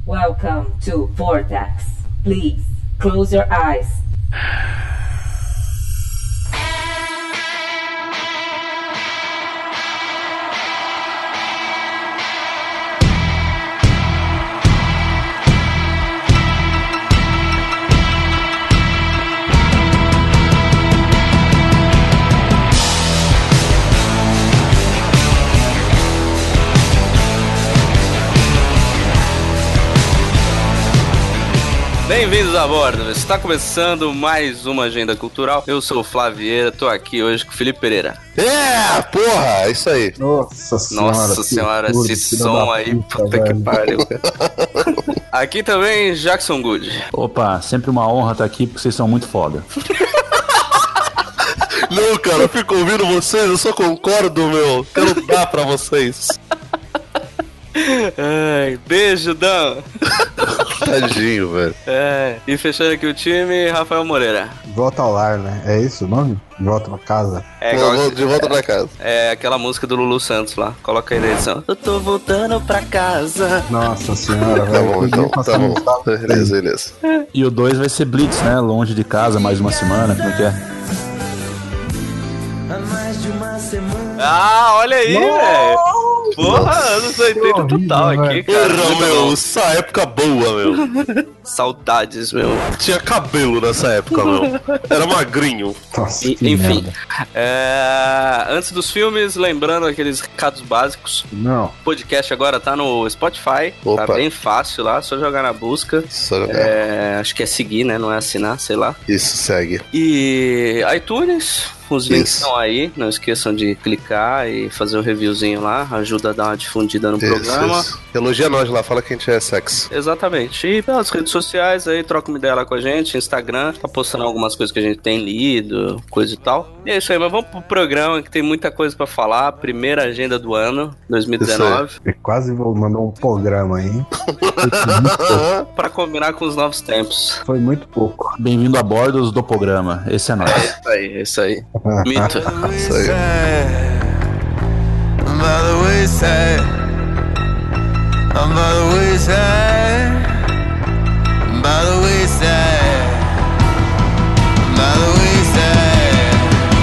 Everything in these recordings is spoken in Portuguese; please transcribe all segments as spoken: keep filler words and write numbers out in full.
Welcome to Vortex. Please close your eyes. Bem-vindos a bordo, está começando mais uma Agenda Cultural. Eu sou o Flávio Vieira, tô aqui hoje com o Felipe Pereira. É, porra, isso aí. Nossa senhora. Nossa senhora, tudo, esse som aí, puta, puta que velho. pariu. Aqui também, Jackson Good. Opa, sempre uma honra estar aqui porque vocês são muito foda. Não, cara, eu fico ouvindo vocês, eu só concordo, meu. Quero dar pra vocês. Ai, beijo, Dan. Tadinho, velho. É, e fechando aqui o time, Rafael Moreira. Volta ao lar, né? É isso o nome? Volta pra casa. É, Vou- igual- vou de volta pra casa. é aquela música do Lulu Santos lá, coloca aí na edição. Eu tô voltando pra casa. Nossa senhora, Tá velho. bom, Podia então, passar tá no bom. sábado. Beleza, beleza. E o dois vai ser Blitz, né? Longe de casa, mais uma semana, como é que é? Ah, olha aí, velho. Porra, anos oitenta total horrível, aqui, velho. cara. Porra, Muito meu, bom. essa época boa, meu. Saudades, meu. Tinha cabelo nessa época, meu. Era magrinho. Nossa, E- que enfim, merda. é, antes dos filmes, lembrando aqueles recados básicos. Não. O podcast agora tá no Spotify. Opa. Tá bem fácil lá, só jogar na busca. Só- É, acho que é seguir, né? Não é assinar, sei lá. Isso, segue. E iTunes, os links Isso. estão aí. Não esqueçam de clicar e fazer o reviewzinho lá. Ajuda a dar uma difundida no Isso, programa. isso. Elogia nós lá, fala que a gente é sexy. Exatamente. E pelas redes sociais aí, troca uma ideia lá com a gente, Instagram, tá postando algumas coisas que a gente tem lido, coisa e tal. E é isso aí, mas vamos pro programa que tem muita coisa pra falar. Primeira agenda do ano, dois mil e dezenove, Eu quase vou mandar um programa aí. pra combinar com os novos tempos. Foi muito pouco. Bem-vindo a bordo do programa. Esse é nós. Isso aí, é isso aí. Mito. Isso aí. I'm by the wayside. I'm by the wayside. I'm by the wayside. I'm by the wayside.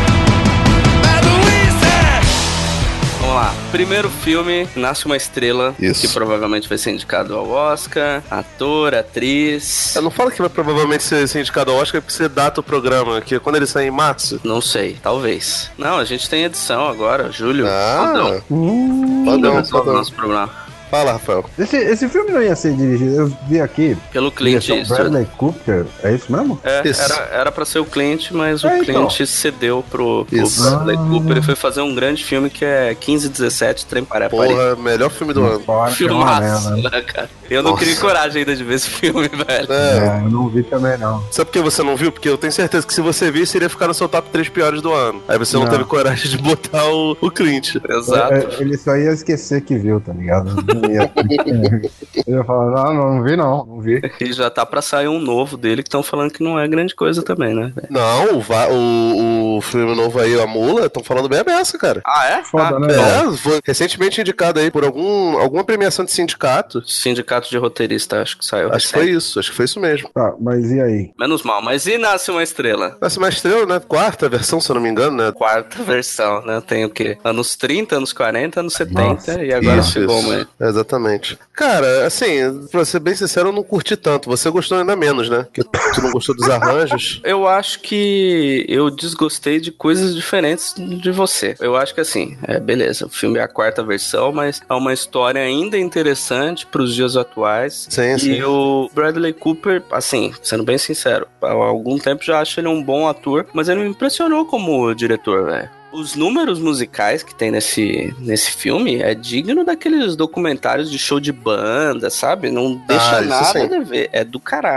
By the wayside. Vamos lá. Primeiro filme, Nasce uma Estrela, Isso. que provavelmente vai ser indicado ao Oscar. Ator, atriz. Eu não falo que vai provavelmente ser, ser indicado ao Oscar porque você data o programa, que quando ele sair em março. Não sei, talvez. Não, a gente tem edição agora, julho. Ah, Fodão. Hum, Fodão, Fodão, fodão. nosso programa. Fala, Rafael. esse, esse filme não ia ser dirigido. Eu vi aqui. Pelo Clint direção Eastwood. Bradley Cooper. É isso mesmo? É, Isso. era, era pra ser o Clint, mas o É, Clint então. cedeu pro, pro Isso. Bradley Ah. Cooper e foi fazer um grande filme que é quinze dezessete, Trem para Paris. Porra, melhor filme do ano. Fora, que é uma Filmaço, merda. né, cara? Eu não Nossa. criei coragem ainda de ver esse filme, velho. É. É, eu não vi também não. Sabe por que você não viu? Porque eu tenho certeza que se você visse, iria ficar no seu top três piores do ano. Aí você não, Não. teve coragem de botar o, o Clint. Exato. É, é, Ele só ia esquecer que viu, tá ligado? Não ia, eu ia falar, não, não, não vi não, não vi. E já tá pra sair um novo dele que estão falando que não é grande coisa também, né, velho? Não, o, va- o, o filme novo aí, A Mula, estão falando bem a beça, cara. Ah, é? Foda, Ah, né? É, foi recentemente indicado aí por algum, alguma premiação de sindicato. Sindicato de roteirista, acho que saiu. Acho que foi isso, acho que foi isso mesmo. Tá, mas e aí? Menos mal, mas e Nasce uma Estrela? Nasce uma estrela, né? Quarta versão, se eu não me engano, né? Quarta versão, né? Tem o quê? Anos trinta, anos quarenta, anos setenta Nossa, e agora Isso, chegou, isso. mano. Exatamente. Cara, assim, pra ser bem sincero, eu não curti tanto. Você gostou ainda menos, né? Que tu não gostou dos arranjos. Eu acho que eu desgostei de coisas diferentes de você. Eu acho que assim, é beleza, o filme é a quarta versão, mas é uma história ainda interessante pros dias atuais. Sim, sim. E o Bradley Cooper, assim, sendo bem sincero, há algum tempo já acho ele um bom ator, mas ele me impressionou como diretor, velho. Os números musicais que tem nesse, nesse filme é digno daqueles documentários de show de banda, sabe? Não deixa Ah, isso nada sim. a dever. É do caralho.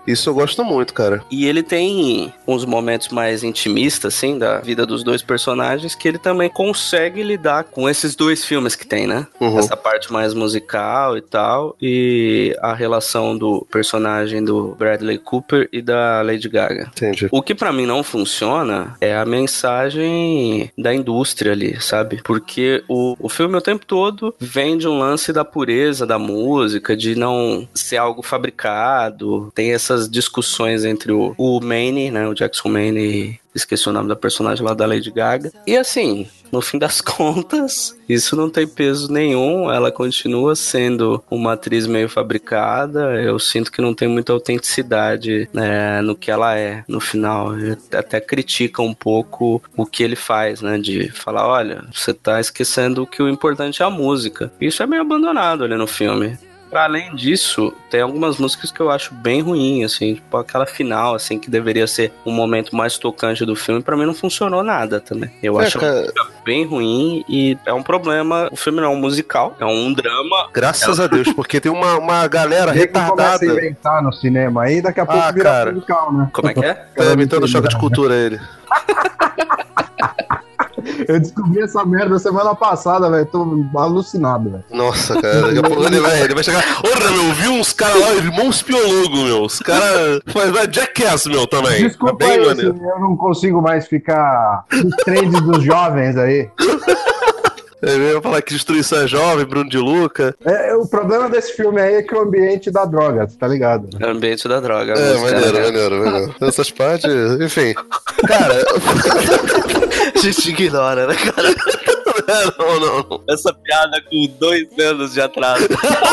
Isso eu gosto muito, cara. E ele tem uns momentos mais intimistas, assim, da vida dos dois personagens, que ele também consegue lidar com esses dois filmes que tem, né? Uhum. Essa parte mais musical e tal, e a relação do personagem do Bradley Cooper e da Lady Gaga. Entendi. O que pra mim não funciona é a mensagem da indústria ali, sabe? Porque o, o filme o tempo todo vende um lance da pureza da música, de não ser algo fabricado. Tem essas discussões entre o, o Manny, né? O Jackson Manny, esqueci o nome da personagem lá da Lady Gaga. E assim, no fim das contas, isso não tem peso nenhum. Ela continua sendo uma atriz meio fabricada. Eu sinto que não tem muita autenticidade, né, no que ela é no final. Eu até critica um pouco o que ele faz, né? De falar, olha, você tá esquecendo que o importante é a música. Isso é meio abandonado ali no filme. Pra além disso, tem algumas músicas que eu acho bem ruim, assim, tipo aquela final, assim, que deveria ser um momento mais tocante do filme, pra mim não funcionou nada também. Eu É, acho cara... a música bem ruim e é um problema. O filme não é um musical, é um drama. Graças é... a Deus, porque tem uma, uma galera Tem que começa retardada. a inventar no cinema aí, daqui a pouco Ah, vira cara. musical, né? Como é que é? Tá imitando o Choque de Cultura ele. Eu descobri essa merda semana passada, velho. Tô alucinado, velho. Nossa, cara, daqui a pouco ele vai, ele vai chegar. Ora, meu, eu vi uns caras lá, irmãos biólogos, meu. Os caras. Faz Jackass, meu, também. Desculpa Tá bem, aí, maneiro. assim, eu não consigo mais ficar nos trends dos jovens aí. Eu ia falar que Destruição é Jovem, Bruno de Luca. É, o problema desse filme aí é que o ambiente da droga, tá ligado? É o ambiente da droga. a É, música, maneiro, né? maneiro, maneiro. Essas partes, enfim. Cara. A gente ignora, né, cara? Não, não, não. Essa piada com dois anos de atraso.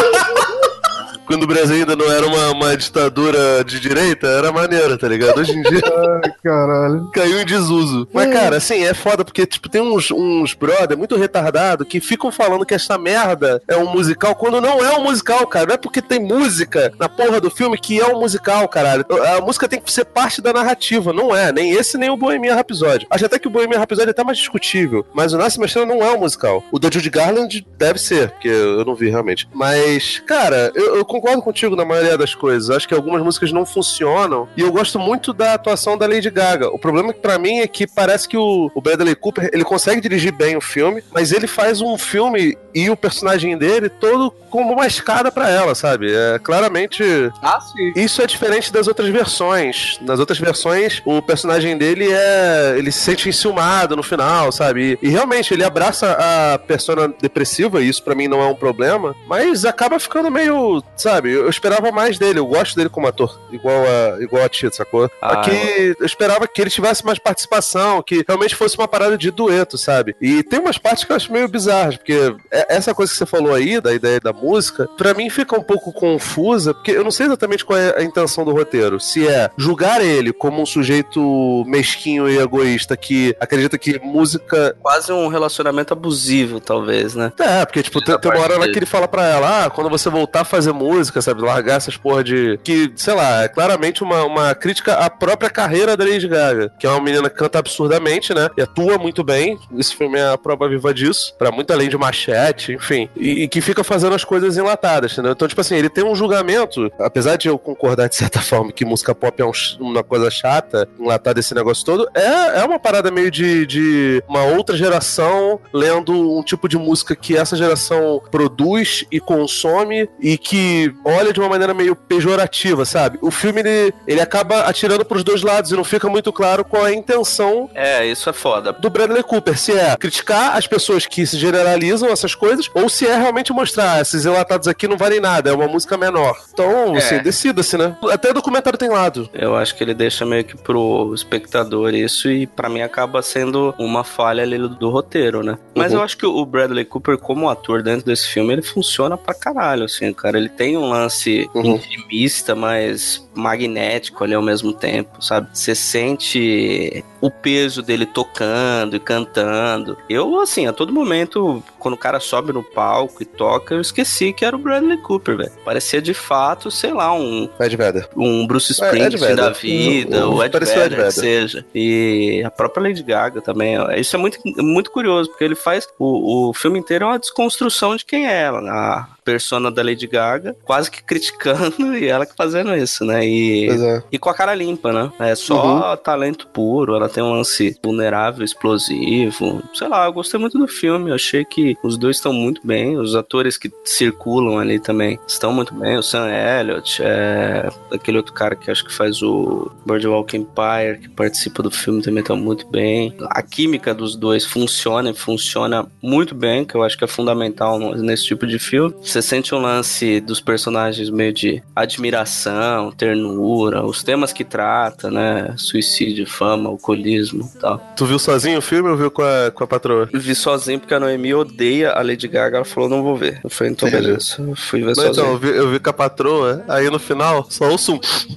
Quando o Brasil ainda não era uma, uma ditadura de direita, era maneiro, tá ligado? Hoje em dia Ai, caralho. caiu em desuso. Mas, cara, assim, é foda porque, tipo, tem uns, uns brother muito retardado que ficam falando que essa merda é um musical quando não é um musical, cara. Não é porque tem música na porra do filme que é um musical, caralho. A música tem que ser parte da narrativa, não é. Nem esse, nem o Bohemian Rhapsody. Acho até que o Bohemian Rhapsody é até mais discutível. Mas o Nasce Mexendo não é um musical. O da Judy Garland deve ser, porque eu não vi realmente. Mas, cara, eu, eu concordo contigo na maioria das coisas. Acho que algumas músicas não funcionam. E eu gosto muito da atuação da Lady Gaga. O problema pra mim é que parece que o, o Bradley Cooper, ele consegue dirigir bem o filme, mas ele faz um filme e o personagem dele todo como uma escada pra ela, sabe? É claramente... Ah, sim. Isso é diferente das outras versões. Nas outras versões, o personagem dele é... ele se sente enciumado no final, sabe? E, e realmente, ele abraça a persona depressiva, e isso pra mim não é um problema, mas acaba ficando meio, sabe? Eu esperava mais dele, eu gosto dele como ator, igual a, igual a Tito, sacou? Ah, Aqui, eu esperava que ele tivesse mais participação, que realmente fosse uma parada de dueto, sabe? E tem umas partes que eu acho meio bizarras, porque essa coisa que você falou aí, da ideia da música, pra mim fica um pouco confusa, porque eu não sei exatamente qual é a intenção do roteiro. Se é julgar ele como um sujeito mesquinho e egoísta que acredita que música... Quase um relacionamento abusivo, talvez, né? É, porque, tipo, tem, tem uma hora lá que ele fala pra ela, ah, quando você voltar a fazer música, sabe, largar essas porra de... Que, sei lá, é claramente uma, uma crítica à própria carreira da Lady Gaga, que é uma menina que canta absurdamente, né, e atua muito bem. Esse filme é a prova viva disso, pra muito além de Machete, enfim, e, e que fica fazendo as coisas enlatadas, entendeu? Então, tipo assim, ele tem um julgamento, apesar de eu concordar de certa forma que música pop é um, uma coisa chata, enlatada esse negócio todo, é, é uma parada meio de, de uma outra geração lendo um tipo de música que essa geração produz e consome e que olha de uma maneira meio pejorativa, sabe? O filme, ele, ele acaba atirando pros dois lados e não fica muito claro qual é a intenção É, isso é foda. do Bradley Cooper, se é criticar as pessoas que se generalizam essas coisas, ou se é realmente mostrar, ah, esses enlatados aqui não valem nada, é uma música menor. Então, É. assim, decida-se, né? Até o documentário tem lado. Eu acho que ele deixa meio que pro espectador isso e pra mim acaba sendo uma falha ali do, do roteiro, né? Mas Uhum. eu acho que o Bradley Cooper, como ator dentro desse filme, ele funciona pra caralho, assim, cara. Ele tem um lance Uhum. intimista, mas magnético ali ao mesmo tempo, sabe? Você sente o peso dele tocando e cantando. Eu, assim, a todo momento, quando o cara sobe no palco e toca, eu esqueci que era o Bradley Cooper, velho. Parecia de fato, sei lá, um Ed Vedder. um Bruce É, Ed Springsteen da Vedder. vida, Uhum. o Ed Pareceu Ed Vedder, que Vedder. seja. E a própria Lady Gaga também. ó. Isso é muito, muito curioso, porque ele faz... O, o filme inteiro é uma desconstrução de quem é ela, a persona da Lady Gaga, quase que criticando e ela que fazendo isso, né? né? E, Pois é. e com a cara limpa, né? É só talento puro, ela tem um lance vulnerável, explosivo. Sei lá, eu gostei muito do filme, eu achei que os dois estão muito bem, os atores que circulam ali também estão muito bem, o Sam Elliott, é, aquele outro cara que acho que faz o Boardwalk Empire, que participa do filme, também tá muito bem. A química dos dois funciona e funciona muito bem, que eu acho que é fundamental nesse tipo de filme. Você sente um lance dos personagens meio de admiração, ternura, os temas que trata, né? Suicídio, fama, alcoolismo e tal. Tu viu sozinho o filme ou viu com a, com a patroa? Eu vi sozinho porque a Noemi odeia a Lady Gaga, ela falou, não vou ver. Eu falei, então Sério? beleza. Eu fui ver Não, sozinho. então, eu vi, eu vi com a patroa, aí no final só ouço um...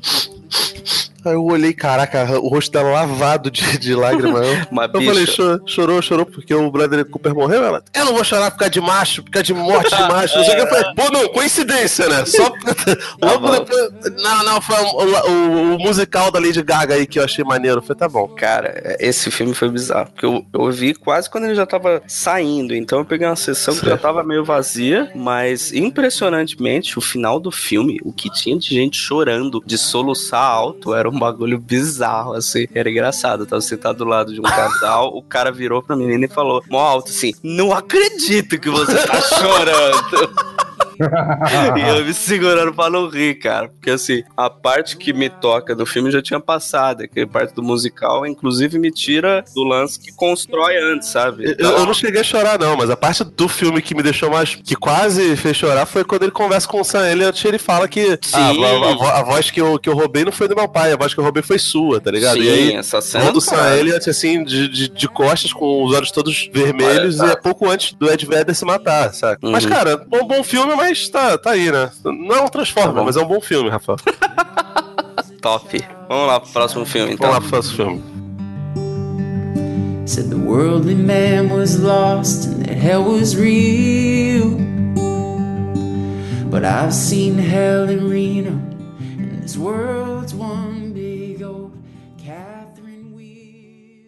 Aí eu olhei, caraca, o rosto dela lavado de, de lágrima. Eu, Mas, eu bicho... falei, chorou, chorou, chorou porque o Bradley Cooper morreu. Ela, eu não vou chorar por causa de macho, por causa de morte de macho. Não sei o que. Eu falei, pô, não, coincidência, né? Só logo bom. depois. Não, não, foi o, o, o musical da Lady Gaga aí que eu achei maneiro. Foi, tá bom. Cara, esse filme foi bizarro, porque eu, eu vi quase quando ele já tava saindo, então eu peguei uma sessão que já tava meio vazia, mas impressionantemente, o final do filme, o que tinha de gente chorando, de soluçar alto, era um bagulho bizarro, assim, era engraçado, eu tava sentado do lado de um casal, o cara virou pra menina e falou, mó alto assim, não acredito que você tá chorando. E eu me segurando pra não rir, cara. Porque assim, a parte que me toca do filme já tinha passado. Aquela parte do musical, inclusive, me tira do lance que constrói antes, sabe? Eu, eu não cheguei a chorar, não, mas a parte do filme que me deixou mais. Que quase fez chorar foi quando ele conversa com o Sam Elliott e ele fala que ah, a, a, a voz que eu, que eu roubei não foi do meu pai, a voz que eu roubei foi sua, tá ligado? Sim, e aí, essa cena do Sam Elliott, assim, de, de, de costas, com os olhos todos vermelhos, Olha, tá. e é pouco antes do Ed Vedder se matar, saca? Uhum. Mas, cara, um bom filme, mas tá, tá aí, né? Não é um Transformer, Tá bom. mas é um bom filme, Rafael. Top. Vamos lá pro próximo filme, então. Vamos lá pro próximo filme. Said the worldly man was lost and that hell was real. But I've seen hell in Reno, and this world's one big old Catherine wheel.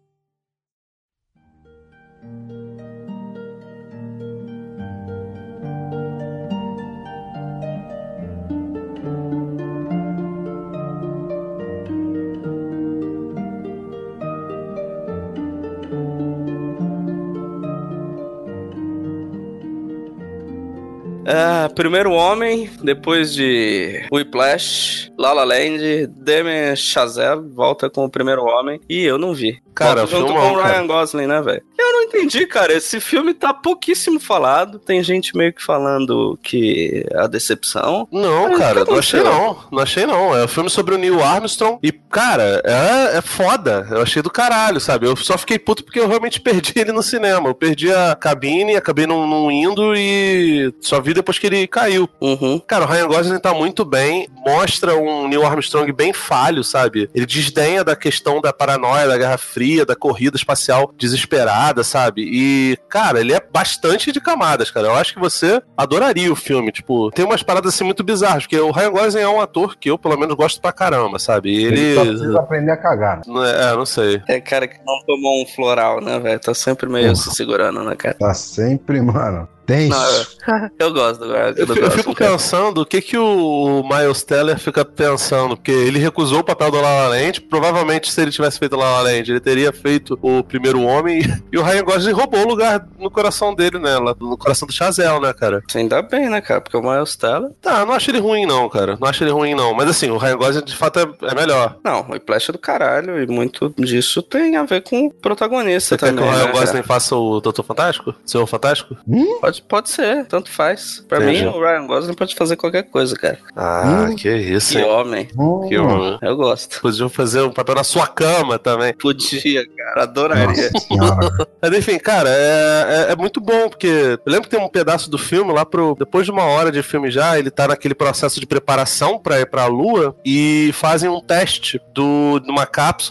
Ah, Primeiro Homem, depois de Whiplash, La La Land, Damien Chazelle volta com o Primeiro Homem e eu não vi. Cara, volta junto filmão, com o cara. Ryan Gosling, né, velho? Eu não entendi, cara. Esse filme tá pouquíssimo falado. Tem gente meio que falando que é a decepção. Não, Mas o cara, que não achei aconteceu? não. Não achei não. É um filme sobre o Neil Armstrong. E, cara, é, é foda. Eu achei do caralho, sabe? Eu só fiquei puto porque eu realmente perdi ele no cinema. Eu perdi a cabine, acabei não, não indo e só vi depois que ele caiu. Uhum. Cara, o Ryan Gosling tá muito bem. Mostra um Neil Armstrong bem falho, sabe? Ele desdenha da questão da paranoia, da Guerra Fria, da corrida espacial desesperada, sabe? E, cara, ele é bastante de camadas, cara. Eu acho que você adoraria o filme. Tipo, tem umas paradas assim muito bizarras, porque o Ryan Gosling é um ator que eu, pelo menos, gosto pra caramba, sabe? E Ele ele... só precisa aprender a cagar. É, não sei. É cara que não tomou um floral, né, velho? Tá sempre meio se segurando, né, cara? Tá sempre, mano, tenso. Não, eu, eu gosto do Ryan Eu, do fi- eu Gosling, fico cara. pensando o que que o Miles Teller fica pensando, porque ele recusou o papel do La La Land, provavelmente se ele tivesse feito La La Land, ele teria feito o Primeiro Homem, e o Ryan Gosling roubou o lugar no coração dele, né, lá no coração do Chazelle, né, cara. Ainda bem, né, cara? Porque o Miles Teller... Tá, não acho ele ruim não, cara, não acho ele ruim não, mas assim, o Ryan Gosling de fato é, é melhor. Não, o Whiplash é do caralho e muito disso tem a ver com o protagonista Você quer também, que o Ryan né, Gosling cara? faça o Doutor Fantástico? Senhor Fantástico? Pode, pode ser, tanto faz. Pra Entendi. mim, o Ryan Gosling pode fazer qualquer coisa, cara. Ah, Hum. que isso, Que hein? homem. Hum, Que homem. Eu gosto. Podiam fazer um papel na sua cama também. Podia, cara. Adoraria. Nossa senhora. Mas enfim, cara, é, é, é muito bom, porque eu lembro que tem um pedaço do filme lá pro. Depois de uma hora de filme já, ele tá naquele processo de preparação pra ir pra Lua e fazem um teste do, de uma cápsula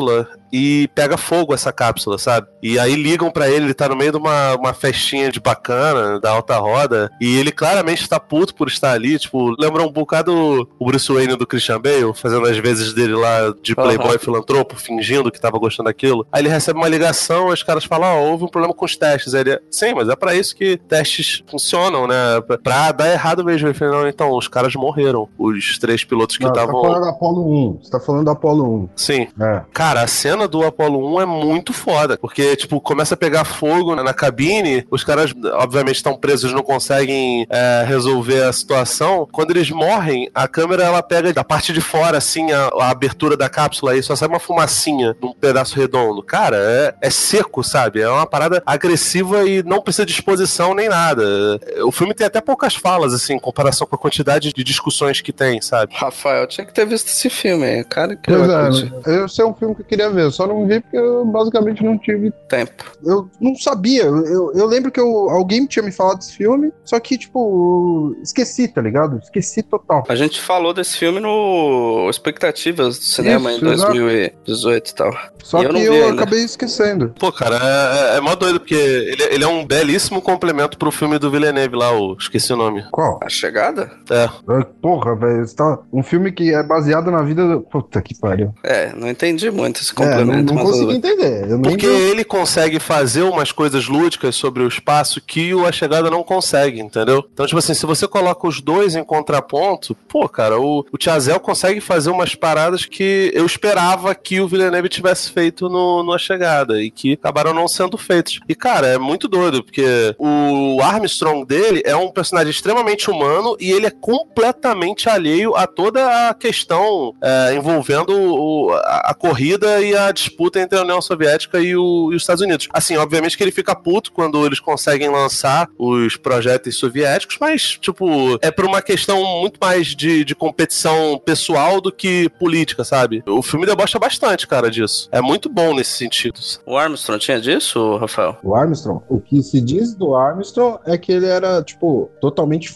e pega fogo essa cápsula, sabe? E aí ligam pra ele, ele tá no meio de uma, uma festinha de bacana, da alta roda, e ele claramente tá puto por estar ali, tipo, lembra um bocado o Bruce Wayne do Christian Bale, fazendo as vezes dele lá de playboy uhum. filantropo, fingindo que tava gostando daquilo. Aí ele recebe uma ligação, os caras falam, ó, oh, houve um problema com os testes. Aí ele, sim, mas é pra isso que testes funcionam, né? Pra dar errado mesmo. Ele falou, não, então, os caras morreram, os três pilotos que estavam... Você tá falando do Apollo um, você tá falando do Apollo um. Sim. É. Cara, a cena do Apollo um é muito foda, porque, tipo, começa a pegar fogo na cabine, os caras, obviamente, estão presos, não conseguem é, resolver a situação. Quando eles morrem, a câmera, ela pega da parte de fora, assim, a, a abertura da cápsula, aí só sai uma fumacinha num pedaço redondo. Cara, é, é seco, sabe? É uma parada agressiva e não precisa de exposição nem nada. O filme tem até poucas falas, assim, em comparação com a quantidade de discussões que tem, sabe? Rafael, tinha que ter visto esse filme aí, cara. Que pois é, esse é um filme que eu queria ver, eu só não vi porque eu basicamente não tive tempo. Eu não sabia, eu, eu lembro que eu, alguém tinha me falado desse filme, só que, tipo, esqueci, tá ligado? Esqueci total. A gente falou desse filme no Expectativas do Cinema Isso, em dois mil e dezoito e tal. Só e que eu, eu acabei esquecendo. Pô, cara, é, é mó doido, porque ele, ele é um belíssimo complemento pro filme do Villeneuve lá, o, esqueci o nome. Qual? A Chegada? É. Porra, velho, tá um filme que é baseado na vida do... Puta que pariu. É, não entendi muito esse complemento. É, não, não consegui eu... entender. Eu porque nem... ele consegue fazer umas coisas lúdicas sobre o espaço que o A Chegada não consegue, entendeu? Então, tipo assim, se você coloca os dois em contraponto, pô, cara, o, o Chazelle consegue fazer umas paradas que eu esperava que o Villeneuve tivesse feito no, no A Chegada e que acabaram não sendo feitos. E, cara, é muito doido, porque o Armstrong dele é um personagem extremamente humano e ele é completamente alheio a toda a questão é, envolvendo o, a, a corrida e a disputa entre a União Soviética e, o, e os Estados Unidos. Assim, obviamente que ele fica puto quando eles conseguem lançar os projéteis soviéticos, mas, tipo, é por uma questão muito mais de, de competição pessoal do que política, sabe? O filme debocha bastante, cara, disso. É muito bom nesse sentido. O Armstrong tinha disso, Rafael? O Armstrong? O que se diz do Armstrong é que ele era, tipo, totalmente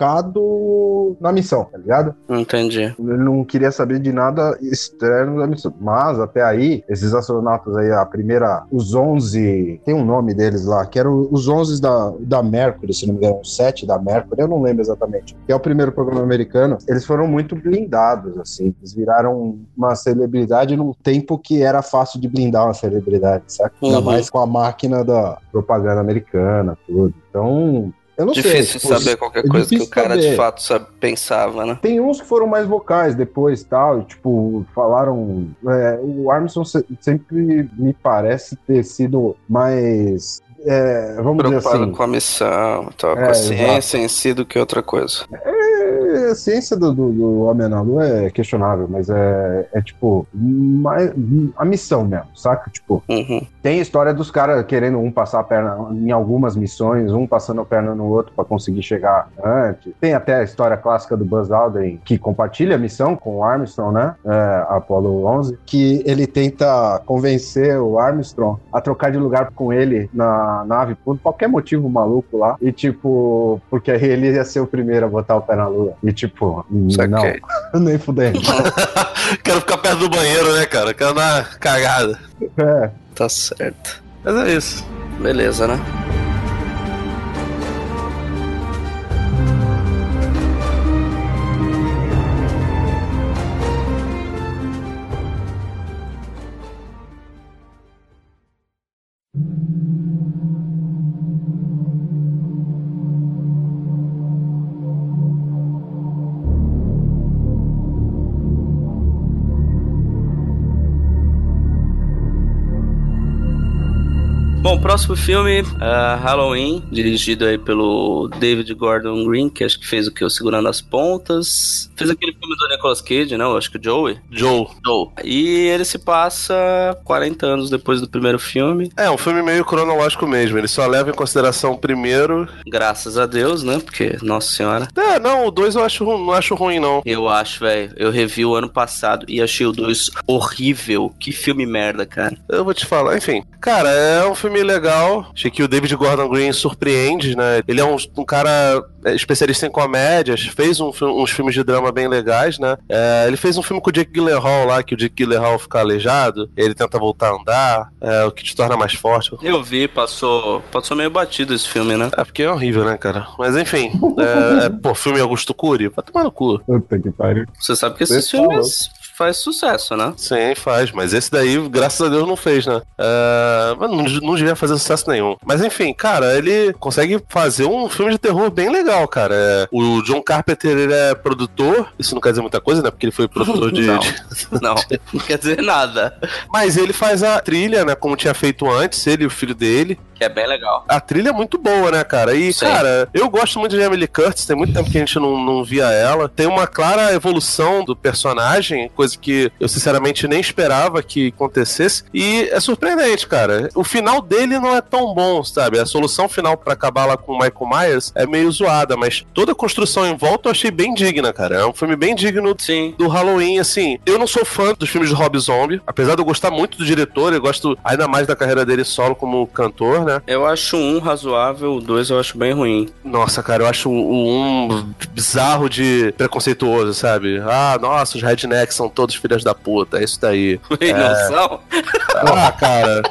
focado na missão, tá ligado? Entendi. Ele não queria saber de nada externo da missão. Mas, até aí, esses astronautas aí, a primeira, os onze, tem um nome deles lá, que eram os onze da, da Mercury, se não me engano, os sete da Mercury, eu não lembro exatamente, que é o primeiro programa americano. Eles foram muito blindados, assim, eles viraram uma celebridade num tempo que era fácil de blindar uma celebridade, sabe? Uhum. Ainda mais com a máquina da propaganda americana, tudo. Então... eu não difícil sei, tipo, saber qualquer coisa que o cara saber. de fato sabe, pensava, né? Tem uns que foram mais vocais depois, tal, e, tipo, falaram... É, o Armstrong sempre me parece ter sido mais... É, vamos preocupado dizer assim... com a missão, tal, é, com a ciência exato. em si do que outra coisa. É, a ciência do, do, do Homem na Lua é questionável, mas é, é tipo, mais, a missão mesmo, saca? Tipo, uhum. Tem a história dos caras querendo um passar a perna em algumas missões, um passando a perna no outro pra conseguir chegar antes. Tem até a história clássica do Buzz Aldrin, que compartilha a missão com o Armstrong, né? É, Apollo onze, que ele tenta convencer o Armstrong a trocar de lugar com ele na nave por qualquer motivo maluco lá. E tipo, porque aí ele ia ser o primeiro a botar o pé na Lua. E tipo, Saquei. não, nem fudendo. Quero ficar perto do banheiro, né, cara? Quero dar uma cagada. É. Tá certo. Mas é isso. Beleza, né? Bom, próximo filme, uh, Halloween, dirigido aí pelo David Gordon Green, que acho que fez o que? O Segurando as Pontas. Fez aquele filme do Nicolas Cage, né? Eu acho que o Joey. Joe. Joe. E ele se passa quarenta anos depois do primeiro filme. É, um filme meio cronológico mesmo. Ele só leva em consideração o primeiro. Graças a Deus, né? Porque, nossa senhora. É, não, o dois eu acho, não acho ruim, não. Eu acho, velho. Eu revi o ano passado e achei o dois horrível. Que filme merda, cara. Eu vou te falar. Enfim, cara, é um filme filme legal. Achei que o David Gordon Green surpreende, né? Ele é um, um cara especialista em comédias, fez um, uns filmes de drama bem legais, né? É, ele fez um filme com o Jake Gyllenhaal lá, que o Jake Gyllenhaal fica aleijado, ele tenta voltar a andar, é, o que te torna mais forte. Eu vi, passou, passou meio batido esse filme, né? É porque é horrível, né, cara? Mas enfim, é, é, pô, filme Augusto Cury, vai tomar no cu. Puta que pariu. Você sabe que esses filmes faz sucesso, né? Sim, faz, mas esse daí, graças a Deus, não fez, né? É, mas não, não devia fazer sucesso nenhum. Mas enfim, cara, ele consegue fazer um filme de terror bem legal, cara. É, o John Carpenter, ele é produtor, isso não quer dizer muita coisa, né? Porque ele foi produtor de... Não, de... não, não quer dizer nada. Mas ele faz a trilha, né? Como tinha feito antes, ele e o filho dele. Que é bem legal. A trilha é muito boa, né, cara? E, Sim. cara, eu gosto muito de Jamie Lee Curtis, tem muito tempo que a gente não, não via ela. Tem uma clara evolução do personagem, coisa que eu, sinceramente, nem esperava que acontecesse. E é surpreendente, cara. O final dele não é tão bom, sabe? A solução final pra acabar lá com o Michael Myers é meio zoada, mas toda a construção em volta eu achei bem digna, cara. É um filme bem digno Sim. do Halloween, assim. Eu não sou fã dos filmes de Rob Zombie, apesar de eu gostar muito do diretor, eu gosto ainda mais da carreira dele solo como cantor, né? Eu acho um razoável, o dois eu acho bem ruim. Nossa, cara, eu acho o um bizarro de preconceituoso, sabe? Ah, nossa, os rednecks são todos filhos da puta, é isso daí. Tem é... noção? Ah, cara...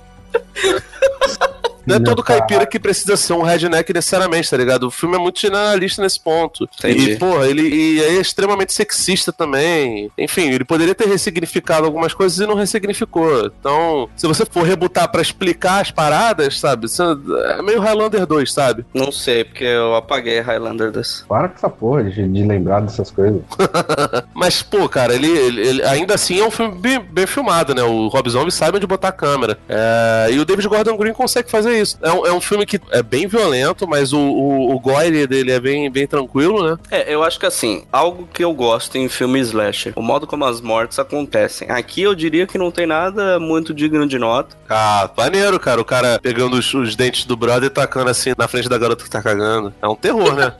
Não é Meu todo caipira caralho. que precisa ser um redneck necessariamente, tá ligado? O filme é muito generalista nesse ponto. Entendi. E, porra, ele e é extremamente sexista também. Enfim, ele poderia ter ressignificado algumas coisas e não ressignificou. Então, se você for rebutar pra explicar as paradas, sabe? Você- É meio Highlander dois, sabe? Não sei, porque eu apaguei Highlander desse. Para com essa porra de, de lembrar dessas coisas. Mas, pô, cara, ele, ele- ele- ainda assim é um filme bem, bem filmado, né? O Rob Zombie sabe onde botar a câmera. É, e o David Gordon Green consegue fazer isso. É um, é um filme que é bem violento, mas o, o, o gore dele é bem, bem tranquilo, né? É, eu acho que assim, algo que eu gosto em filme slasher, o modo como as mortes acontecem. Aqui eu diria que não tem nada muito digno de nota. Ah, maneiro, cara. O cara pegando os, os dentes do brother e tacando assim na frente da garota que tá cagando. É um terror, né?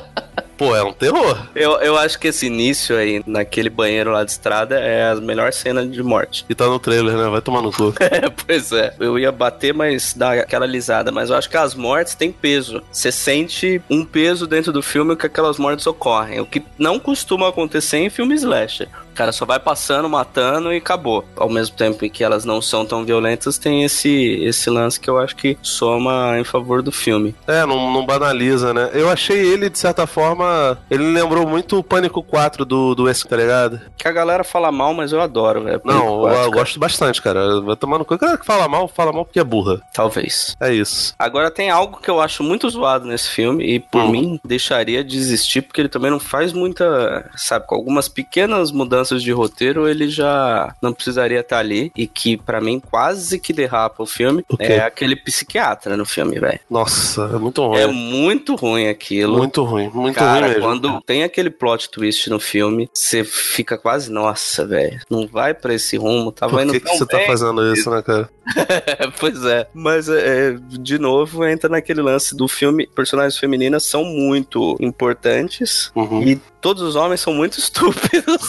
Pô, é um terror. Eu, eu acho que esse início aí, naquele banheiro lá de estrada, é a melhor cena de morte. E tá no trailer, né? Vai tomar no cu. É, pois é. Eu ia bater, mas dar aquela alisada. Mas eu acho que as mortes têm peso. Você sente um peso dentro do filme que aquelas mortes ocorrem. O que não costuma acontecer em filmes slasher. O cara só vai passando, matando e acabou. Ao mesmo tempo em que elas não são tão violentas, tem esse, esse lance que eu acho que soma em favor do filme. É, não, não banaliza, né? Eu achei ele, de certa forma, ele lembrou muito o Pânico quatro do, do S, tá ligado? Que a galera fala mal, mas eu adoro, velho. Não, eu, Quatro, eu cara. gosto bastante, cara. Vai tomar no cu. A galera que fala mal, fala mal porque é burra. Talvez. É isso. Agora tem algo que eu acho muito zoado nesse filme e por Hum. mim deixaria de existir porque ele também não faz muita, sabe, com algumas pequenas mudanças de roteiro ele já não precisaria estar ali e que pra mim quase que derrapa o filme. O quê? É aquele psiquiatra no filme, velho. Nossa, é muito ruim. É muito ruim aquilo. Muito ruim, muito Cara, ruim mesmo. quando tem aquele plot twist no filme, você fica quase, nossa, velho, não vai pra esse rumo, tava Por indo que, que tão você tá bem. fazendo isso, né, cara? Pois é, mas é, de novo entra naquele lance do filme, personagens femininas são muito importantes Uhum. e todos os homens são muito estúpidos.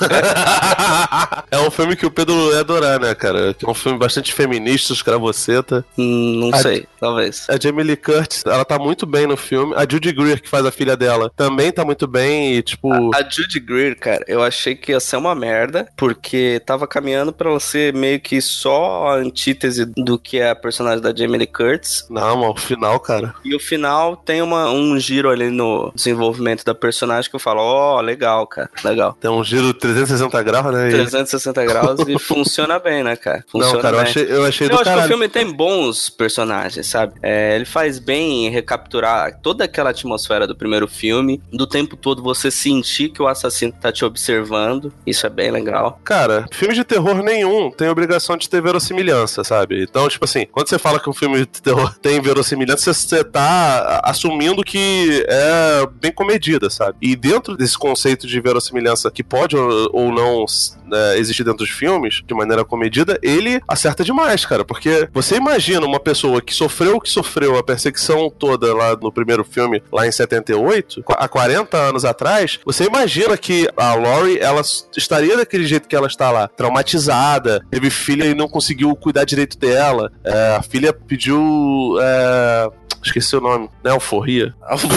É um filme que o Pedro ia adorar, né, cara? Que é um filme bastante feminista, escravoceta. Hum, não A- sei, talvez. A Jamie Lee Curtis, ela tá muito bem no filme. A Judy Greer, que faz a filha dela, também tá muito bem e, tipo... A Judy Greer, cara, eu achei que ia ser uma merda, porque tava caminhando pra ela ser meio que só a antítese do que é a personagem da Jamie Lee Curtis. Não, mas o final, cara... E o final tem uma, um giro ali no desenvolvimento da personagem que eu falo, ó, legal, cara, legal. Tem um giro trezentos e sessenta graus, né? E- trezentos e sessenta graus e funciona bem, né, cara? Funciona Não, cara, eu bem. achei, eu achei Eu do acho que o caralho. filme tem bons personagens, sabe? É, ele faz bem em recapturar toda aquela atmosfera do primeiro filme, do tempo todo você sentir que o assassino tá te observando, isso é bem legal. Cara, filme de terror nenhum tem obrigação de ter verossimilhança, sabe? Então, tipo assim, quando você fala que um filme de terror tem verossimilhança, você tá assumindo que é bem comedida, sabe? E dentro desse conceito de verossimilhança que pode ou, ou não é, existir dentro dos filmes, de maneira comedida, ele acerta demais, cara, porque você imagina uma pessoa que sofreu o que sofreu, a perseguição toda lá no primeiro filme, lá em setenta e oito, há quarenta anos atrás, você imagina que a Laurie, ela estaria daquele jeito que ela está lá, traumatizada, teve filha e não conseguiu cuidar direito dela, é, a filha pediu... É... esqueci o nome, né? Alforria.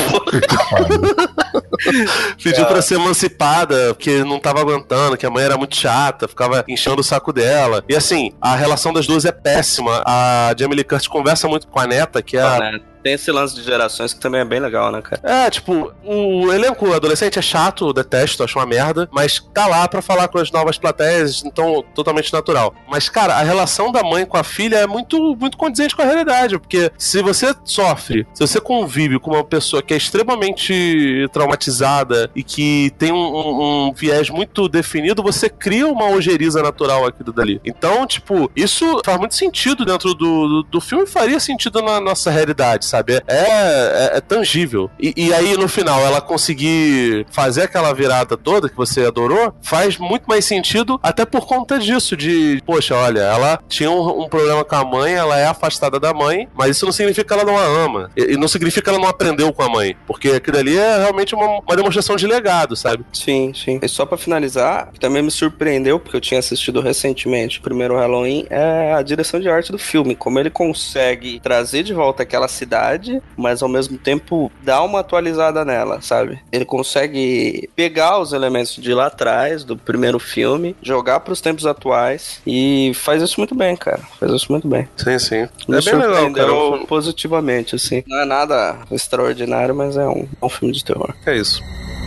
Pediu pra ser emancipada, porque não tava aguentando, que a mãe era muito chata, ficava enchendo o saco dela. E assim, a relação das duas é péssima. A Jamie Lee Curtis conversa muito com a neta, que é a... Tem esse lance de gerações que também é bem legal, né, cara? É, tipo, o elenco adolescente é chato, detesto, acho uma merda, mas tá lá pra falar com as novas plateias, então totalmente natural. Mas, cara, a relação da mãe com a filha é muito, muito condizente com a realidade, porque se você sofre, se você convive com uma pessoa que é extremamente traumatizada e que tem um, um, um viés muito definido, você cria uma ojeriza natural aqui dali. Então, tipo, isso faz muito sentido dentro do, do, do filme e faria sentido na nossa realidade, sabe? Sabe? É, é, é tangível. E, e aí, no final, ela conseguir fazer aquela virada toda que você adorou, faz muito mais sentido, até por conta disso, de, poxa, olha, ela tinha um, um problema com a mãe, ela é afastada da mãe, mas isso não significa que ela não a ama. E, e não significa que ela não aprendeu com a mãe. Porque aquilo ali é realmente uma, uma demonstração de legado, sabe? Sim, sim. E só pra finalizar, que também me surpreendeu, porque eu tinha assistido recentemente o primeiro Halloween, é a direção de arte do filme. Como ele consegue trazer de volta aquela cidade, mas ao mesmo tempo dá uma atualizada nela, sabe? Ele consegue pegar os elementos de lá atrás, do primeiro filme, jogar pros tempos atuais e faz isso muito bem, cara. Faz isso muito bem. Sim, sim. Me é bem legal, cara. Positivamente, assim. Não é nada extraordinário, mas é um, é um filme de terror. É isso.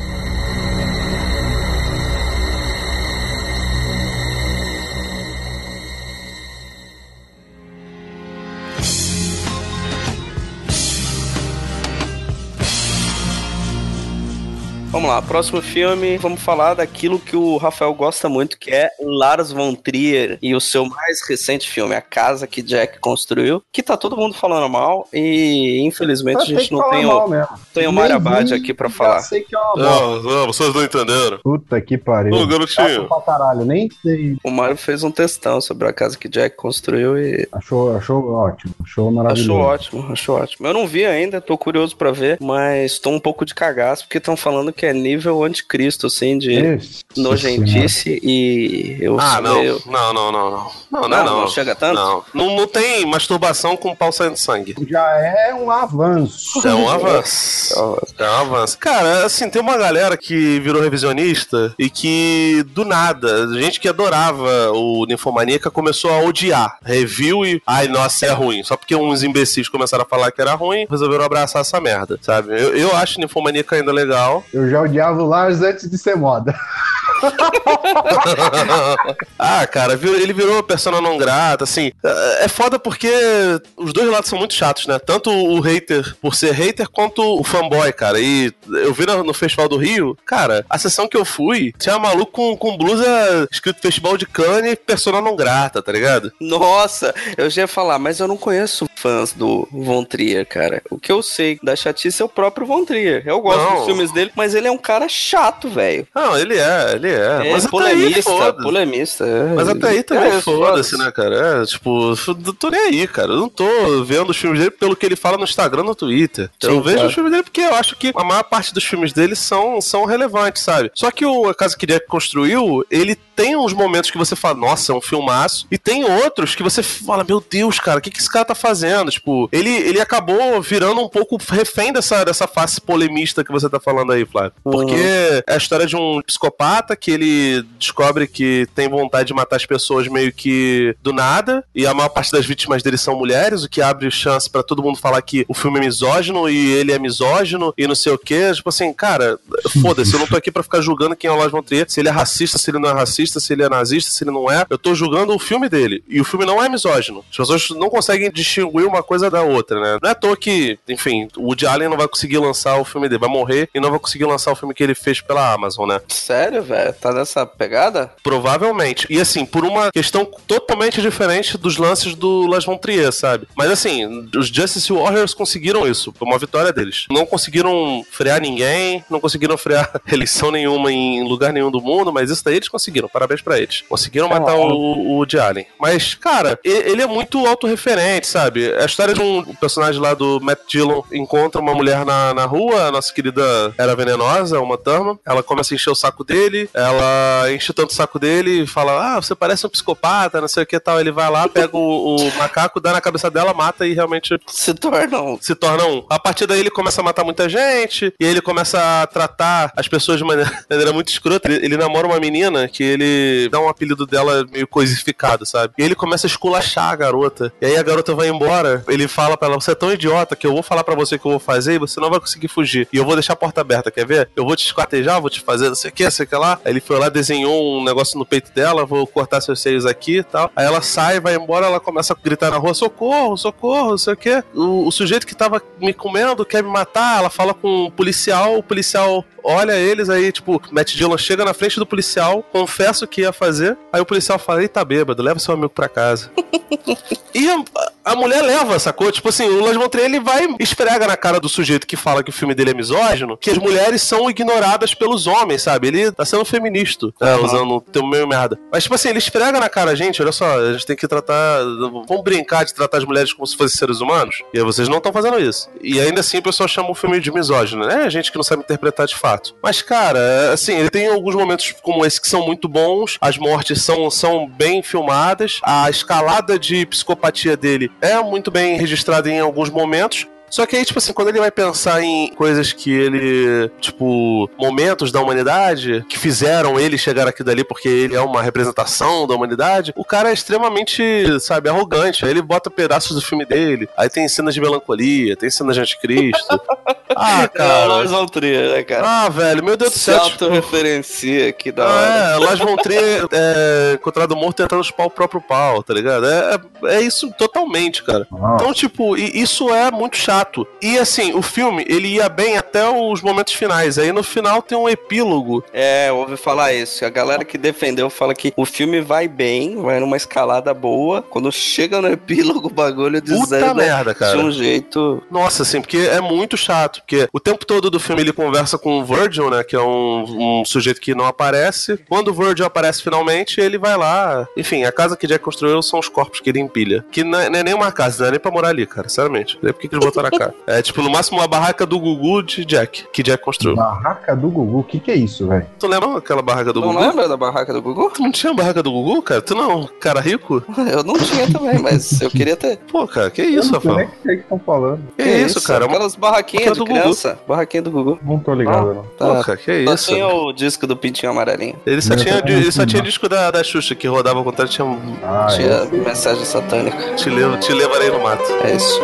Vamos lá, próximo filme, vamos falar daquilo que o Rafael gosta muito, que é Lars von Trier e o seu mais recente filme, A Casa que Jack Construiu, que tá todo mundo falando mal e infelizmente a gente não tem o, tem o Mário Abad aqui pra falar. Sei que é uma não, não, vocês não entenderam. Puta que pariu. Ô, garotinho. Pra caralho, nem sei. O Mário fez um textão sobre A Casa que Jack Construiu e... Achou, achou ótimo, achou maravilhoso. Achou ótimo, achou ótimo. Eu não vi ainda, tô curioso pra ver, mas tô um pouco de cagaço, porque estão falando que é nível anticristo, assim, de Isso, nojentice e eu ah, sou não. eu... não, não, não, não, não, não, não, não, não chega tanto? Não. não, não tem masturbação com pau saindo sangue. Já é um avanço. É um avanço. É um avanço. Cara, assim, tem uma galera que virou revisionista e que, do nada, gente que adorava o Ninfomaníaca começou a odiar. Review e, ai, nossa, é ruim. Só porque uns imbecis começaram a falar que era ruim, resolveram abraçar essa merda, sabe? Eu, eu acho Ninfomaníaca ainda legal. Eu já odiava o Lars antes de ser moda. Ah, cara, ele virou persona não grata, assim. É foda porque os dois lados são muito chatos, né? Tanto o hater por ser hater, quanto o fanboy, cara. E eu vi no Festival do Rio, cara, a sessão que eu fui, tinha maluco com, com blusa escrito Festival de Cannes e persona não grata, tá ligado? Nossa, eu já ia falar, mas eu não conheço fãs do Von Trier, cara. O que eu sei da chatice é o próprio Von Trier. Eu gosto não. dos filmes dele, mas ele é um cara chato, velho. Não, ele é, ele é. É mas polemista, até aí, polemista. É. Mas até aí também é, foda-se, né, cara? É, tipo, eu tô nem aí, cara. Eu não tô vendo os filmes dele pelo que ele fala no Instagram, no Twitter. Sim, eu vejo claro. os filmes dele porque eu acho que a maior parte dos filmes dele são, são relevantes, sabe? Só que o A Casa que Jack Construiu, ele tem uns momentos que você fala, nossa, é um filmaço. E tem outros que você fala, meu Deus, cara, o que, que esse cara tá fazendo? Tipo, ele, ele acabou virando um pouco refém dessa, dessa face polemista que você tá falando aí, Flávio. Porque uhum. é a história de um psicopata que ele descobre que tem vontade de matar as pessoas meio que do nada, e a maior parte das vítimas dele são mulheres, o que abre chance pra todo mundo falar que o filme é misógino e ele é misógino e não sei o que. Tipo assim, cara, foda-se, eu não tô aqui pra ficar julgando quem é o Lars von Trier, se ele é racista, se ele não é racista, se ele é nazista, se ele não é. Eu tô julgando o filme dele, e o filme não é misógino. As pessoas não conseguem distinguir uma coisa da outra, né? Não é à toa que, enfim, o Woody Allen não vai conseguir lançar o filme dele, vai morrer e não vai conseguir lançar o filme que ele fez pela Amazon, né? Sério, velho? é? Tá nessa pegada? Provavelmente. E assim, por uma questão totalmente diferente dos lances do Lars von Trier, sabe? Mas assim, os Justice Warriors conseguiram isso. Foi uma vitória deles. Não conseguiram frear ninguém, não conseguiram frear eleição nenhuma em lugar nenhum do mundo, mas isso daí eles conseguiram. Parabéns pra eles. Conseguiram matar o, o Woody Allen. Mas, cara, ele é muito autorreferente, sabe? A história de um personagem lá do Matt Dillon encontra uma mulher na, na rua, a nossa querida Era Venenosa, uma Thurman. Ela começa a encher o saco dele, ela enche tanto o saco dele e fala, ah, você parece um psicopata, não sei o que tal. Ele vai lá, pega o, o macaco, dá na cabeça dela, mata e realmente se torna um. Se torna um. A partir daí ele começa a matar muita gente, e aí ele começa a tratar as pessoas de maneira, de maneira muito escrota. Ele, ele namora uma menina que ele dá um apelido dela meio coisificado, sabe? E ele começa a esculachar a garota. E aí a garota vai embora, ele fala pra ela, você é tão idiota que eu vou falar pra você o que eu vou fazer e você não vai conseguir fugir. E eu vou deixar a porta aberta, quer ver? Eu vou te esquartejar, vou te fazer não sei o que, não sei o que lá. Aí ele foi lá, desenhou um negócio no peito dela, vou cortar seus seios aqui e tal. Aí ela sai, vai embora, ela começa a gritar na rua, socorro, socorro, não sei o que. O, o sujeito que tava me comendo quer me matar. Ela fala com o policial, o policial olha eles, aí tipo, Matt Dillon chega na frente do policial, confessa o que ia fazer, aí o policial fala, eita bêbado, leva seu amigo pra casa. E a, a mulher leva, sacou? Tipo assim, o Lars von Trier, ele vai esfrega na cara do sujeito que fala que o filme dele é misógino, que as mulheres são ignoradas pelos homens, sabe? Ele tá sendo feminista, é, usando o termo meio merda. Mas tipo assim, ele esfrega na cara, gente, olha só, a gente tem que tratar, vamos brincar de tratar as mulheres como se fossem seres humanos, e aí vocês não estão fazendo isso. E ainda assim o pessoal chama o filme de misógino, né? É gente que não sabe interpretar de fato. Mas, cara, assim, ele tem alguns momentos como esse que são muito bons, as mortes são, são bem filmadas, a escalada de psicopatia dele é muito bem registrada em alguns momentos. Só que aí, tipo assim, quando ele vai pensar em coisas que ele, tipo, momentos da humanidade que fizeram ele chegar aqui dali porque ele é uma representação da humanidade, o cara é extremamente, sabe, arrogante. Aí ele bota pedaços do filme dele, aí tem cenas de melancolia, tem cenas de anticristo. Ah, cara. É, Lars von Trier, né, cara? Ah, velho, meu Deus do Se céu. autorreferencia, que da Ah, hora. é, Lars von Trier é encontrado morto tentando chupar o próprio pau, tá ligado? É, é, é isso totalmente, cara. Ah. Então, tipo, e isso é muito chato. E assim, o filme, ele ia bem até os momentos finais. Aí no final tem um epílogo. É, eu ouvi falar isso. A galera que defendeu fala que o filme vai bem, vai numa escalada boa. Quando chega no epílogo, o bagulho desanda merda, cara. de um jeito... Nossa, assim, porque é muito chato. Porque o tempo todo do filme ele conversa com o Virgil, né? Que é um, um sujeito que não aparece. Quando o Virgil aparece finalmente, ele vai lá. Enfim, a casa que Jack construiu são os corpos que ele empilha. Que não é, não é nem uma casa, não é nem pra morar ali, cara. Sinceramente. Não é porque que eles botaram a cara. É tipo, no máximo, uma barraca do Gugu de Jack. Que Jack construiu. Barraca do Gugu? O que que é isso, velho? Tu lembra aquela barraca do Não Gugu? lembra da barraca do Gugu? Tu não tinha barraca do Gugu, cara? Tu não, cara rico? Eu não tinha também, mas eu queria ter. Pô, cara, que isso, Eu não sei nem Rafael? o que que estão falando. Que isso, cara? Uma- Aquelas barraquinhas de do Gugu. criança. Barraquinha do Gugu. Não tô ligado, não. Pô, Tá. cara, que Só isso? tinha o disco do Pintinho Amarelinho. Ele só Meu tinha, Deus. ele só tinha disco da, da Xuxa, que rodava ao contrário, tinha um Ah, tinha esse- mensagem satânica. te, levo, te levarei no mato. É isso.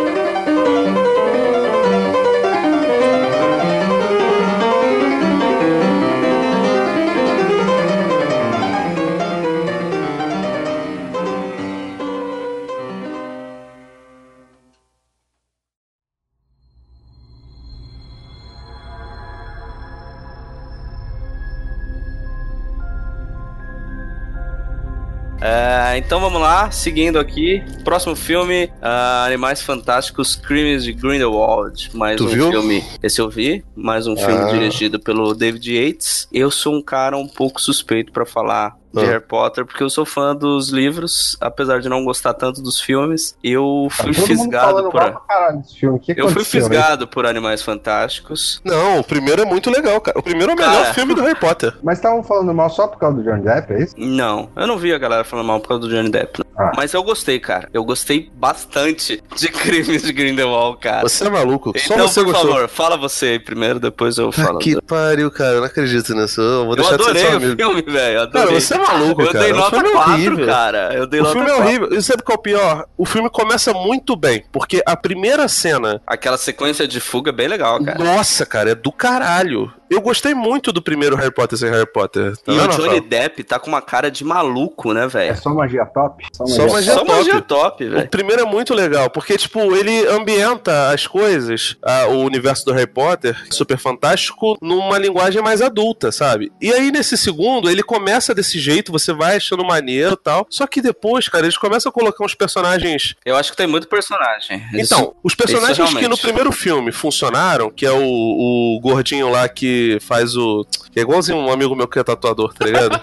É, então vamos lá, seguindo aqui. Próximo filme, ah, Animais Fantásticos, Crimes de Grindelwald. Mais Tu um viu? filme, esse eu vi. Mais um filme Ah. dirigido pelo David Yates. Eu sou um cara um pouco suspeito pra falar de Ah. Harry Potter, porque eu sou fã dos livros, apesar de não gostar tanto dos filmes. Eu Tá fui todo mundo fisgado falando por... mal pra caralho desse filme. O que Eu fui aconteceu, né? fisgado por Animais Fantásticos. Não, o primeiro é muito legal, cara. O primeiro é o melhor Cara. filme do Harry Potter. Mas estavam falando mal só por causa do Johnny Depp, é isso? Não, eu não vi a galera falando mal por causa do Johnny Depp. não. Ah. Mas eu gostei, cara. Eu gostei bastante de Crimes de Grindelwald, cara. Você é maluco. Só Então, você por gostou. favor, fala você aí primeiro, depois eu Ah, falo. que pariu, cara. Eu não acredito nisso. Eu vou Eu deixar de ser adorei seu o amigo. filme, velho. eu Cara, adorei. você é maluco, Eu cara. dei O nota filme é quatro, horrível. cara. Eu dei O nota filme é quatro. horrível. E sabe qual é o pior? O filme começa muito bem, porque a primeira cena... Aquela sequência de fuga é bem legal, cara. Nossa, cara, é do caralho. Eu gostei muito do primeiro Harry Potter sem Harry Potter. Tá e vendo, o Johnny Rafael? Depp tá com uma cara de maluco, né, É velho? só magia top? Só Só magia Só top. magia top, O velho. primeiro é muito legal, porque, tipo, ele ambienta as coisas, a- o universo do Harry Potter, super fantástico, numa linguagem mais adulta, sabe? E aí, nesse segundo, ele começa desse jeito, você vai achando maneiro e tal, só que depois, cara, eles começam a colocar uns personagens... Eu acho que tem muito personagem. Isso- Então, os personagens isso que no realmente. primeiro filme funcionaram, que é o, o gordinho lá que faz o... que é igualzinho um amigo meu que é tatuador, tá ligado?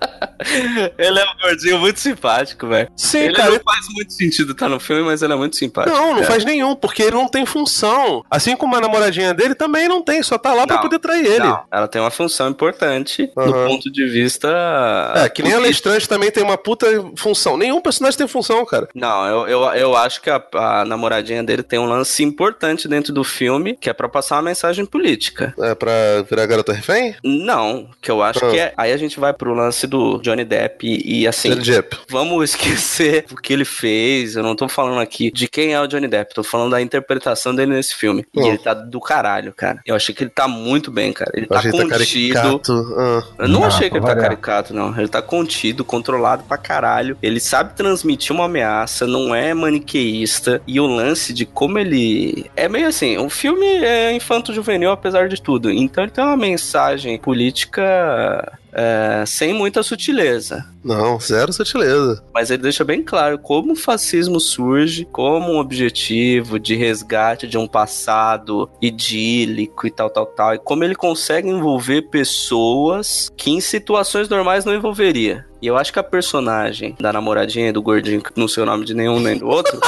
Ele é um gordinho muito simpático, velho. Sim, Ele cara, não faz muito sentido estar no filme, mas ele é muito simpático. Não, não cara. faz nenhum, porque ele não tem função. Assim como a namoradinha dele também não tem, só tá lá pra Não, poder trair ele. Não, ela tem uma função importante do Aham. ponto de vista... É, que nem a político. Lestrange também tem uma puta função. Nenhum personagem tem função, cara. Não, eu, eu, eu acho que a, a namoradinha dele tem um lance importante dentro do filme, que é pra passar uma mensagem política. É pra virar garota refém? Não, que eu acho Ah. que é... Aí a gente vai pro lance do Johnny Depp e, e assim... Johnny Depp. Vamos esquecer o que ele fez. Eu não tô falando aqui de quem é o Johnny Depp. Tô falando da interpretação dele nesse filme. E Hum. ele tá do caralho, cara. Eu achei que ele tá muito bem, cara. Ele tá Achei que tá contido. caricato. Ah. Eu não Ah, achei que ele pra tá variar. caricato, não. Ele tá contido, controlado pra caralho. Ele sabe transmitir uma ameaça, não é maniqueísta. E o lance de como ele... É meio assim, o filme é infanto-juvenil, apesar de tudo. Então ele tem uma mensagem política... é, sem muita sutileza. Não, zero sutileza. Mas ele deixa bem claro como o fascismo surge como um objetivo de resgate de um passado idílico e tal, tal, tal. E como ele consegue envolver pessoas que em situações normais não envolveria. E eu acho que a personagem da namoradinha do gordinho, que não sei o nome de nenhum nem do outro...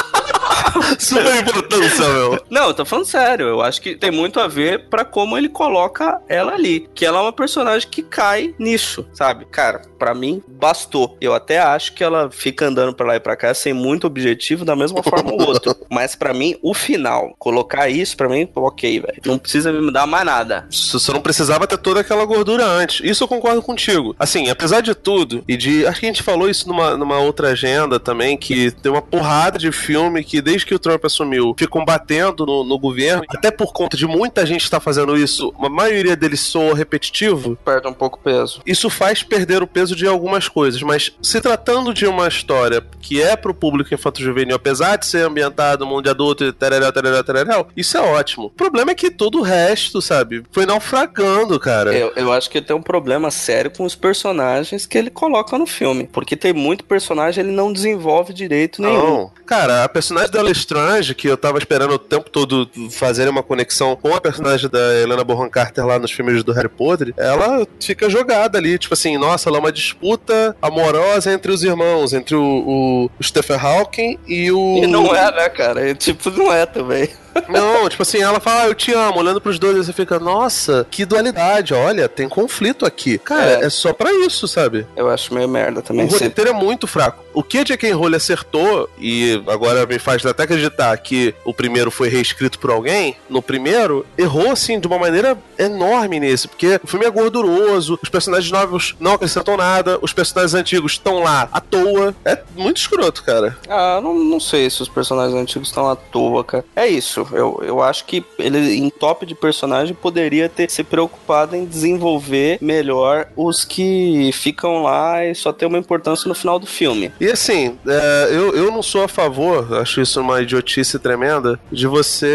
Super importância, meu. Não, eu tô falando sério. Eu acho que tem muito a ver pra como ele coloca ela ali. Que ela é uma personagem que cai nisso, sabe? Cara, pra mim, bastou. Eu até acho que ela fica andando pra lá e pra cá sem muito objetivo, da mesma forma o outro. Mas pra mim, o final, colocar isso, pra mim, ok, velho. Não precisa me dar mais nada. Você não precisava ter toda aquela gordura antes. Isso eu concordo contigo. Assim, apesar de tudo, e de... Acho que a gente falou isso numa, numa outra agenda também, que tem uma porrada de filme que desde que o Trump assumiu, ficam batendo no, no governo, até por conta de muita gente estar fazendo isso, a maioria deles soa repetitivo, Perde um pouco o peso. isso faz perder o peso de algumas coisas, mas se tratando de uma história que é pro público infanto-juvenil, apesar de ser ambientado no mundo de adulto e tereréu, tereréu, tereréu, isso é ótimo. O problema é que todo o resto, sabe, foi naufragando, cara. Eu, eu acho que ele tem um problema sério com os personagens que ele coloca no filme. Porque tem muito personagem ele não desenvolve direito nenhum. Não. Cara, a personagem da Lestrange, que eu tava esperando o tempo todo fazerem uma conexão com a personagem da Helena Bonham Carter lá nos filmes do Harry Potter, ela fica jogada ali, tipo assim, nossa, ela é uma disputa amorosa entre os irmãos, entre o, o, o Stephen Hawking e o... E não é, né, cara? E, tipo, não é também. Não, tipo assim, ela fala, ah, eu te amo, olhando pros dois, e você fica, nossa, que dualidade, olha, tem conflito aqui. Cara, é, É. só pra isso, sabe? Eu acho meio merda O também. Sim. roteiro é muito fraco. O que a J K. Rowling acertou, e agora me faz até acreditar que o primeiro foi reescrito por alguém, no primeiro, errou, assim, de uma maneira enorme nesse, porque o filme é gorduroso, os personagens novos não acrescentam nada, os personagens antigos estão lá à toa. É muito escroto, cara. Ah, não, não sei se os personagens antigos estão à toa, cara. É isso. Eu, eu acho que ele, em top de personagem, poderia ter se preocupado em desenvolver melhor os que ficam lá e só ter uma importância no final do filme. E assim, é, eu, eu não sou a favor, acho isso uma idiotice tremenda, de você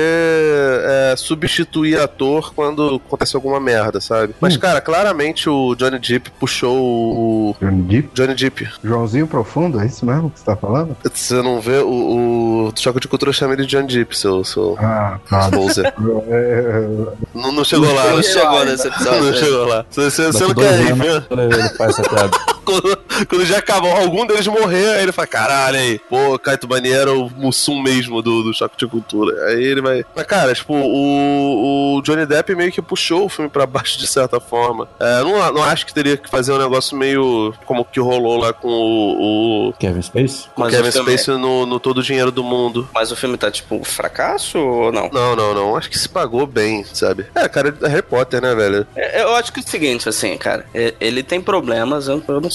é, substituir ator quando acontece alguma merda, sabe? Mas, cara, claramente o Johnny Depp puxou o... Johnny Depp? Johnny Depp. Joãozinho Profundo, é isso mesmo que você tá falando? Você não vê o, o Choque de Cultura chama ele de Johnny Depp, seu... seu... Ah, tá. Bowser. É, Não, não chegou lá, Não né? chegou nesse episódio. Não né? chegou lá. Você, você, você não Daqui quer dois ir, anos, viu? ele ele faz essa piada. Quando, quando já acabou, algum deles morrer, aí ele fala, caralho, aí, pô, Kaito Bani era o Mussum mesmo do, do Choque de Cultura. Aí ele vai... Mas, cara, tipo, o, o Johnny Depp meio que puxou o filme pra baixo de certa forma. É, não, não acho que teria que fazer um negócio meio como que rolou lá com o, o Kevin Space? com o Mas Kevin o filme- Spacey no, no Todo o Dinheiro do Mundo. Mas o filme tá, tipo, um fracasso ou não? Não, não, não. Acho que se pagou bem, sabe? É, cara, é Harry Potter, né, velho? É, eu acho que é o seguinte, assim, cara, é- ele tem problemas, eu, eu não sei se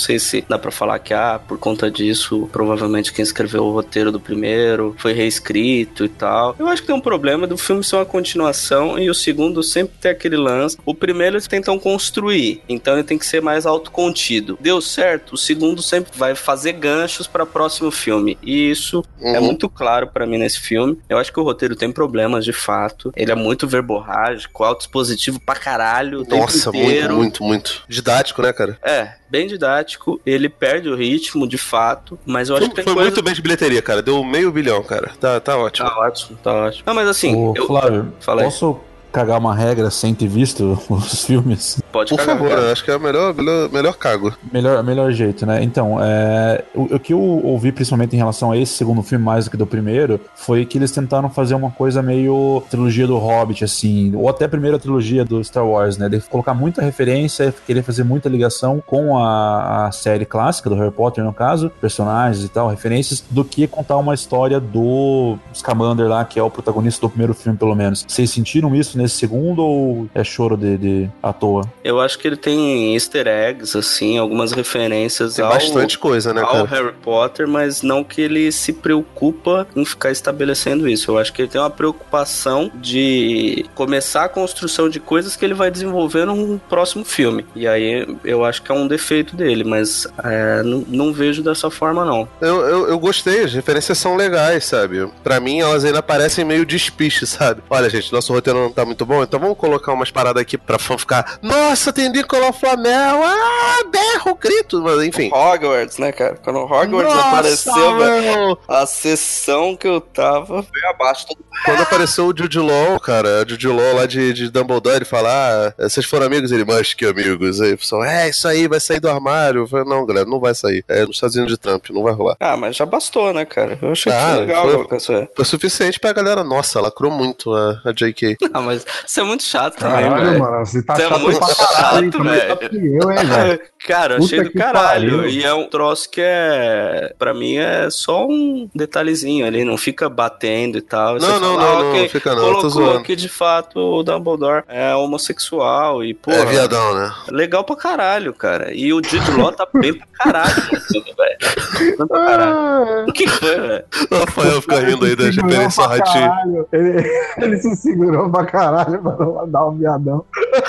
Dá pra falar que, ah, por conta disso, provavelmente quem escreveu o roteiro do primeiro foi reescrito e tal. Eu acho que tem um problema do filme ser uma continuação e o segundo sempre tem aquele lance. O primeiro eles tentam construir, então ele tem que ser mais autocontido. Deu certo, o segundo sempre vai fazer ganchos para próximo filme. E isso uhum. é muito claro pra mim nesse filme. Eu acho que o roteiro tem problemas, de fato. Ele é muito verborrágico, autoexpositivo pra caralho. Nossa, muito, muito, muito. Didático, né, cara? É, bem didático. Ele perde o ritmo, de fato. Mas eu acho foi, que tem Foi coisa... muito bem de bilheteria, cara. Deu meio bilhão, cara. Tá, tá ótimo. Tá ótimo, tá ótimo. Não, mas assim... Ô, eu... Flávio, Fala aí. posso cagar uma regra sem ter visto os filmes? Pode Por cagar, favor, cara. eu acho que é o melhor, melhor, melhor cago. Melhor, melhor jeito, né? Então, é, o, o que eu ouvi principalmente em relação a esse segundo filme, mais do que do primeiro, foi que eles tentaram fazer uma coisa meio trilogia do Hobbit, assim, ou até a primeira trilogia do Star Wars, né? De colocar muita referência, querer fazer muita ligação com a, a série clássica do Harry Potter, no caso, personagens e tal, referências, do que contar uma história do Scamander lá, que é o protagonista do primeiro filme, pelo menos. Vocês sentiram isso nesse segundo ou é choro de, de à toa? Eu acho que ele tem easter eggs, assim, algumas referências tem ao, bastante coisa, né, ao cara? Harry Potter, mas não que ele se preocupa em ficar estabelecendo isso. Eu acho que ele tem uma preocupação de começar a construção de coisas que ele vai desenvolver num próximo filme. E aí eu acho que é um defeito dele, mas é, não, não vejo dessa forma, não. Eu, eu, eu gostei, as referências são legais, sabe? Pra mim, elas ainda parecem meio despiste, sabe? Olha, gente, nosso roteiro não tá muito bom, então vamos colocar umas paradas aqui pra fã ficar, nossa, tem Nicolau Flamel, ah, berro, grito, mas enfim. Hogwarts, né, cara? Quando o Hogwarts nossa, apareceu, meu. a sessão que eu tava foi abaixo. Todo... Quando apareceu o Jude Law, cara, o Jude Law lá de, de Dumbledore, ele fala, ah, vocês foram amigos? Ele, mais que amigos. Aí o pessoal, é, isso aí, vai sair do armário. Eu falei, não, galera, não vai sair. É nos Estados Unidos de Trump, não vai rolar. Ah, mas já bastou, né, cara? Eu achei ah, que foi legal. Foi, foi, foi suficiente pra galera, nossa, lacrou muito a, a J K. Ah, mas isso é muito chato também, Caralho, velho. mano, você tá Isso é chato muito pra caralho, hein? chato, Mais velho. chato que eu, hein, velho? Cara, eu Puta achei do que caralho. pariu. E é um troço que é... Pra mim é só um detalhezinho ali, não fica batendo e tal. Não, Você não, fala, não, ah, não, ok, não fica não, eu tô colocou zoando. que de fato o Dumbledore é homossexual e, pô... É viadão, né? Legal pra caralho, cara. E o Jude Law tá bem pra caralho no filme, velho. Tanto pra caralho. O que foi, velho? O Rafael fica rindo aí da Se segurou referência ao pra ratinho. caralho. Ele, ele se segurou pra caralho pra não dar um viadão.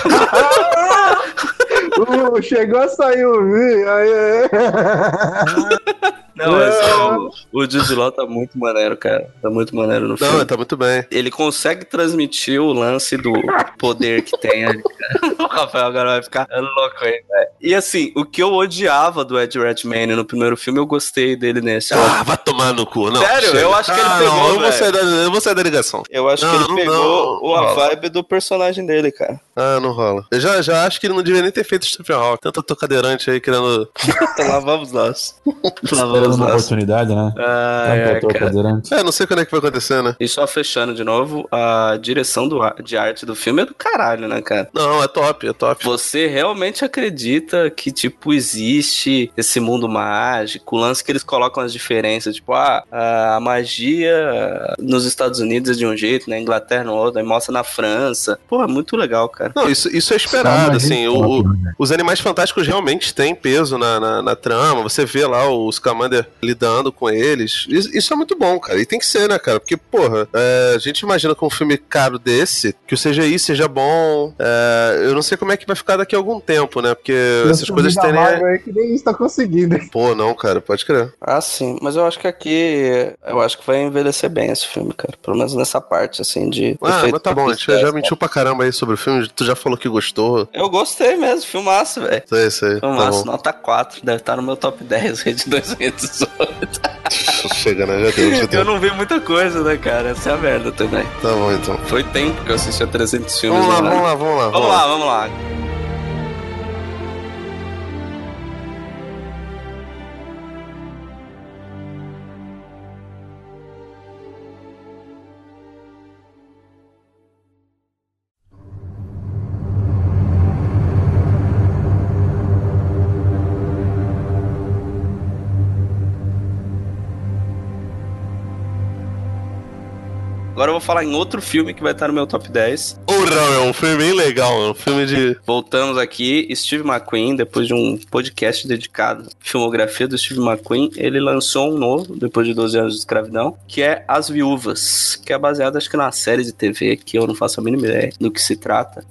uh, chegou a sair o vídeo. Aí, Não, mas o, o Jude Law tá muito maneiro, cara. Tá muito maneiro no filme. Não, tá muito bem. Ele consegue transmitir o lance do poder que tem ali, cara. O Rafael agora vai ficar louco aí, velho. E assim, o que eu odiava do Ed Redmayne no primeiro filme, eu gostei dele nesse. Ah, vai tomar no cu, não. Sério, chega. eu acho que ele ah, pegou, não, eu vou, velho. sair da, eu vou sair da ligação. Eu acho Não, que ele não, pegou não, a não. vibe do personagem dele, cara. Ah, não rola. Eu já, já acho que ele não devia nem ter feito Stephen Hawking. Tanto tô cadeirante aí querendo... Então lá vamos nós. Lá Esperando vamos uma nós. oportunidade, né? Ah, Tanto é, ator cara. cadeirante. É, não sei quando é que vai acontecer, né? E só fechando de novo, a direção do, ar- de arte do filme é do caralho, né, cara? Não, é top, é top. Você realmente acredita que, tipo, existe esse mundo mágico, o lance que eles colocam as diferenças, tipo, ah, a magia nos Estados Unidos é de um jeito, na Inglaterra no outro, aí mostra na França. Pô, é muito legal, cara. Não, isso, isso é Só esperado, uma assim. gente O, o- top, né? os Animais Fantásticos realmente têm peso na, na, na trama. Você vê lá os Scamander lidando com eles. Isso, isso é muito bom, cara. E tem que ser, né, cara? Porque, porra, é, a gente imagina com um filme caro desse, que o C G I seja bom. É, eu não sei como é que vai ficar daqui a algum tempo, né? Porque essas Esse coisas filme da terem... Marvel aí que nem isso tá conseguindo, hein? Pô, não, cara, pode crer. Ah, sim. Mas eu acho que aqui, eu acho que vai envelhecer bem esse filme, cara. Pelo menos nessa parte, assim, de... Ah, efeito mas tá bom, a gente especiais, já cara. mentiu pra caramba aí sobre o filme. Tu já falou que gostou. Eu gostei mesmo, filmaço, velho. Sei, sei. Tá Filmaço, bom. nota quatro. Deve estar no meu top dez de dois mil e dezoito. Chega, né? Já deu, já Eu deu. não vi muita coisa, né, cara? Essa é a merda também. Tá bom, então. Foi tempo que eu assisti a trezentos filmes. Vamos lá, né? vamos lá, vamos lá. Vamos lá, vamos lá. Agora eu vou falar em outro filme que vai estar no meu top dez. Ou não, é um filme bem legal, é um filme de... Voltamos aqui, Steve McQueen, depois de um podcast dedicado à filmografia do Steve McQueen, ele lançou um novo, depois de doze anos de escravidão, que é As Viúvas, que é baseado, acho que na série de T V, que eu não faço a mínima ideia do que se trata,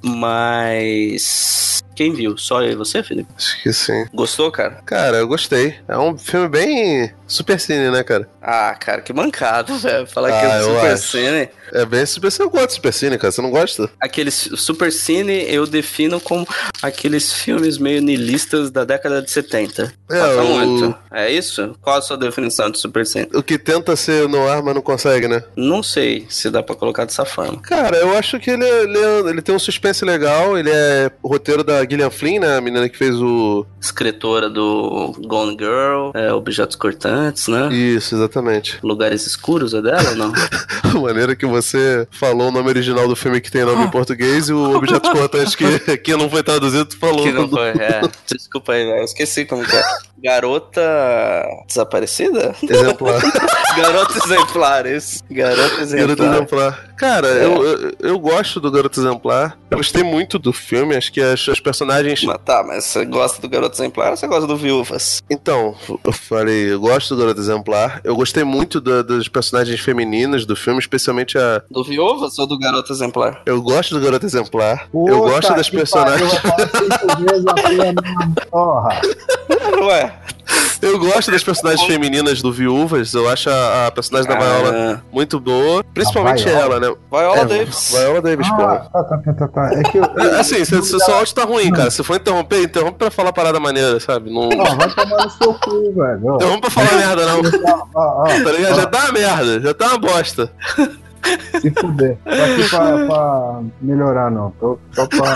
mas... Quem viu? Só eu e você, Felipe? Acho que sim. Gostou, cara? Cara, eu gostei. É um filme bem super cine, né, cara? Ah, cara, que mancada, velho. Falar Ah, que é eu super acho. cine. É bem super cine. Eu gosto de super cine, cara. Você não gosta? Aqueles super cine eu defino como aqueles filmes meio nihilistas da década de setenta. É, Passa o- muito. É isso? Qual a sua definição de super cine? O que tenta ser no ar, mas não consegue, né? Não sei se dá pra colocar dessa forma. Cara, eu acho que ele, é- ele, é- ele tem um suspense legal. Ele é o roteiro da Gillian Flynn, né? A menina que fez o... Escritora do Gone Girl, é, Objetos Cortantes, né? Isso, exatamente. Lugares Escuros é dela ou não? A maneira que você falou o nome original do filme que tem nome em português e o Objetos Cortantes que, que não foi traduzido, tu falou. Que não foi, é. Desculpa aí, velho. Eu esqueci como que é. Garota desaparecida? Exemplar. Garota exemplar, isso. Garota exemplar. Garoto Exemplar. Cara, É. eu, eu, eu gosto do Garoto Exemplar. Eu gostei muito do filme. Acho que as, as personagens... Mas tá, mas você gosta do Garoto Exemplar ou você gosta do Viúvas? Então, eu falei, eu gosto do Garoto Exemplar. Eu gostei muito da- das personagens femininas do filme, especialmente a... Do Viúvas ou do Garoto Exemplar? Eu gosto do Garoto Exemplar. eu Puta gosto das que personagens... pariu, eu falo cinco vezes a mesma porra. Ué. Eu gosto das personagens femininas do Viúvas. Eu acho a, a personagem da Viola muito boa. Principalmente A Viola? ela, né? Viola É, Davis. Viola Davis, porra. Ah, tá, tá, tá, tá. É que eu, É, assim, seu seu áudio tá ruim, cara. Se for interromper, interrompe pra falar parada maneira, sabe? Não Ó, vai tomar no seu cu, velho. Ó, interrompe pra falar merda, não. ó, ó, Tá ligado? Já tá uma merda, já tá uma bosta. se fuder. Tô aqui pra, pra melhorar, não. Tô só pra,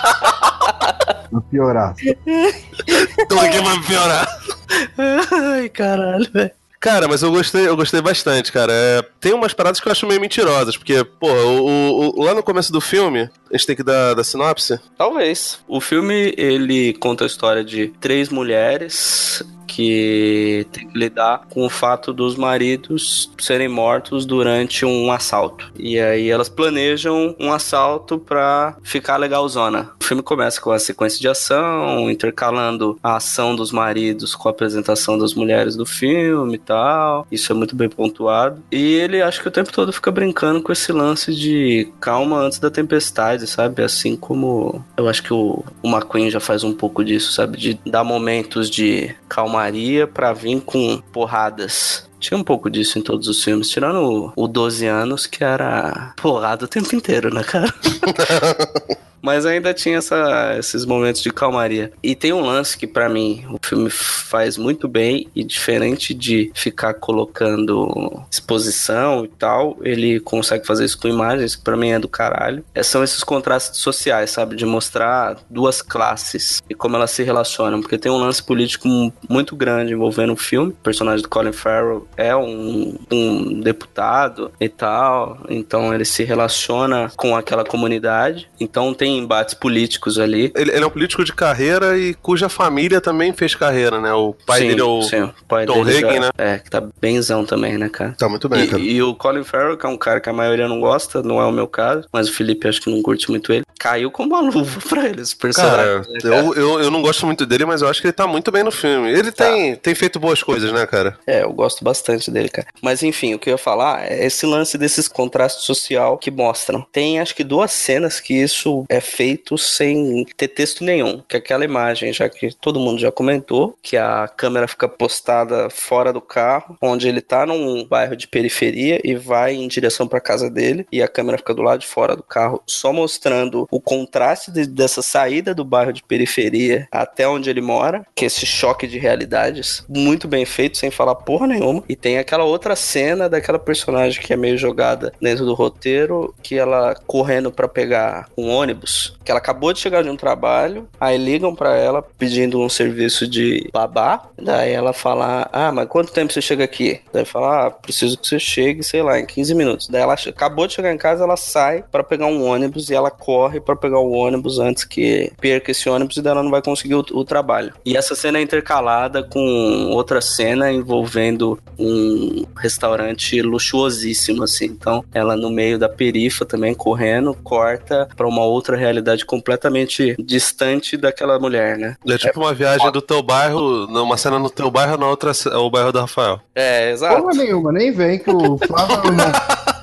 pra piorar. Tô aqui pra piorar. Ai, caralho, velho. Cara, mas eu gostei, eu gostei bastante, cara. É, tem umas paradas que eu acho meio mentirosas, porque, pô, o, o- o- lá no começo do filme, a gente tem que dar da sinopse. Talvez. O filme, ele conta a história de três mulheres que tem que lidar com o fato dos maridos serem mortos durante um assalto. E aí elas planejam um assalto pra ficar legalzona. O filme começa com a sequência de ação, intercalando a ação dos maridos com a apresentação das mulheres do filme e tal. Isso é muito bem pontuado. E ele, acho que o tempo todo fica brincando com esse lance de calma antes da tempestade, sabe? Assim como eu acho que o, o McQueen já faz um pouco disso, sabe? De dar momentos de calmaria pra vir com porradas. Tinha um pouco disso em todos os filmes, tirando o, o doze anos, que era porrada o tempo inteiro, né, cara? Mas ainda tinha essa, esses momentos de calmaria. E tem um lance que, pra mim, o filme faz muito bem. E diferente de ficar colocando exposição e tal, ele consegue fazer isso com imagens, que pra mim é do caralho. É, são esses contrastes sociais, sabe? De mostrar duas classes e como elas se relacionam. Porque tem um lance político muito grande envolvendo o filme. O personagem do Colin Farrell é um, um deputado e tal. Então ele se relaciona com aquela comunidade. Então tem embates políticos ali. Ele, ele é um político de carreira e cuja família também fez carreira, né? O pai sim, dele é o sim, o pai Tom dele Hagen, já- né? É, que tá benzão também, né, cara? Tá muito bem, cara. E, e o Colin Farrell, que é um cara que a maioria não gosta, não é o meu caso, mas o Felipe acho que não curte muito ele. Caiu como uma luva pra ele, esse Cara, personagem. né, cara? eu, eu, eu não gosto muito dele, mas eu acho que ele tá muito bem no filme. Ele Tá. tem, tem feito boas coisas, né, cara? É, eu gosto bastante dele, cara. Mas enfim, o que eu ia falar é esse lance desses contrastes social que mostram. Tem acho que duas cenas que isso é feito sem ter texto nenhum. Que é aquela imagem, já que todo mundo já comentou, que a câmera fica postada fora do carro, onde ele tá num bairro de periferia e vai em direção pra casa dele, e a câmera fica do lado de fora do carro, só mostrando o contraste de- dessa saída do bairro de periferia até onde ele mora, que é esse choque de realidades, muito bem feito, sem falar porra nenhuma. E tem aquela outra cena daquela personagem que é meio jogada dentro do roteiro, que ela correndo pra pegar um ônibus, que ela acabou de chegar de um trabalho, aí ligam pra ela pedindo um serviço de babá, daí ela fala, ah, mas quanto tempo você chega aqui? Daí fala, ah, preciso que você chegue, sei lá, em quinze minutos. Daí ela che- acabou de chegar em casa, ela sai pra pegar um ônibus e ela corre pra pegar o ônibus antes que perca esse ônibus e daí ela não vai conseguir o, o trabalho. E essa cena é intercalada com outra cena envolvendo um restaurante luxuosíssimo, assim. Então, ela no meio da perifa também, correndo, corta pra uma outra realidade completamente distante daquela mulher, né? É tipo uma viagem do teu bairro, uma cena no teu bairro, na outra é o bairro do Rafael. É, exato. Porra nenhuma, nem vem que o Flávio não,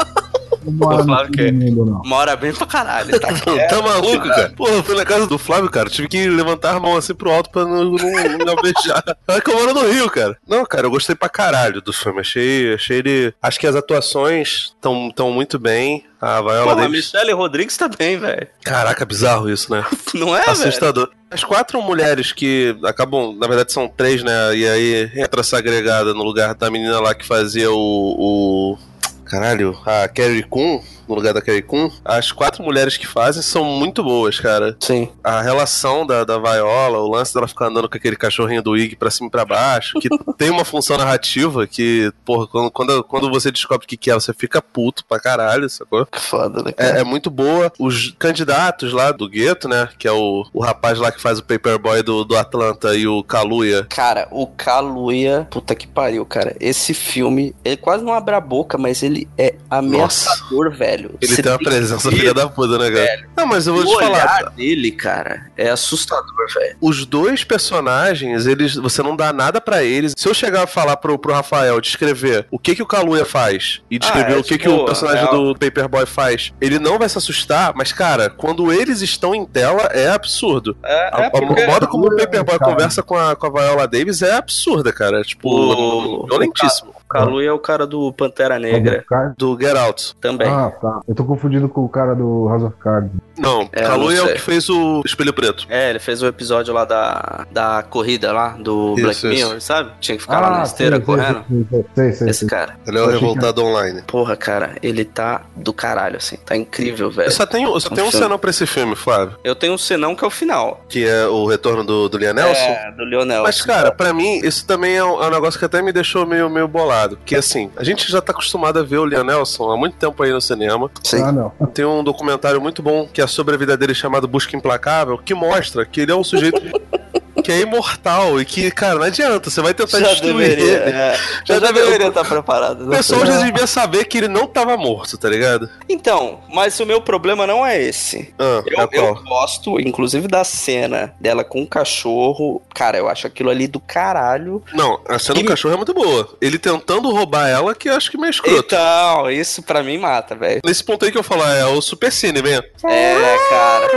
não mora O Flávio no que- mundo, não. Mora bem pra caralho, tá? Tá maluco, cara? Porra, eu fui na casa do Flávio, cara. Tive que levantar a mão assim pro alto pra não, não, não beijar. Olha que eu moro no Rio, cara. Não, cara, eu gostei pra caralho do filme. Achei, achei ele. Acho que as atuações estão tão muito bem. A Viola Pô, a Davis. Michelle Rodrigues tá bem, velho. Caraca, bizarro isso, né? Não é, velho? Assustador. As quatro mulheres que acabam, na verdade são três, né? E aí entra essa agregada no lugar da menina lá que fazia o. o... Caralho, a Carrie Coon, no lugar da Carrie Coon. As quatro mulheres que fazem são muito boas, cara. Sim. A relação da, da Viola, o lance dela ficar andando com aquele cachorrinho do Iggy pra cima e pra baixo, que tem uma função narrativa que, porra, quando, quando, quando você descobre o que, que é, você fica puto pra caralho, sacou? Que foda, né, cara? É, é muito boa. Os candidatos lá do gueto, né? Que é o, o rapaz lá que faz o Paperboy do, do Atlanta e o Kaluuya. Cara, o Kaluuya, puta que pariu, cara. Esse filme, ele quase não abre a boca, mas ele é ameaçador, velho. Ele Você tem uma que presença ver, filha da puta, né, cara? velho. Não, mas eu vou O te falar. olhar dele, cara, é assustador, velho. Os dois personagens, eles, você não dá nada pra eles. Se eu chegar a falar pro, pro Rafael, descrever o que que o Kaluuya faz e descrever Ah, é o que tipo, que o personagem é do Paperboy faz, ele não vai se assustar, mas, cara, quando eles estão em tela, é absurdo. É, A, é a porque modo como o Paperboy cara. conversa com a, com a Viola Davis é absurda, cara. É, tipo, O- violentíssimo. o Kaluuya é o cara do Pantera Negra Cards? Do Get Out. também. Ah, tá. Eu tô confundindo com o cara do House of Cards. Não, É, eu Kaluuya é não o sei. que fez o Espelho Preto. É, ele fez o episódio lá da, da corrida lá, do Isso, Black isso. Mirror, sabe? Tinha que ficar lá na esteira sei, correndo. Sei, sei, sei, sei, Esse sei. cara. Ele é o Eu achei Revoltado Online. Porra, cara, ele tá do caralho, assim. Tá incrível, velho. Eu só tenho, eu só Um tenho um filme. senão pra esse filme, Flávio. Eu tenho um senão que é o final. Que é o retorno do, do Liam Nelson. É, do Lionel. Mas, cara, pra mim, isso também é um, é um negócio que até me deixou meio, meio bolado. Porque, assim, a gente já tá acostumado a ver o Liam Nelson há muito tempo aí no cinema. Sim. Ah, não. Tem um documentário muito bom que é sobre a vida dele chamado Busca Implacável, que mostra que ele é um sujeito que é imortal e que, cara, não adianta, você vai tentar Já destruir deveria, ele. é. Já Já deve- deveria estar preparado. O né? pessoal já devia saber que ele não tava morto, tá ligado? Então, mas o meu problema não é esse. Ah, Eu, é qual? eu gosto, inclusive, da cena dela com o cachorro. Cara, eu acho aquilo ali do caralho. Não, a cena E- do cachorro é muito boa. Ele tentando roubar ela, que eu acho que é meio escroto. Então, isso pra mim mata, velho. Nesse ponto aí que eu falo, é o Super Cine, mesmo. É, cara.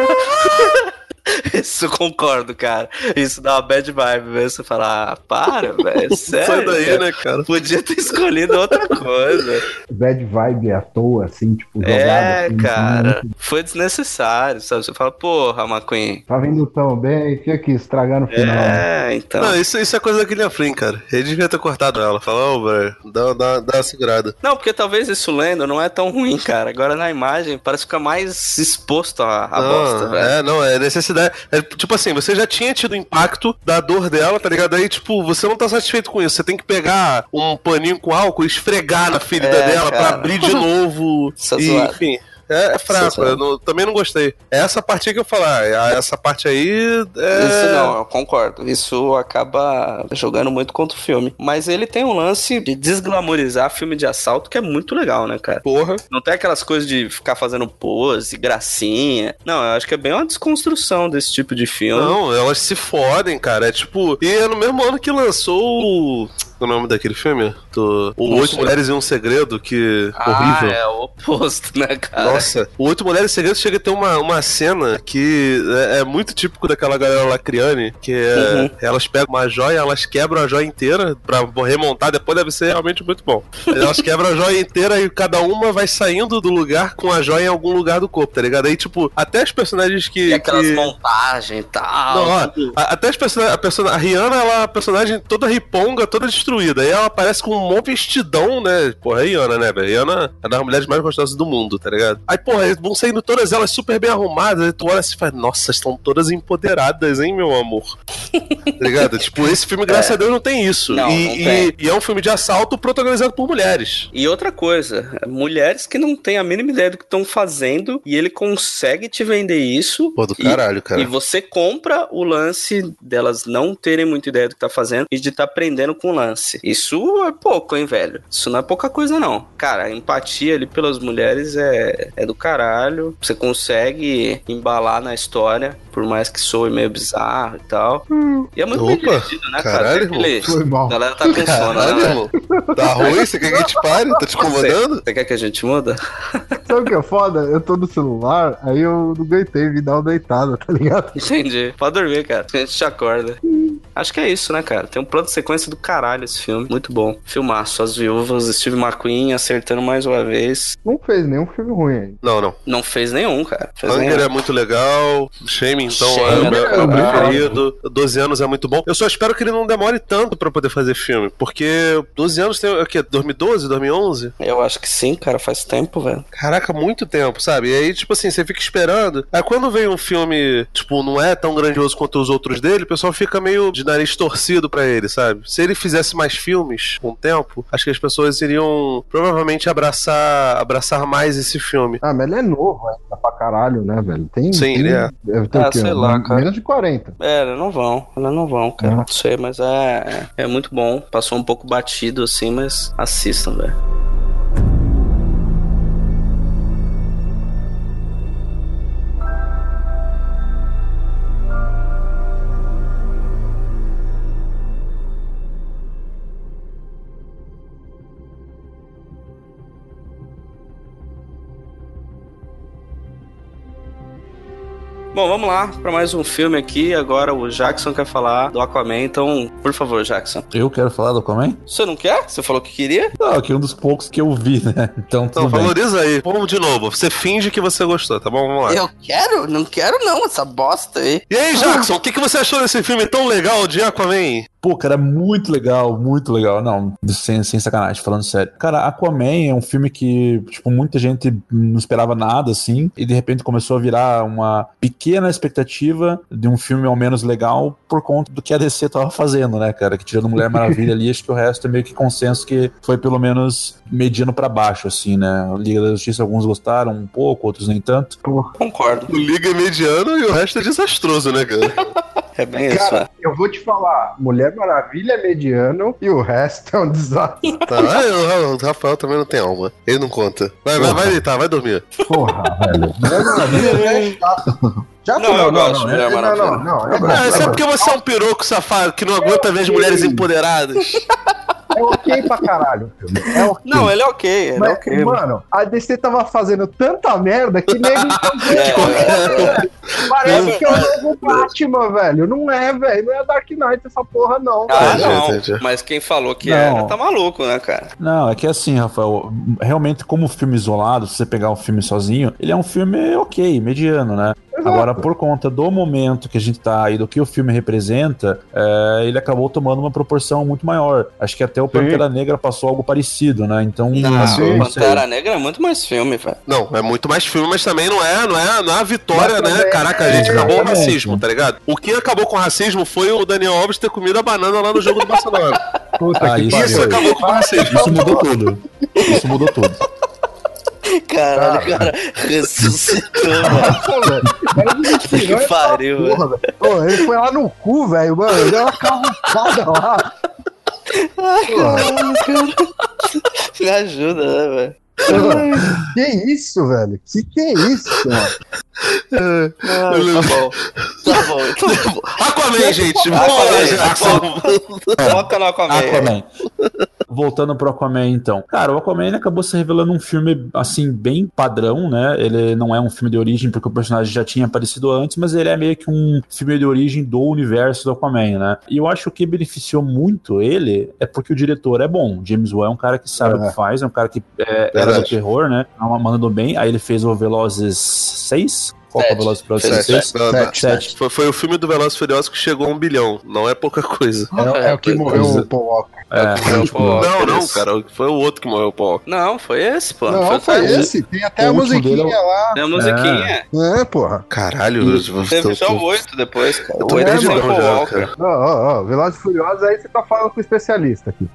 Isso eu concordo, cara. Isso dá uma bad vibe mesmo. Você fala, ah, para, velho. Sério. Sai daí, cara. né, cara? Podia ter escolhido outra coisa. Bad vibe à toa, assim, tipo, jogada. É, assim, cara. assim, Foi desnecessário, sabe? Você fala, porra, McQueen. Tá vindo tão bem, tinha que estragar no final. É, então. Não, isso, isso é coisa da Gillian Flynn, cara. Ele devia ter cortado ela. Falar, ô, velho, dá, dá, dá uma segurada. Não, porque talvez isso lendo não é tão ruim, cara. Agora na imagem parece ficar mais exposto à, à não, bosta, velho. é, não, é necessidade. É, tipo assim, você já tinha tido impacto da dor dela, tá ligado? Aí, tipo, você não tá satisfeito com isso. Você tem que pegar um paninho com álcool e esfregar na ferida É, dela cara. pra abrir de novo. Isso é e, zoado. enfim. É, é fraco, Isso é zoado. eu não- também não gostei. É essa parte aí que eu falar, essa parte aí é... Isso não, eu concordo. Isso acaba jogando muito contra o filme. Mas ele tem um lance de desglamorizar filme de assalto que é muito legal, né, cara? Porra. Não tem aquelas coisas de ficar fazendo pose, gracinha. Não, eu acho que é bem uma desconstrução desse tipo de filme. Não, elas se fodem, cara. É tipo. E é no mesmo ano que lançou o. O nome daquele filme? Do... O Não Oito sei. Mulheres e um Segredo, que. Ah, horrível. é o oposto, né, cara? Nossa, o Oito Mulheres e Segredo chega a ter uma, uma cena que é, é muito típico daquela galera lacriane, que é, Uhum. elas pegam uma joia, elas quebram a joia inteira pra remontar, depois deve ser realmente muito bom. Elas quebram a joia inteira e cada uma vai saindo do lugar com a joia em algum lugar do corpo, tá ligado? Aí, tipo, até os personagens que... E aquelas que... montagens e tal. Não, ó, tudo. a- até as personagens, a, persona- a Rihanna, ela é uma personagem toda riponga, toda destruída. Aí ela aparece com um mó vestidão, né? Porra, é Rihanna, né, velho? Rihanna é das mulheres mais gostosas do mundo, tá ligado? Aí, porra, eles vão saindo todas elas super bem arrumadas. Aí tu olha assim e fala, nossa, estão todas empoderadas, hein, meu amor? Tá ligado? Tipo, esse filme, graças É. a Deus, não tem isso. Não, e, não e- tem. e é um filme de assalto protagonizado por mulheres. E outra coisa, mulheres que não têm a mínima ideia do que estão fazendo e ele consegue te vender isso. Pô, do e- caralho, cara. E você compra o lance delas não terem muita ideia do que tá fazendo e de estar tá aprendendo com o lance. Isso é pouco, hein, velho? Isso não é pouca coisa, não. Cara, a empatia ali pelas mulheres é, é do caralho. Você consegue embalar na história, por mais que soe meio bizarro e tal. E é muito bem Opa, dirigido, né, cara? caralho, Tem aquele- Foi mal. A galera tá com sono, né, Caralho, velho? irmão. Tá ruim? Você quer que a gente pare? Tá te incomodando? Você, você quer que a gente muda? Sabe o que é foda? Eu tô no celular, aí eu não aguentei me dar uma deitada, tá ligado? Entendi. Pode dormir, cara. A gente te acorda. Acho que é isso, né, cara? Tem um plano de sequência do caralho esse filme. Muito bom. Filmaço. As Viúvas, Steve McQueen acertando mais uma vez. Não fez nenhum filme ruim aí. Não, não. Não fez nenhum, cara. Fez Hunger nenhum. é muito legal. Shame, então, Shame é, o é meu, do é o caralho. preferido. doze anos é muito bom. Eu só espero que ele não demore tanto pra poder fazer filme. Porque doze anos tem o quê? dois mil e doze, dois mil e onze? Eu acho que sim, cara. Faz tempo, velho. Caraca, muito tempo, sabe? E aí, tipo assim, você fica esperando. Aí quando vem um filme, tipo, não é tão grandioso quanto os outros dele, o pessoal fica meio de nariz torcido pra ele, sabe? Se ele fizesse mais filmes com o tempo, acho que as pessoas iriam provavelmente abraçar, abraçar mais esse filme. Ah, mas ele é novo ainda pra caralho, né, velho? Tem, Sim, tem, ele é. Deve ter Ah, o quê? sei lá, cara. Menos de quarenta. É, elas não vão. Elas não vão, cara. Ah. Não sei, mas é, é muito bom. Passou um pouco batido, assim, mas assistam, velho. Bom, vamos lá para mais um filme aqui. Agora o Jackson quer falar do Aquaman, então, por favor, Jackson. Eu quero falar do Aquaman? Você não quer? Você falou que queria? Não, aqui é um dos poucos que eu vi, né? Então, tudo Então, bem. valoriza aí. Vamos de novo. Você finge que você gostou, tá bom? Vamos lá. Eu quero? Não quero não, essa bosta aí. E aí, Jackson, o que, que você achou desse filme tão legal de Aquaman? Pô, cara, muito legal, muito legal. Não, sem, sem sacanagem, falando sério. Cara, Aquaman é um filme que, tipo, muita gente não esperava nada, assim, e de repente começou a virar uma pequena expectativa de um filme ao menos legal por conta do que a D C tava fazendo, né, cara? Que tirando Mulher Maravilha ali, acho que o resto é meio que consenso que foi pelo menos mediano pra baixo, assim, né? Liga da Justiça, alguns gostaram um pouco, outros nem tanto. Concordo. O Liga é mediano e o resto é desastroso, né, cara? É bem isso, Cara, né? eu vou te falar, Mulher Maravilha é mediano e o resto é um desastre. Tá, ah, o Rafael também não tem alma. Ele não conta. Vai, vai, vai deitar, vai dormir. Porra, velho. Mulher Maravilha é chato. Já Não, eu gosto de Mulher é- Maravilha. Não, não, não. eu Ah, gosto, isso eu é porque você é um piroco safado que não aguenta ver as mulheres empoderadas. É ok pra caralho o filme. É ok. Não, ele é ok, ele Mas, é ok. mano, a D C tava fazendo tanta merda que nego É, parece que é o novo Batman, velho. Não é, velho. Não é Dark Knight essa porra, não. Ah, Entendi, não. entendi. Mas quem falou que Não. era, tá maluco, né, cara? Não, é que assim, Rafael, realmente como filme isolado, se você pegar o filme sozinho, ele é um filme ok, mediano, né? Agora, por conta do momento que a gente tá e do que o filme representa, é, ele acabou tomando uma proporção muito maior. Acho que até o Pantera Negra passou algo parecido, né? Então, Não, assim, não sei. Pantera Negra é muito mais filme, velho. Não, é muito mais filme, mas também não é, não é, não é a vitória, Mas né? também- Caraca, a gente acabou o Exatamente. racismo, tá ligado? O que acabou com o racismo foi o Daniel Alves ter comido a banana lá no jogo do Barcelona. Puta Ah, que isso pariu. Isso acabou com o racismo. Isso mudou tudo. Isso mudou tudo. Caralho, cara, ressuscitou, mano. Pô, velho. Era de Que essa pariu, porra, velho. Pô, ele foi lá no cu, velho. Mano, ele deu uma cavucada lá. Ai, caralho, cara. Me ajuda, né, velho? Que isso, velho? Que que é isso, mano? Ah, tá bom. Tá bom, tá bom. Aquaman, gente. Vamos lá, Aquaman, Jackson. Foca no Aquaman. Aquaman. Voltando pro Aquaman, então. Cara, o Aquaman ele acabou se revelando um filme, assim, bem padrão, né? Ele não é um filme de origem, porque o personagem já tinha aparecido antes, mas ele é meio que um filme de origem do universo do Aquaman, né? E eu acho que beneficiou muito ele é porque o diretor é bom. James Wan é um cara que sabe É. o que faz, é um cara que é, era do Verdade. terror, né? Mandou bem. Aí ele fez o Velozes seis, Qual que é o Sete. Velozes e Furiosos Fez seis? sete. Não, não. Sete. Sete. Foi, foi o filme do Velozes e Furiosos que chegou a um bilhão. Não é pouca coisa. É, é o que morreu Pois é. o Paul Walker. É, Foi o tipo, Paul Não, Walker, não, esse. cara. Foi o outro que morreu, pô. Não, foi esse, pô. Não, foi, foi esse. esse. Tem até O a último musiquinha dele é lá. Tem a musiquinha. É, porra. Caralho, eu Teve tô- já o tô- oito depois, cara. eu tô O oito perdidão sem Paul já, Walker. cara. Ó, ó, ó. Velozes e Furiosos, aí você tá falando com o especialista aqui.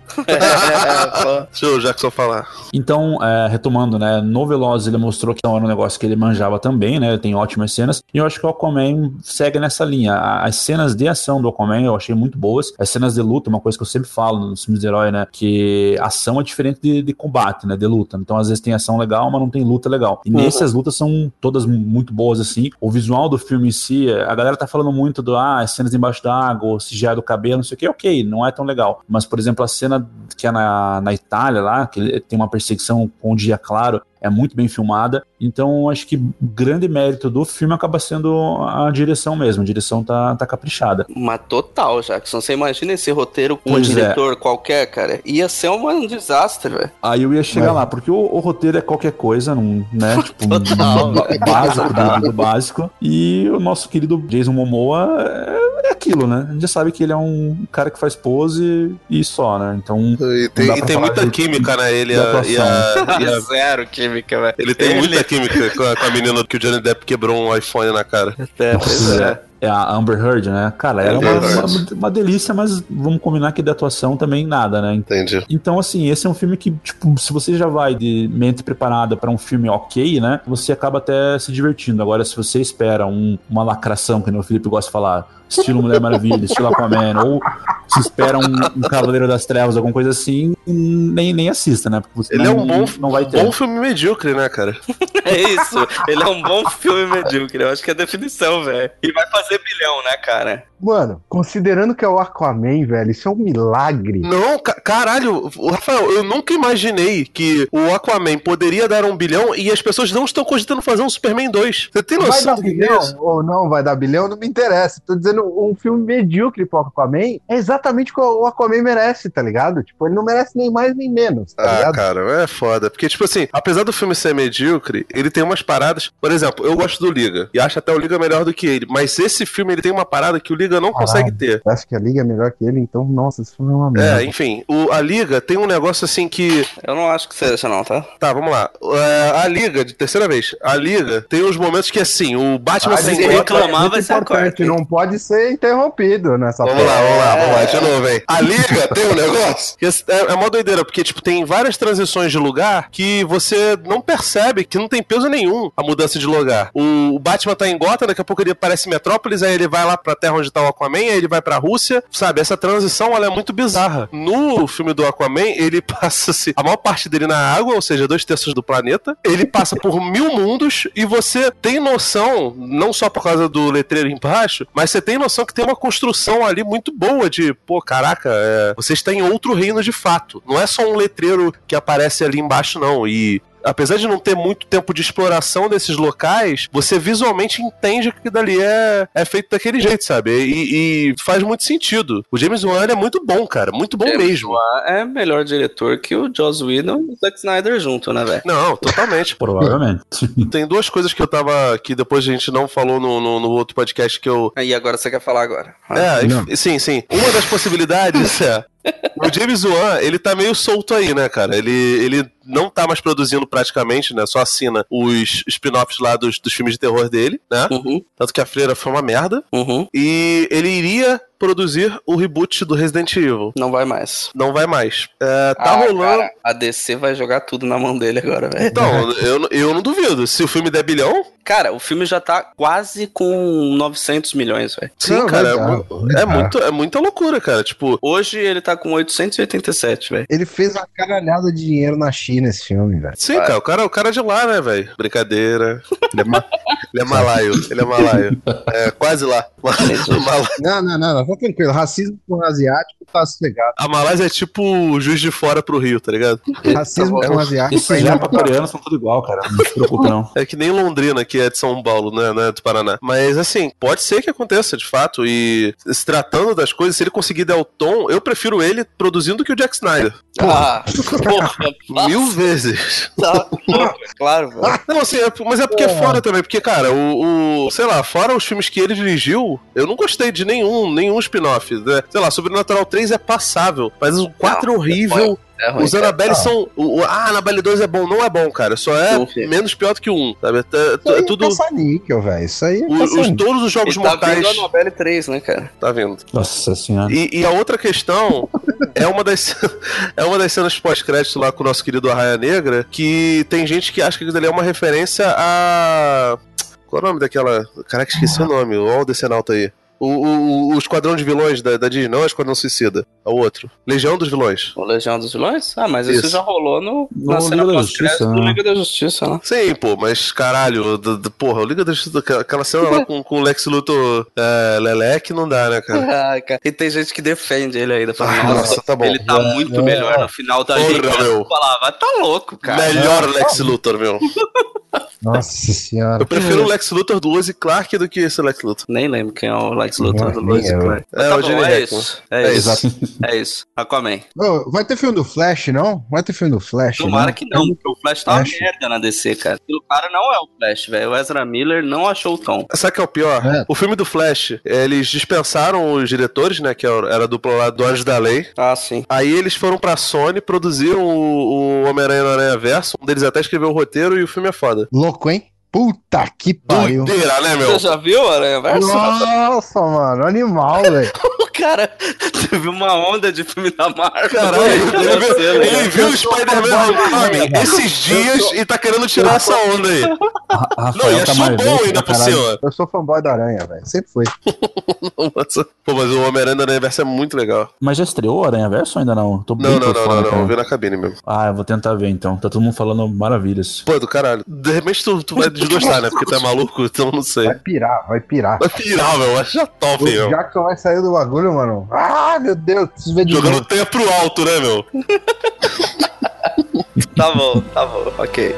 É, pô. Deixa o Jackson falar. Então, é, retomando, né, no Velozes ele mostrou que não era um negócio que ele manjava também, né, tem ótimas cenas, e eu acho que o Aquaman segue nessa linha. A- As cenas de ação do Aquaman eu achei muito boas, as cenas de luta, uma coisa que eu sempre falo nos filmes de herói, né, que ação é diferente de, de combate, né, de luta, então às vezes tem ação legal, mas não tem luta legal, e Uhum. nesse as lutas são todas muito boas, assim, o visual do filme em si, a galera tá falando muito do, ah, as cenas embaixo d'água, o C G I do cabelo, não sei o que, ok, não é tão legal, mas por exemplo, a cena que é na, na Itália lá, que tem uma perseguição com o dia claro, é muito bem filmada, então acho que o grande mérito do filme acaba sendo a direção mesmo, a direção tá, tá caprichada. Mas total, Jackson. Você imagina esse roteiro com um Pois é. diretor qualquer, cara? Ia ser um, um desastre, velho. Aí eu ia chegar Mas- lá, porque o, o roteiro é qualquer coisa, não, né, tipo, Total, um ba- básico do, do básico, e o nosso querido Jason Momoa é, é aquilo, né, a gente já sabe que ele é um cara que faz pose e só, né, então... E tem, Não dá e pra tem falar muita de- química, né? Ele de a, e a, e a- Zero química, velho. ele tem muita química com a, com a menina que o Johnny Depp quebrou um iPhone na cara. É, pois é. É a Amber Heard, né? Cara, ela é uma, Amber Heard. uma, uma delícia, mas vamos combinar que de atuação também nada, né? Entendi. Então, assim, esse é um filme que, tipo, se você já vai de mente preparada pra um filme ok, né? Você acaba até se divertindo. Agora, se você espera um- uma lacração, que nem o Felipe gosta de falar, estilo Mulher Maravilha, estilo Aquaman, ou se espera um, um Cavaleiro das Trevas, alguma coisa assim, nem, nem assista, né? Porque você Ele não, é um bom, não vai ter. bom filme medíocre, né, cara? É isso. Ele é um bom filme medíocre. Eu acho que é a definição, velho. E vai fazer bilhão, né, cara? Mano, considerando que é o Aquaman, velho, isso é um milagre. Não, ca- caralho, o Rafael, eu nunca imaginei que o Aquaman poderia dar um bilhão e as pessoas não estão cogitando fazer um Superman dois. Você tem Vai noção dar do que é bilhão isso? ou não vai dar bilhão, não me interessa. Tô dizendo, um filme medíocre pro Aquaman é exatamente o que o Aquaman merece, tá ligado? Tipo, ele não merece nem mais nem menos, tá Ah, ligado? cara, é foda. Porque, tipo assim, apesar do filme ser medíocre, ele tem umas paradas. Por exemplo, eu gosto do Liga. E acho até o Liga melhor do que ele. Mas esse filme, ele tem uma parada que o Liga não consegue ter. Eu acho que a Liga é melhor que ele, então, nossa, isso foi uma É, merda. enfim, o, a Liga tem um negócio assim que. Eu não acho que seja, não, tá? Tá, vamos lá. É, a Liga, de terceira vez, a Liga tem uns momentos que assim, o Batman Ah, se se encontra. reclamar, Muito vai ser importante, corte, hein? não pode ser interrompido nessa Vamos porra. lá, vamos lá, vamos lá, de novo, hein? A Liga tem um negócio que é, é mó doideira, porque, tipo, tem várias transições de lugar que você não percebe, que não tem peso nenhum a mudança de lugar. O, o Batman tá em Gotham, daqui a pouco ele aparece em Metrópolis, aí ele vai lá pra terra onde tá o Aquaman, aí ele vai pra Rússia, sabe? Essa transição, ela é muito bizarra. No filme do Aquaman, ele passa-se a maior parte dele na água, ou seja, dois terços do planeta. Ele passa por mil mundos e você tem noção, não só por causa do letreiro embaixo, mas você tem noção que tem uma construção ali muito boa de, pô, caraca, é, você está em outro reino de fato. Não é só um letreiro que aparece ali embaixo, não. E apesar de não ter muito tempo de exploração desses locais, você visualmente entende que dali é, é feito daquele jeito, sabe? E, e faz muito sentido. O James Wan ele é muito bom, cara. Muito bom James mesmo. Wan é melhor diretor que o Joss Whedon e o Zack Snyder junto, né, velho? Não, totalmente. Provavelmente. Tem duas coisas que eu tava. Que depois a gente não falou no, no, no outro podcast que eu. Aí agora você quer falar agora. É, Não. enf- sim, sim. Uma das possibilidades é. O James Wan, ele tá meio solto aí, né, cara? Ele, ele não tá mais produzindo praticamente, né? Só assina os spin-offs lá dos, dos filmes de terror dele, né? Uhum, Tanto que a Freira foi uma merda. uhum. E ele iria produzir o reboot do Resident Evil. Não vai mais. Não vai mais. É, tá Ah, rolando. cara, a D C vai jogar tudo na mão dele agora, velho. Então, eu, eu não duvido. Se o filme der bilhão, Cara, o filme já tá quase com novecentos milhões, velho. sim, Não, cara. vai É, dar, mu- vai é dar. muito, é muita loucura, cara. Tipo, Hoje ele tá com oitocentos e oitenta e sete, velho. Ele fez uma caralhada de dinheiro na China, esse filme, velho. sim, cara, o cara, o cara é de lá, né, velho? Brincadeira. Ele é, ma- ele é malaio. Ele é malaio. É, quase lá. Mala- Não, não, não, não, tá tranquilo. Racismo com asiático tá sossegado. A Malásia é tipo o Juiz de Fora pro Rio, tá ligado? Racismo É com um- asiático. Esses ainda japa coreanos são tudo igual, cara. Não se preocupe, não. É que nem Londrina, que é de São Paulo, né, né, do Paraná. Mas, assim, pode ser que aconteça, de fato. E se tratando das coisas, se ele conseguir dar o tom, eu prefiro ele produzindo que o Jack Snyder. Ah, porra, Mil Mil vezes. Tá, claro, velho. Não, assim, é- mas é porque é foda também, porque, cara, o, o- sei lá, fora os filmes que ele dirigiu, eu não gostei de nenhum, nenhum spin-off, né? Sei lá, Sobrenatural três é passável, mas o quatro é horrível. É ruim, Os cara. Annabelle são. O, o- ah, Annabelle dois é bom. Não é bom, cara. Só é Não, filho. menos pior do que o um, sabe? É, t- Isso t- aí é é tudo. caça-níquel, velho. Isso aí é o- os, caça-níquel. todos os jogos E tá mortais. vindo a Annabelle três, né, cara? Tá vendo? Nossa senhora. E, e a outra questão é uma das é uma das cenas pós-crédito lá com o nosso querido Arraia Negra, que tem gente que acha que aquilo ali é uma referência a. Qual é o nome daquela. Caraca, esqueci o nome. Olha o Decenalto aí. O, o, o Esquadrão de Vilões da, da Disney, não é o Esquadrão Suicida, é o outro. Legião dos Vilões. O Legião dos Vilões? Ah, mas isso, Isso. já rolou no, No na cena Liga da pós-crédito Justiça, do né? Liga da Justiça, né? Sim, pô, mas caralho, do, do- porra, o Liga da Justiça, aquela- aquela cena lá com, com o Lex Luthor é, Leleque não dá, né, cara? Ah, cara. E tem gente que defende ele ainda. Fala, Ah, nossa, nossa, tá bom. ele tá muito É, melhor é. no final da Porra, Liga. meu. Eu falava, tá louco, cara. Melhor Lex Luthor, meu. Nossa senhora. Eu prefiro o Lex Luthor do Lois e Clark do que esse Lex Luthor. Nem lembro quem é o Lex Luthor Não, do nem Lois e eu. Clark. É, Tá o bom, Gene é Hackman. isso. É, É isso. É isso. Aquaman. Ô, vai ter filme do Flash, não? Vai ter filme do Flash, Tomara não? que não, porque o Flash tá uma Flash. merda na D C, cara. O cara não é o Flash, velho. O Ezra Miller não achou o tom. Sabe o que é o pior? É. O filme do Flash, eles dispensaram os diretores, né, que era a dupla lá do Anjos da Lei. Ah, sim. Aí eles foram pra Sony, produziram o, o Homem-Aranha no Aranha Verso. Um deles até escreveu o roteiro e o filme é foda. Louco, hein? Puta que pariu. Doideira, né, meu? Você já viu o Aranha Verso? Nossa, mano, animal, velho. O cara teve uma onda de filme da Marvel. Caralho, ele, viu- Você, né? ele viu o Spider-Man Homecoming esses dias e tá querendo tirar essa onda aí. Ra- Não, Rafael e achou Camargo bom pra ainda por caralho. cima. Eu sou fanboy da Aranha, velho. Sempre foi. Nossa. Pô, mas o Homem-Aranha no Aranha Verso é muito legal. Mas já estreou o Aranha Verso ou ainda não? Tô bem Não, não, por não, fora, não, não. cara. Eu vi na cabine mesmo. Ah, eu vou tentar ver então. Tá todo mundo falando maravilhas. Pô, do caralho. De repente tu, tu vai desgostar, né? Porque tu é maluco, então não sei. Vai pirar, vai pirar. Vai pirar, meu. Acha top, O meu. Jackson vai sair do bagulho, mano. Ah, meu Deus, preciso ver de Jogando novo. teia pro alto, né, meu? Tá bom, tá bom, ok.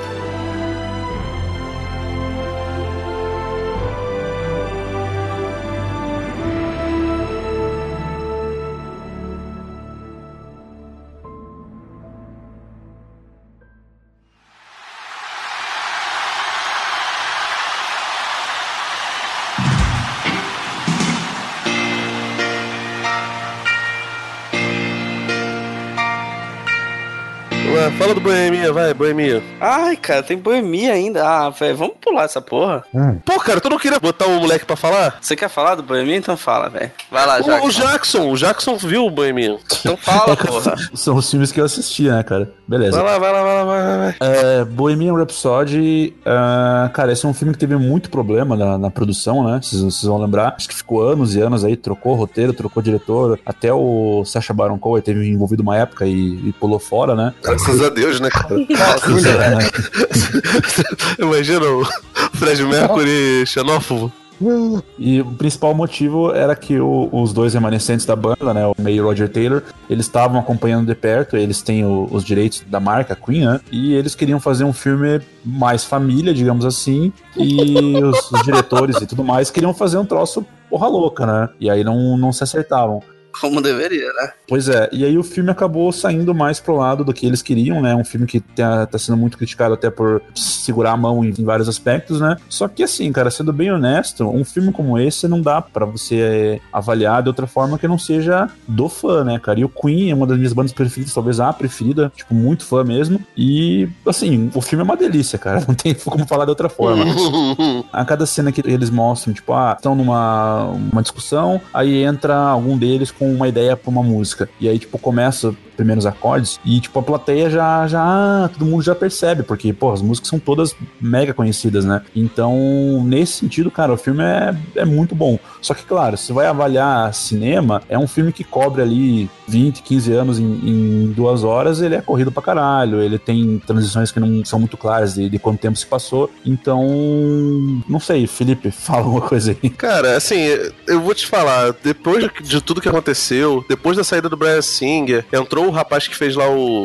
Ué, fala do Boemia, vai, Boemia. Ai, cara, tem boemia ainda. Ah, velho, vamos pular essa porra. Hum. Pô, cara, tu não queria botar o moleque pra falar? Você quer falar do boemia? Então fala, velho. Vai lá, O, Jackson. o Jackson, o Jackson viu o Boemia. Então fala, porra. São os filmes que eu assisti, né, cara? Beleza. Vai lá, vai lá, vai lá, vai lá. Vai. É, Bohemian Rhapsody, ah, cara, esse é um filme que teve muito problema na, na produção, né? Vocês, vocês vão lembrar. Acho que ficou anos e anos aí, trocou roteiro, trocou diretor. Até o Sacha Baron Cohen teve envolvido uma época e, e pulou fora, né? Graças a Deus, né, cara? Imagina o Fred Mercury xenófobo. E o principal motivo era que o- os dois remanescentes da banda, né, o May e o Roger Taylor, eles estavam acompanhando de perto, eles têm o- os direitos da marca Queen, né, e eles queriam fazer um filme mais família, digamos assim, e os, os diretores e tudo mais queriam fazer um troço porra louca, né, e aí não, não se acertavam. Como deveria, né? Pois é, e aí o filme acabou saindo mais pro lado do que eles queriam, né? Um filme que tá, tá sendo muito criticado até por segurar a mão em, em vários aspectos, né? Só que assim, cara, sendo bem honesto, um filme como esse não dá pra você é, avaliar de outra forma que não seja do fã, né, cara? E o Queen é uma das minhas bandas preferidas, talvez a preferida, tipo, muito fã mesmo. E, assim, o filme é uma delícia, cara. Não tem como falar de outra forma. A cada cena que eles mostram, tipo, ah, estão numa uma discussão, aí entra algum deles com uma ideia pra uma música. E aí, tipo, começa os primeiros acordes e, tipo, a plateia já, já, ah, todo mundo já percebe, porque, pô, as músicas são todas mega conhecidas, né? Então, nesse sentido, cara, o filme é, é muito bom. Só que, claro, se você vai avaliar cinema, é um filme que cobre ali vinte, quinze anos em, em duas horas, ele é corrido pra caralho, ele tem transições que não são muito claras de, de quanto tempo se passou. Então, não sei, Felipe, fala alguma coisa aí. Cara, assim, eu vou te falar, depois de tudo que aconteceu, depois da saída do Bryan Singer, entrou o rapaz que fez lá o...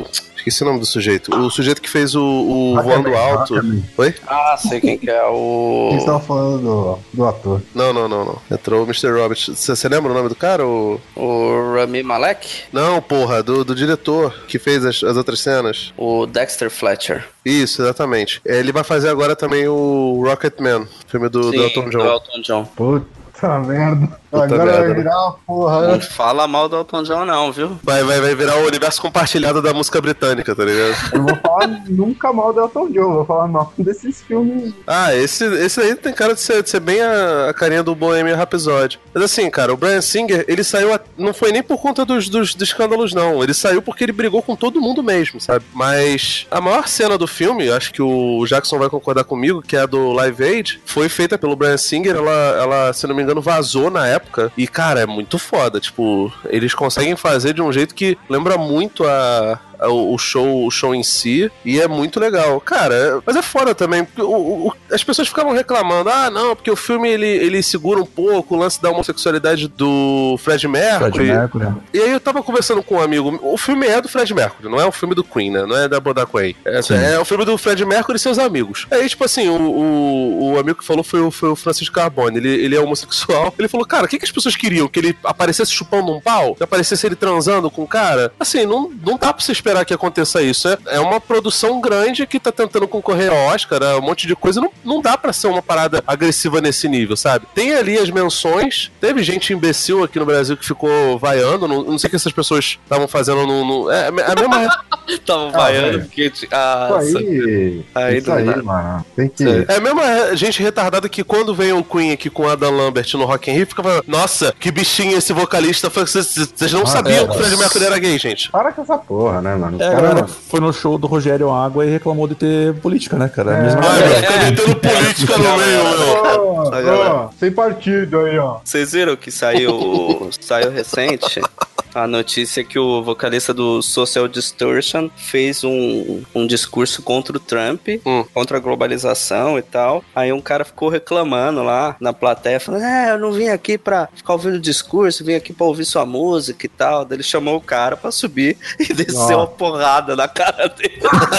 Esqueci o nome do sujeito. O sujeito que fez o, o Hackman, Voando Alto. Hackman. Oi? Ah, sei quem que é. O... Quem estava falando do, do ator? Não, não, não, não. Entrou o mister Roberts. Você lembra o nome do cara? O... O Rami Malek? Não, porra, do, do diretor que fez as, as outras cenas. O Dexter Fletcher. Isso, exatamente. Ele vai fazer agora também o Rocketman, filme do, Sim, do Elton John. do Elton John. Puta merda. Puta Agora merda. vai virar uma porra. Não fala mal do Elton John não, viu? Vai, vai, vai virar o universo compartilhado da música britânica, tá ligado? Eu não vou falar nunca mal do Elton John, vou falar mal desses filmes. Ah, esse, esse aí tem cara de ser, de ser bem a, a carinha do Bohemian Rhapsody. Mas assim, cara, o Bryan Singer, ele saiu, a, não foi nem por conta dos, dos, dos escândalos, não. Ele saiu porque ele brigou com todo mundo mesmo, sabe? Mas a maior cena do filme, acho que o Jackson vai concordar comigo, que é a do Live Aid, foi feita pelo Bryan Singer, ela, ela, se não me engano, vazou na época. E, cara, é muito foda. Tipo, eles conseguem fazer de um jeito que lembra muito a... O show, o show em si, e é muito legal. Cara, é, mas é foda também, porque o, o, as pessoas ficavam reclamando, ah, não, porque o filme, ele, ele segura um pouco o lance da homossexualidade do Fred Mercury. Fred Mercury. E aí eu tava conversando com um amigo, o filme é do Fred Mercury, não é o filme do Queen, né? Não é da Bodacquay. É, é o filme do Fred Mercury e seus amigos. Aí, tipo assim, o, o, o amigo que falou foi o, foi o Francisco Carbone, ele, ele é homossexual. Ele falou, cara, o que, que as pessoas queriam? Que ele aparecesse chupando um pau? Que aparecesse ele transando com o cara? Assim, não, não dá pra você esperar que aconteça isso. É, é uma produção grande que tá tentando concorrer ao Oscar, né? Um monte de coisa. Não, não dá pra ser uma parada agressiva nesse nível, sabe? Tem ali as menções. Teve gente imbecil aqui no Brasil que ficou vaiando. Não, não sei o que essas pessoas estavam fazendo no... no é, é a mesma... Tava Ah, vaiando velho. porque... Ah, Isso aí, Aí isso não aí, dá. mano. Tem que... É a mesma gente retardada que quando vem o Queen aqui com o Adam Lambert no Rock in Rio, fica falando, nossa, que bichinho esse vocalista. Vocês não Ah, sabiam é, que o Fred Mercury era gay, gente. Para com essa porra, né, mano? Os É, a caras- galera foi no show do Rogério Água e reclamou de ter política, né, cara? A mesma Ai, galera. vai ficar metendo política no meio, meu. Ó, ó, sem partido aí, ó. Vocês viram que saiu, saiu recente a notícia que o vocalista do Social Distortion fez um, um discurso contra o Trump, Hum. contra a globalização e tal. Aí um cara ficou reclamando lá na plateia, falando, é, eu não vim aqui pra ficar ouvindo o discurso, vim aqui pra ouvir sua música e tal. Daí ele chamou o cara pra subir e desceu Ó. uma porrada na cara dele.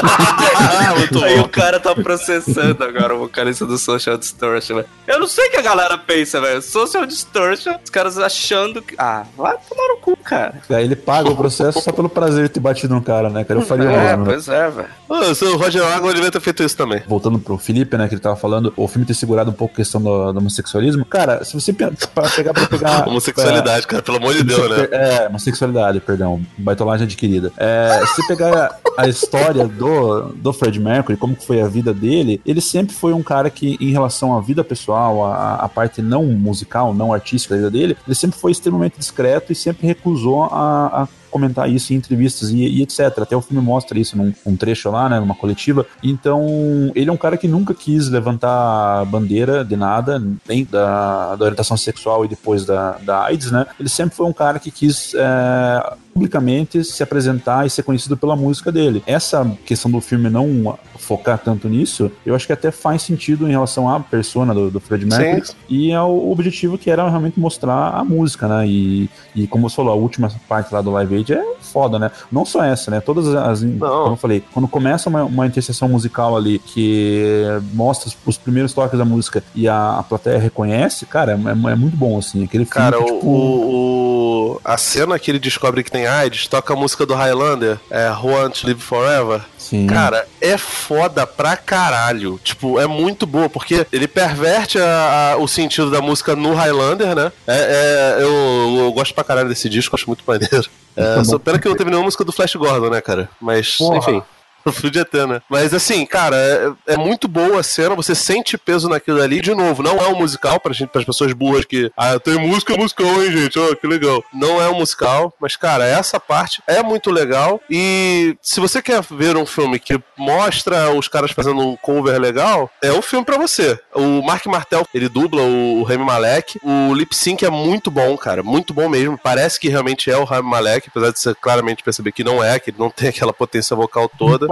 Muito Aí bom. o cara tá processando agora o vocalista do Social Distortion, velho. Eu não sei o que a galera pensa, velho. Social Distortion, os caras achando que... Ah, vai tomar no cu, cara. Aí ele paga o processo só pelo prazer de ter batido no cara, né, cara? Eu faria o É, mesmo, né? pois é, velho. Ô, o Roger Água devia ter feito isso também. Voltando pro Felipe, né, que ele tava falando, o filme ter segurado um pouco a questão do, do homossexualismo. Cara, se você pe- pra pegar pra pegar... Homossexualidade, cara, pelo amor de Deus, né? É, homossexualidade, perdão, baitolagem adquirida. É, se você pegar a história do, do Fred Mercury, como que foi a vida dele, ele sempre foi um cara que, em relação à vida pessoal, a, a parte não musical, não artística da vida dele, ele sempre foi extremamente discreto e sempre recusou a, a comentar isso em entrevistas e, e etcétera. Até o filme mostra isso num um trecho lá, né, numa coletiva. Então, ele é um cara que nunca quis levantar bandeira de nada, nem da, da orientação sexual e depois da, da AIDS, né? Ele sempre foi um cara que quis é, publicamente se apresentar e ser conhecido pela música dele. Essa questão do filme não focar tanto nisso, eu acho que até faz sentido em relação à persona do, do Fred Mercury. Sim. E ao objetivo que era realmente mostrar a música, né? E, e como você falou, a última parte lá do Live Aid é foda, né? Não só essa, né? Todas as... Como eu falei, quando começa uma, uma interseção musical ali que mostra os, os primeiros toques da música e a, a plateia reconhece, cara, é, é muito bom, assim. Aquele filme Cara, que, o, tipo... o, o- a cena que ele descobre que tem AIDS, toca a música do Highlander, é Who Want to Live Forever. Sim. Cara, é foda pra caralho. Tipo, é muito boa, porque ele perverte a- a- o sentido da música no Highlander, né? É, é, eu, eu gosto pra caralho desse disco, acho muito maneiro. É, só pena que não teve nenhuma música do Flash Gordon, né, cara? Mas, Porra. enfim. Podia ter, né? Mas assim, cara, é, é muito boa a cena, você sente peso naquilo ali. De novo, não é um musical pra gente, pras pessoas burras que. Ah, tem música, musical, hein, gente? Oh, que legal. Não é um musical, mas, cara, essa parte é muito legal. E se você quer ver um filme que mostra os caras fazendo um cover legal, é o filme pra você. O Mark Martel, ele dubla o Rami Malek. O lip sync é muito bom, cara. Muito bom mesmo. Parece que realmente é o Rami Malek, apesar de você claramente perceber que não é, que ele não tem aquela potência vocal toda.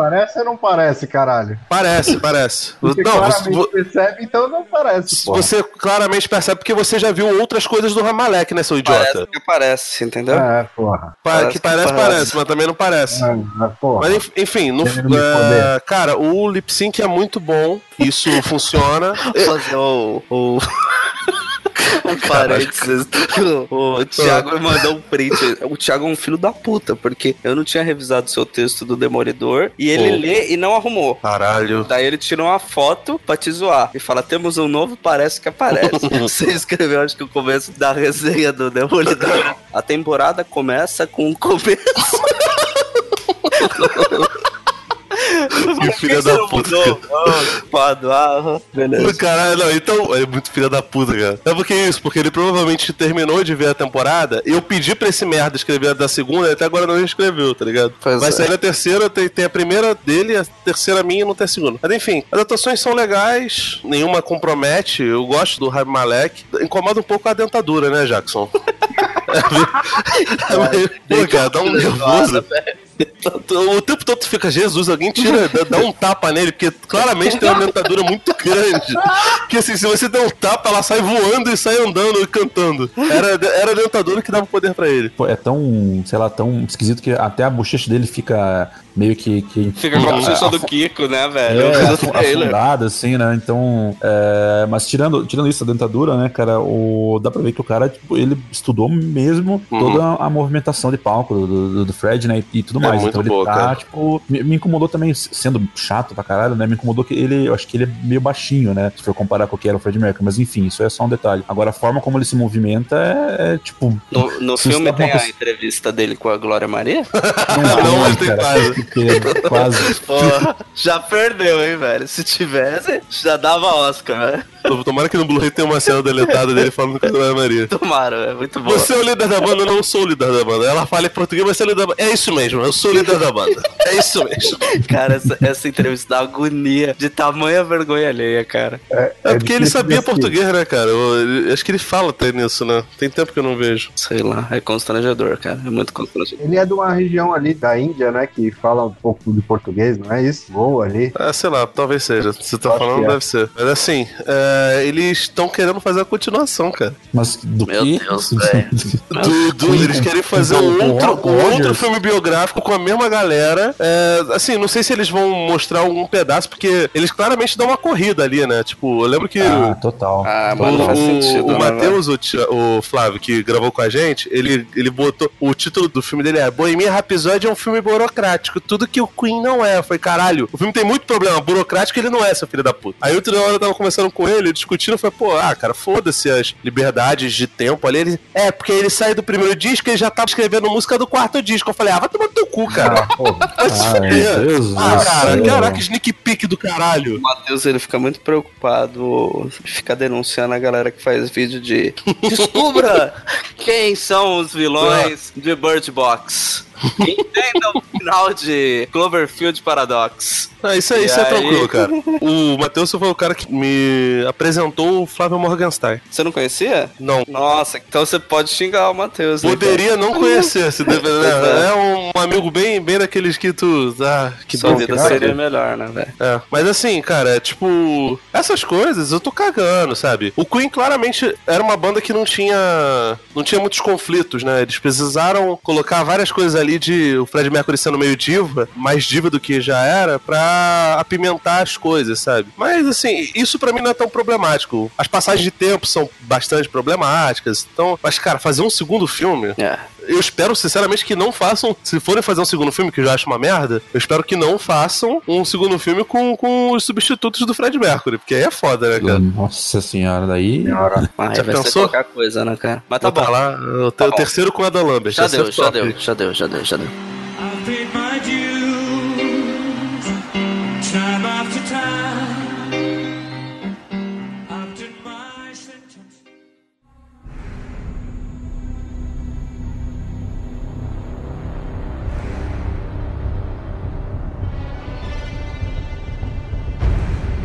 parece ou não parece, caralho? Parece, parece. Você não, claramente você, percebe, então não parece, pô. você claramente percebe porque você já viu outras coisas do Ramalek, né, seu idiota? Parece que parece, entendeu? É, porra. Pa- parece que que parece, parece. parece, mas também não parece. É, é, porra. Mas enf- enfim, no, Querendo me é, foder. cara, o lip sync é muito bom. Isso funciona. Fazer o. o... Um parênteses. O, o Thiago me mandou um print. O Thiago é um filho da puta, porque eu não tinha revisado o seu texto do Demolidor e ele Pô. lê e não arrumou. Caralho. Daí ele tirou uma foto pra te zoar e fala: temos um novo, parece que aparece. Você escreveu, acho que o começo da resenha do Demolidor. A temporada começa com o começo. Que filha da puta. Pado, ah, beleza. Caralho, não, então, é muito filha da puta, cara. É porque isso, porque ele provavelmente terminou de ver a temporada e eu pedi pra esse merda escrever a da segunda e até agora não escreveu, tá ligado? Pois Vai é. sair na terceira, tem, tem a primeira dele, a terceira minha e não tem a segunda. Mas enfim, as atuações são legais, nenhuma compromete, eu gosto do Rami Malek. Incomoda um pouco a dentadura, né, Jackson? é meio, pô, cara, dá um nervoso. O tempo todo tu fica, Jesus, alguém tira, dá, dá um tapa nele, porque claramente tem uma dentadura muito grande. Que assim, se você der um tapa, ela sai voando e sai andando e cantando. Era, era a dentadura que dava poder pra ele. Pô, é tão, sei lá, tão esquisito que até a bochecha dele fica meio que... que Fica com a bochecha do Kiko, né, velho? É, Do afu- trailer. afundada, assim, né? Então, é, mas tirando, tirando isso, a dentadura, né, cara, o, dá pra ver que o cara, tipo, ele estudou mesmo Uhum. toda a movimentação de palco do, do, do Fred, né, e, e tudo É mais. muito Então ele boa, tá, cara. tipo, me, me incomodou também, sendo chato pra caralho, né, me incomodou que ele, eu acho que ele é meio baixinho, né, se for comparar com o que era o Fred Mercury, mas enfim, isso é só um detalhe. Agora, a forma como ele se movimenta é, é, tipo... No, no se filme você tá com tem uma a pessoa- entrevista dele com a Glória Maria? Não, Não, mas tem, tem cara, quase. porque quase... Pô, já perdeu, hein, velho? Se tivesse, já dava Oscar, né? Tomara que no Blu-ray tenha uma cena deletada dele falando com a Dona Maria. Tomara, é muito bom. Você é o líder da banda, eu não sou o líder da banda. Ela fala em português, mas você é o líder da banda. É isso mesmo, eu sou o líder da banda. É isso mesmo. Cara, essa, essa entrevista dá agonia de tamanha vergonha alheia, cara. É porque ele difícil sabia de assistir. português, né, cara? Eu- eu acho que ele fala até nisso, né? Tem tempo que eu não vejo. Sei lá, é constrangedor, cara. É muito constrangedor. Ele é de uma região ali da Índia, né? Que fala um pouco de português, não é isso? Voa ali. Ah, sei lá, talvez seja. Se você tá Acho falando, que é. deve ser. Mas assim, é, eles estão querendo fazer a continuação, cara. Mas do Meu que? Deus, velho. Do, do- eles querem fazer com- um com outro, Roger? um outro filme biográfico com a mesma galera. É, assim, não sei se eles vão mostrar algum pedaço, porque eles claramente dão uma corrida ali, né? Tipo, eu lembro que. Ah, total. Ah, O, mas não faz sentido, o né, Matheus, o, Tia- o Flávio, que gravou com a gente, ele, ele botou. O título do filme dele é Bohemian Rhapsody é um filme burocrático. Tudo que o Queen não é. Foi caralho. O filme tem muito problema. Burocrático ele não é, seu filho da puta. Aí outra hora eu tava conversando com ele, discutindo. Eu falei, pô, ah, cara, foda-se as liberdades de tempo ali. Ele, é, porque ele saiu do primeiro disco e ele já tava escrevendo música do quarto disco. Eu falei, ah, vai tomar no teu cu, cara. Ah, porra. Vai se Ai, fuder. meu Deus Ah, do cara, céu. caraca, sneak peek do caralho. O Matheus, ele fica muito preocupado, fica denunciando a galera que faz vídeo de descubra quem são os vilões de Bird Box. Entenda o final de Cloverfield Paradox. Ah, isso aí, E isso é aí? tranquilo, cara. O Matheus foi o cara que me apresentou o Flávio Morgenstern. Você não conhecia? Não. Nossa, então você pode xingar o Matheus. né, Poderia não conhecer, se deve, né? Pois é. É um amigo bem, bem daqueles que tu. Ah, que Sua bom. vida cara. seria melhor, né, velho? É, mas assim, cara, é tipo. Essas coisas eu tô cagando, sabe? O Queen claramente era uma banda que não tinha. Não tinha muitos conflitos, né? Eles precisaram colocar várias coisas ali de o Fred Mercury sendo meio diva, mais diva do que já era, pra apimentar as coisas, sabe? Mas assim, isso pra mim não é tão problemático. As passagens de tempo são bastante problemáticas. Então, mas, cara, fazer um segundo filme. É. Eu espero, sinceramente, que não façam. Se forem fazer um segundo filme, que eu já acho uma merda, eu espero que não façam um segundo filme com, com os substitutos do Fred Mercury, porque aí é foda, né, cara? Nossa senhora, daí. Ai, Já vai ser pensou? qualquer coisa, né, cara? Mas tá Botar bom. lá, o, Tá o bom. terceiro com a Adam Lambert. Já ia ser deu, já top. deu, já deu, já deu, já deu. I've paid my dues time after time. I've done my sentence.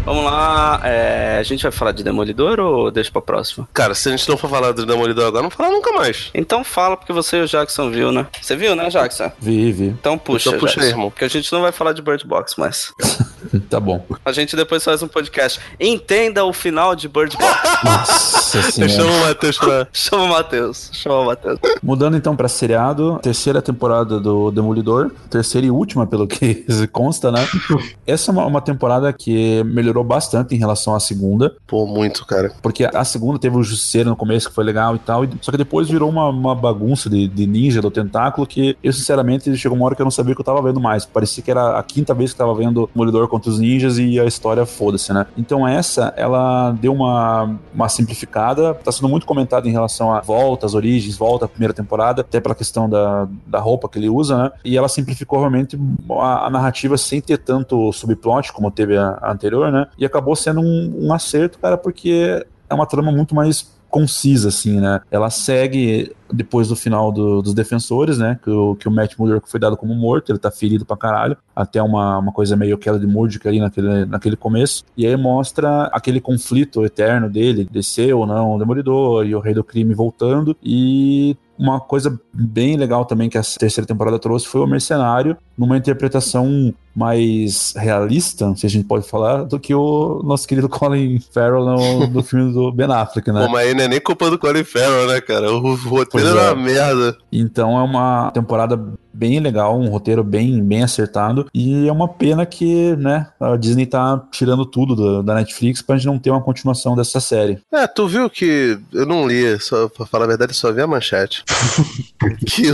Vamos lá, é, a gente vai falar de Demolidor ou deixa pra próxima? Cara, se a gente não for falar do Demolidor agora, não fala nunca mais. Então fala, porque você e o Jackson viu, né? Você viu, né, Jackson? Vi, vi. Então puxa, Então puxa aí, Jackson, irmão. porque a gente não vai falar de Bird Box mais. Tá bom. A gente depois faz um podcast. Entenda o final de Bird Box. Nossa Deixa senhora. o Matheus pra... Chama o Matheus, chama o Matheus. Mudando então pra seriado, terceira temporada do Demolidor, terceira e última pelo que consta, né? Essa é uma, uma temporada que melhorou bastante em relação à segunda, Pô, muito, cara. porque a segunda teve o Justiceiro no começo que foi legal e tal, e- só que depois virou uma, uma bagunça de, de ninja do tentáculo que eu sinceramente chegou uma hora que eu não sabia o que eu tava vendo mais, parecia que era a quinta vez que eu tava vendo Demolidor contra os ninjas e a história foda-se, né? Então essa, ela deu uma, uma simplificada, tá sendo muito comentado em relação a volta, as origens, volta à primeira temporada, até pela questão da, da roupa que ele usa, né? E ela simplificou realmente a, a narrativa sem ter tanto subplot como teve a, a anterior, né? E acabou sendo um, um acerto, cara, porque é uma trama muito mais concisa, assim, né? Ela segue depois do final do, dos Defensores, né? Que o, que o Matt Murdock foi dado como morto, ele tá ferido pra caralho, até uma, uma coisa meio queda de Murdock ali naquele, naquele começo. E aí mostra aquele conflito eterno dele, descer ou não o Demolidor e o Rei do Crime voltando. E uma coisa bem legal também que a terceira temporada trouxe foi o Mercenário, numa interpretação mais realista, se a gente pode falar, do que o nosso querido Colin Farrell no, no filme do Ben Affleck, né? Pô, mas aí não é nem culpa do Colin Farrell, né, cara? O roteiro Pois era é. uma merda. Então é uma temporada bem legal, um roteiro bem, bem acertado, e é uma pena que, né, a Disney tá tirando tudo da, da Netflix pra gente não ter uma continuação dessa série. É, tu viu que... Eu não li, só, pra falar a verdade, só vi a manchete. que,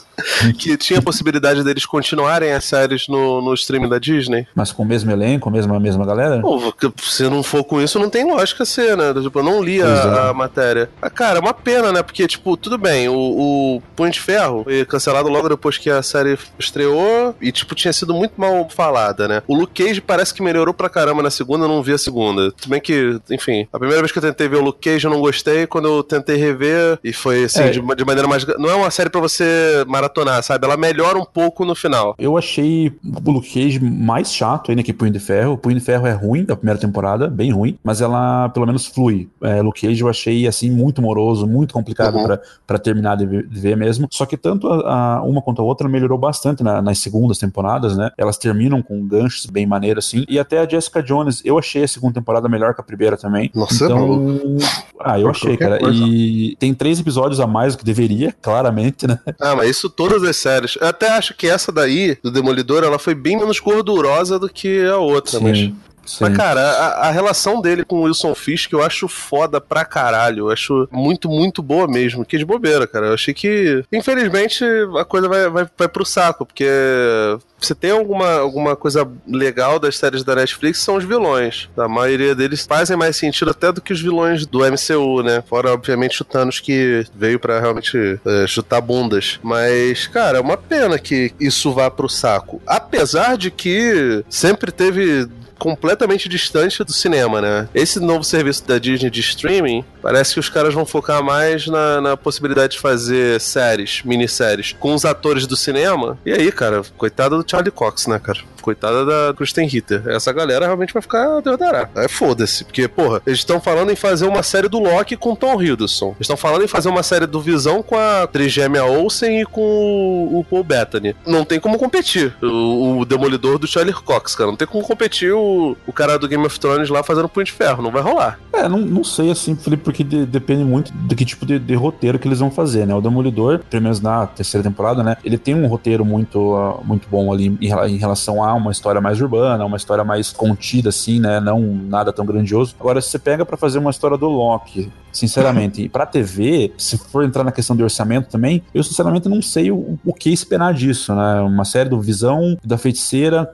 que tinha a possibilidade deles continuarem as séries no, no streaming da Disney. Mas com o mesmo elenco, a mesma, a mesma galera? Pô, se não for com isso, não tem lógica ser, né? Tipo, eu não li Pois a, é. a matéria. Ah, cara, é uma pena, né? Porque, tipo, tudo bem, o, o Punho de Ferro foi cancelado logo depois que a série estreou e, tipo, tinha sido muito mal falada, né? O Luke Cage parece que melhorou pra caramba na segunda, eu não vi a segunda. Tudo bem que, enfim, a primeira vez que eu tentei ver o Luke Cage eu não gostei, quando eu tentei rever, e foi, assim, É. de, de maneira mais... Não é uma série pra você maratonar, sabe? Ela melhora um pouco no final. Eu achei o Luke Cage mais chato ainda que Punho de Ferro. O Punho de Ferro é ruim da primeira temporada, bem ruim, mas ela pelo menos flui. É, Luke Cage eu achei assim muito moroso, muito complicado Uhum. pra, pra terminar de ver, de ver mesmo. Só que tanto a, a uma quanto a outra melhorou bastante na- nas segundas temporadas, né? Elas terminam com ganchos bem maneiros assim. E até a Jessica Jones, eu achei a segunda temporada melhor que a primeira também. Nossa, então, ah, eu achei, Qualquer cara. coisa. E tem três episódios a mais do que deveria, claramente, né? Ah, mas isso todas as séries. Eu até acho que essa daí, do Demolidor, ela foi bem menos gordurosa do que a outra, mas... Sim. Mas, cara, a, a relação dele com o Wilson Fisk eu acho foda pra caralho. Eu acho muito, muito boa mesmo. Que de bobeira, cara. Eu achei que, infelizmente, a coisa vai, vai, vai pro saco, porque você tem alguma, alguma coisa legal das séries da Netflix, são os vilões. A maioria deles fazem mais sentido até do que os vilões do M C U, né? Fora, obviamente, o Thanos que veio pra realmente é, chutar bundas. Mas, cara, é uma pena que isso vá pro saco. Apesar de que sempre teve completamente distante do cinema, né? Esse novo serviço da Disney de streaming, parece que os caras vão focar mais na, na possibilidade de fazer séries, minisséries, com os atores do cinema. E aí, cara, coitada do Charlie Cox, né, cara? Coitada da Kristen Ritter. Essa galera realmente vai ficar derrotará. É foda-se, porque, porra, eles estão falando em fazer uma série do Loki com Tom Hiddleston. Eles estão falando em fazer uma série do Visão com a Trigêmea Olsen e com o, o Paul Bettany. Não tem como competir. O, o Demolidor do Charlie Cox, cara. Não tem como competir o, o cara do Game of Thrones lá fazendo Punho de Ferro. Não vai rolar. É, não, não sei assim, Felipe, porque de- depende muito do que tipo de, de roteiro que eles vão fazer, né? O Demolidor, pelo menos na terceira temporada, né? Ele tem um roteiro muito, ah, muito bom ali em, rela- em relação a uma história mais urbana, uma história mais contida, assim, né? Não nada tão grandioso. Agora, se você pega pra fazer uma história do Loki, sinceramente, e pra T V, se for entrar na questão de orçamento também, eu sinceramente não sei o, o que esperar disso, né? Uma série do Visão, da Feiticeira,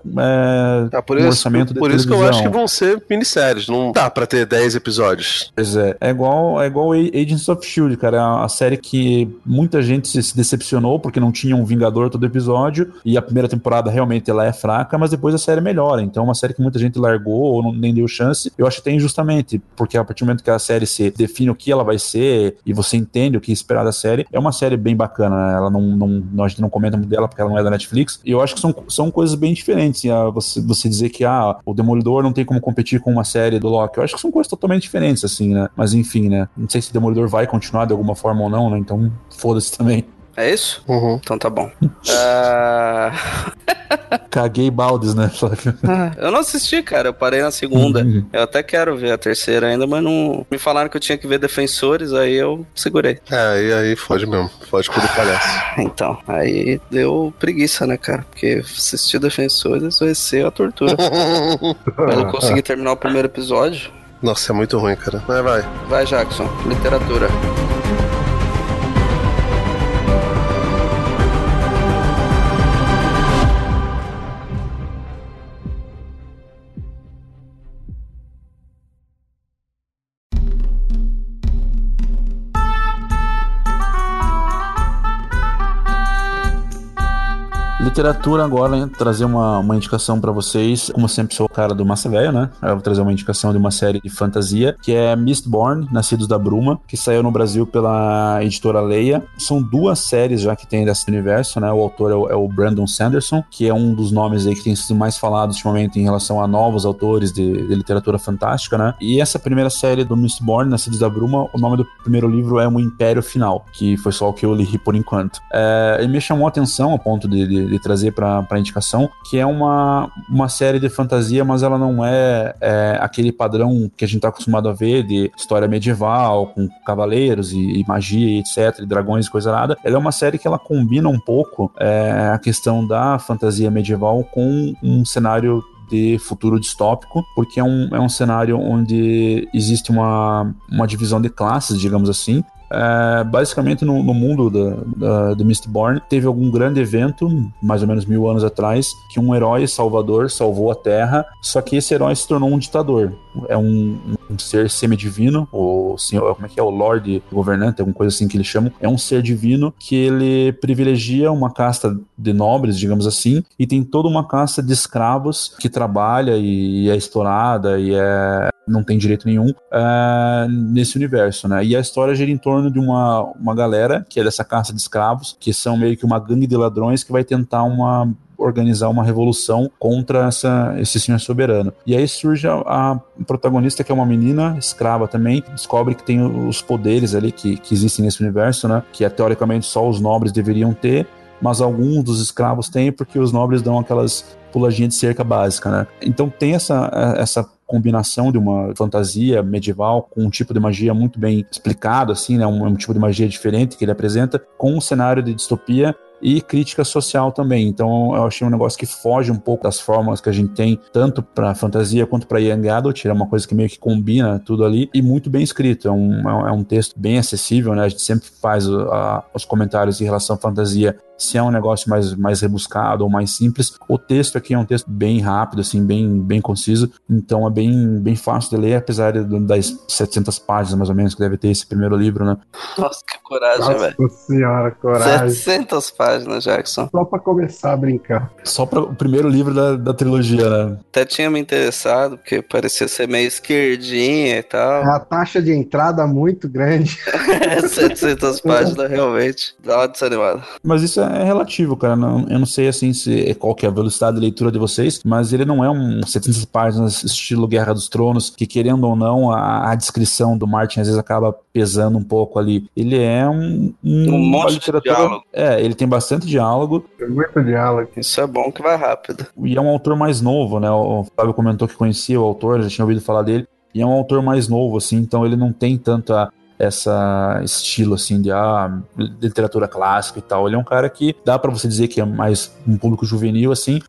é, Ah, por um isso, orçamento de por isso que eu televisão. acho que vão ser minisséries. Não dá pra ter dez episódios. Pois é, é igual, é igual Agents of Shield, cara, é a série que muita gente se se decepcionou porque não tinha um Vingador todo episódio, e a primeira temporada realmente ela é fraca, mas depois a série melhora, então é uma série que muita gente largou ou não, nem deu chance, eu acho até injustamente, porque a partir do momento que a série se define define o que ela vai ser e você entende o que esperar da série. É uma série bem bacana, né? Ela não, não, a gente não comenta muito dela porque ela não é da Netflix. E eu acho que são, são coisas bem diferentes. E, ah, você, você dizer que ah, o Demolidor não tem como competir com uma série do Loki. Eu acho que são coisas totalmente diferentes, assim, né? Mas enfim, né? Não sei se o Demolidor vai continuar de alguma forma ou não, né? Então, foda-se também. É isso? Uhum. Então tá bom. uh... Caguei baldes, né, Flávio? Ah, eu não assisti, cara. Eu parei na segunda. Uhum. Eu até quero ver a terceira ainda, mas não... Me falaram que eu tinha que ver Defensores, aí eu segurei. É, e aí fode mesmo. Fode com o palhaço. Então, aí deu preguiça, né, cara? Porque assistir Defensores vai ser a tortura. Eu não consegui terminar o primeiro episódio. Nossa, é muito ruim, cara. Mas vai. Vai, Jackson. Literatura. Literatura agora, né? Trazer uma, uma indicação pra vocês. Como sempre sou o cara do Massa Velho, né? Eu vou trazer uma indicação de uma série de fantasia, que é Mistborn, Nascidos da Bruma, que saiu no Brasil pela editora Leia. São duas séries já que tem desse universo, né? O autor é o, é o Brandon Sanderson, que é um dos nomes aí que tem sido mais falados ultimamente em relação a novos autores de, de literatura fantástica, né? E essa primeira série do Mistborn, Nascidos da Bruma, o nome do primeiro livro é O Império Final, que foi só o que eu li por enquanto. É, ele me chamou a atenção a ponto de, de de trazer para a indicação, que é uma, uma série de fantasia, mas ela não é, é aquele padrão que a gente está acostumado a ver de história medieval, com cavaleiros e, e magia e etc, e dragões e coisa nada. Ela é uma série que ela combina um pouco é, a questão da fantasia medieval com um cenário de futuro distópico, porque é um, é um cenário onde existe uma, uma divisão de classes, digamos assim. É, basicamente no, no mundo da, da, do Mistborn teve algum grande evento, mais ou menos mil anos atrás, que um herói salvador salvou a Terra, só que esse herói se tornou um ditador. É um, um ser semidivino, ou senhor, como é que é? O Lorde Governante, alguma coisa assim que eles chamam. É um ser divino que ele privilegia uma casta de nobres, digamos assim, e tem toda uma casta de escravos que trabalha e, e é explorada e é, não tem direito nenhum é, nesse universo, né? E a história gira em torno de uma, uma galera que é dessa casta de escravos, que são meio que uma gangue de ladrões que vai tentar uma organizar uma revolução contra essa, esse senhor soberano. E aí surge a, a protagonista, que é uma menina escrava também, descobre que tem os poderes ali que, que existem nesse universo, né? Que é, teoricamente só os nobres deveriam ter, mas alguns dos escravos têm porque os nobres dão aquelas puladinhas de cerca básica, né? Então tem essa, essa combinação de uma fantasia medieval com um tipo de magia muito bem explicado, assim, né? Um, um tipo de magia diferente que ele apresenta, com um cenário de distopia e crítica social também. Então eu achei um negócio que foge um pouco das fórmulas que a gente tem, tanto para fantasia quanto para young adult. É uma coisa que meio que combina tudo ali, e muito bem escrito. É um, é um texto bem acessível, né? A gente sempre faz a, os comentários em relação à fantasia, se é um negócio mais, mais rebuscado ou mais simples. O texto aqui é um texto bem rápido, assim, bem, bem conciso, então é bem, bem fácil de ler, apesar de, das setecentas páginas mais ou menos que deve ter esse primeiro livro, né? Nossa, que coragem, velho. Nossa senhora, coragem. setecentas páginas, Jackson. Só pra começar a brincar. Só para o primeiro livro da, da trilogia, né? Até tinha me interessado, porque parecia ser meio esquerdinha e tal. É a taxa de entrada muito grande. setecentas páginas, realmente. Dá uma desanimada. Mas isso é relativo, cara. Não, eu não sei, assim, se, qual que é a velocidade de leitura de vocês, mas ele não é um setecentas páginas estilo Guerra dos Tronos, que, querendo ou não, a, a descrição do Martin às vezes acaba pesando um pouco ali. Ele é um... Um, um monte de diálogo. É, ele tem bastante diálogo. Tem muito diálogo. Isso é bom que vai rápido. E é um autor mais novo, né? O Fábio comentou que conhecia o autor, já tinha ouvido falar dele. E é um autor mais novo, assim, então ele não tem tanta... essa estilo assim de ah, literatura clássica e tal. Ele é um cara que dá pra você dizer que é mais um público juvenil, assim,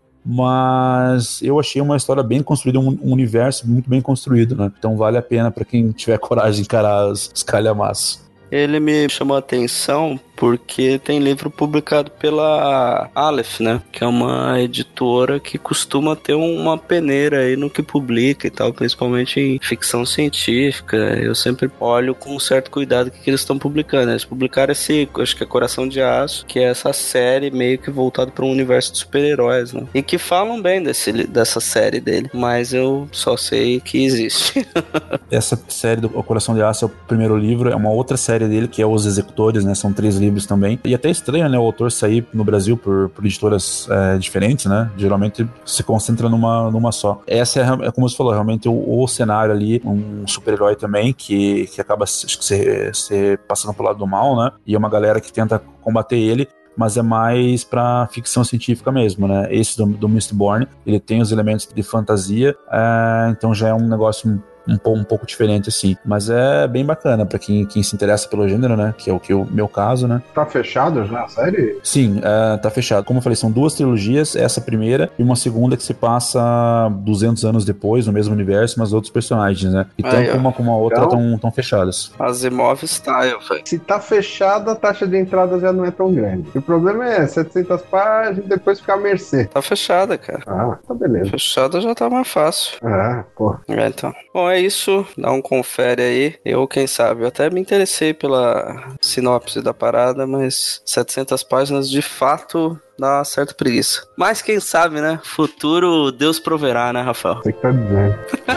mas eu achei uma história bem construída, um, um universo muito bem construído, né? Então vale a pena pra quem tiver coragem de encarar os, os calhamaços. Ele me chamou a atenção porque tem livro publicado pela Aleph, né? Que é uma editora que costuma ter uma peneira aí no que publica e tal, principalmente em ficção científica. Eu sempre olho com um certo cuidado o que, que eles estão publicando. Eles publicaram esse, acho que é Coração de Aço, que é essa série meio que voltada para um universo de super-heróis, né? E que falam bem desse, dessa série dele, mas eu só sei que existe. Essa série do Coração de Aço é o primeiro livro, é uma outra série dele que é Os Executores, né? São três livros também. E até estranho, né? O autor sair no Brasil por, por editoras é, diferentes, né? Geralmente se concentra numa, numa só. Essa é, é como você falou, realmente o, o cenário ali, um super-herói também que, que acaba acho que ser, ser passando pro lado do mal, né? E é uma galera que tenta combater ele, mas é mais pra ficção científica mesmo, né? Esse do, do Mistborn, ele tem os elementos de fantasia, é, então já é um negócio um, um pouco diferente, assim. Mas é bem bacana pra quem, quem se interessa pelo gênero, né? Que é o que o meu caso, né? Tá fechado já a série? Sim, é, tá fechado. Como eu falei, são duas trilogias, essa primeira e uma segunda que se passa duzentos anos depois, no mesmo universo, mas outros personagens, né? E tanto uma como a outra estão Então- fechadas. Asimov Style, velho. Se tá fechado, a taxa de entrada já não é tão grande. O problema é setecentas páginas e depois ficar à mercê. Tá fechada, cara. Ah, tá beleza. Fechada já tá mais fácil. Ah, pô. É, então. Bom, é isso. Dá um confere aí. Eu, quem sabe, eu até me interessei pela sinopse da parada, mas setecentas páginas, de fato, dá uma certa preguiça. Mas quem sabe, né? Futuro Deus proverá, né, Rafael? Você que tá dizendo.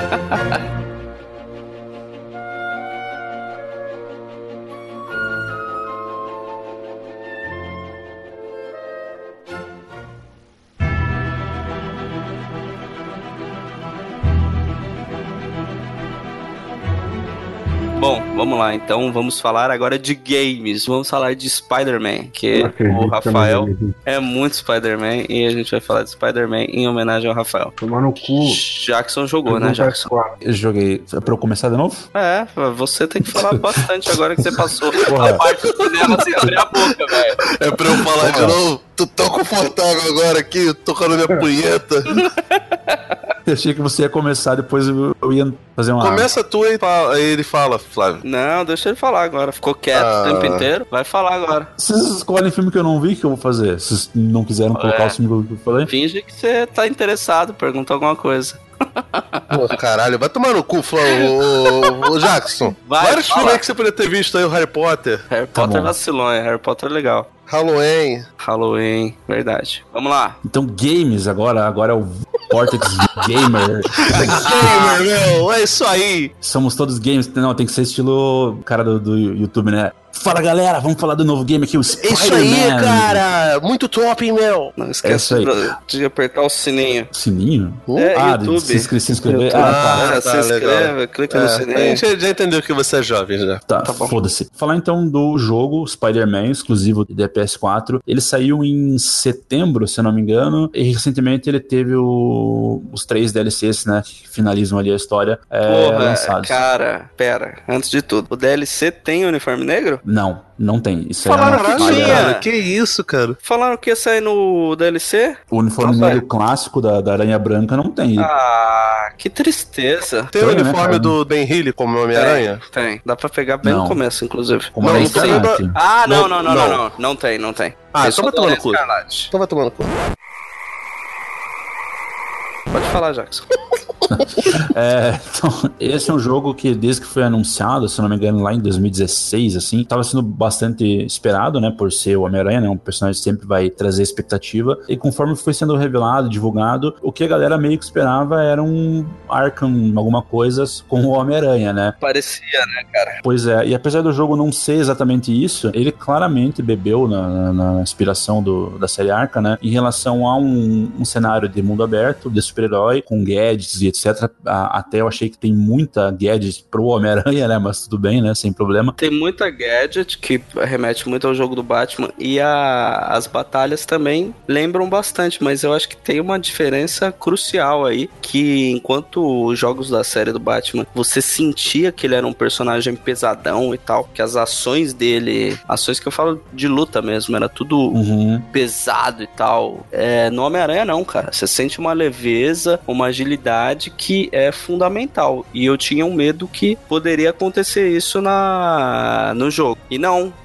Bom, vamos lá. Então, vamos falar agora de games. Vamos falar de Spider-Man, que Não acredito o que Rafael eu não vi. é muito Spider-Man e a gente vai falar de Spider-Man em homenagem ao Rafael. Tomar no cu. Jackson jogou, né, Não faz Jackson? quatro. Eu joguei. Pra eu começar de novo? É, você tem que falar bastante agora que você passou Porra. a parte do cinema sem abrir a boca, velho. É pra eu falar de novo? Tô tão confortável agora aqui, tocando minha punheta. Eu achei que você ia começar, depois eu eu ia fazer uma... Começa tu aí, fala- aí ele fala, Flávio. Não, deixa ele falar agora. Ficou quieto Ah. o tempo inteiro. Vai falar agora. Vocês escolhem filme que eu não vi, que eu vou fazer? Vocês não quiseram colocar É. o filme que eu falei? Finge que você tá interessado, pergunta alguma coisa. Pô, caralho, vai tomar no cu, Flávio. Ô, ô, ô, Jackson. Vai, Vários fala. filmes aí que você poderia ter visto aí, o Harry Potter, Harry Tá Potter bom. vacilou, hein? Harry Potter é legal. Halloween. Halloween, verdade. Vamos lá. Então, games agora, agora é o Vortex Gamer. Gamer, meu, é isso aí. Somos todos games. Não, tem que ser estilo cara do, do YouTube, né? Fala, galera, vamos falar do novo game aqui, o É isso aí, Spider-Man. cara. Muito top, hein, meu. Não É esquece isso aí. de, de apertar o sininho. Sininho? É, ah, de YouTube. se, inscre- se inscrever. YouTube. Ah, tá. Ah, tá, se inscreve, legal. clica É, no a sininho. gente já entendeu que você é jovem já. Tá, Tá bom. foda-se. Falar então do jogo Spider-Man, exclusivo de P S quatro. Ele saiu em setembro, se eu não me engano, e recentemente ele teve o- os três D L Cs, né, que finalizam ali a história, é, Porra, lançados. cara, pera. Antes de tudo, o D L C tem uniforme negro? Não, não tem. Isso Falaram é uma que falha. tinha. Cara, que isso, cara? Falaram que ia sair no D L C? O uniforme Nossa, negro clássico da, da Aranha Branca não tem. Ah, que tristeza. Tem o Tem, né, uniforme cara? do Ben Healy como Homem-Aranha? Tem, tem. Dá pra pegar bem Não. no começo, inclusive. Como Não, é não tô falando Escarlate. Ah, não, não, Não, não, não, não. não. Não tem, não tem. Ah, Tem então só vai tomar da no cu. Escarlate. Então vai tomando cu. Pode falar, Jackson. É, então, esse é um jogo que desde que foi anunciado, se não me engano, lá em dois mil e dezesseis, assim, tava sendo bastante esperado, né, por ser o Homem-Aranha, né, um personagem que sempre vai trazer expectativa, e conforme foi sendo revelado, divulgado, o que a galera meio que esperava era um Arkham, alguma coisa com o Homem-Aranha, né. Parecia, né, cara? Pois é, e apesar do jogo não ser exatamente isso, ele claramente bebeu na, na- na inspiração do, da série Arkham, né, em relação a um, um cenário de mundo aberto, de super-herói, com gadgets e etcétera. A- até eu achei que tem muita gadget pro Homem-Aranha, né, mas tudo bem, né, sem problema. Tem muita gadget que remete muito ao jogo do Batman e a- as batalhas também lembram bastante, mas eu acho que tem uma diferença crucial aí, que enquanto os jogos da série do Batman, você sentia que ele era um personagem pesadão e tal, que as ações dele, ações que eu falo de luta mesmo, era tudo Uhum. pesado e tal. É, no Homem-Aranha não, cara. Você sente uma leveza, uma agilidade que é fundamental. E eu tinha um medo que poderia acontecer isso na no jogo. E não.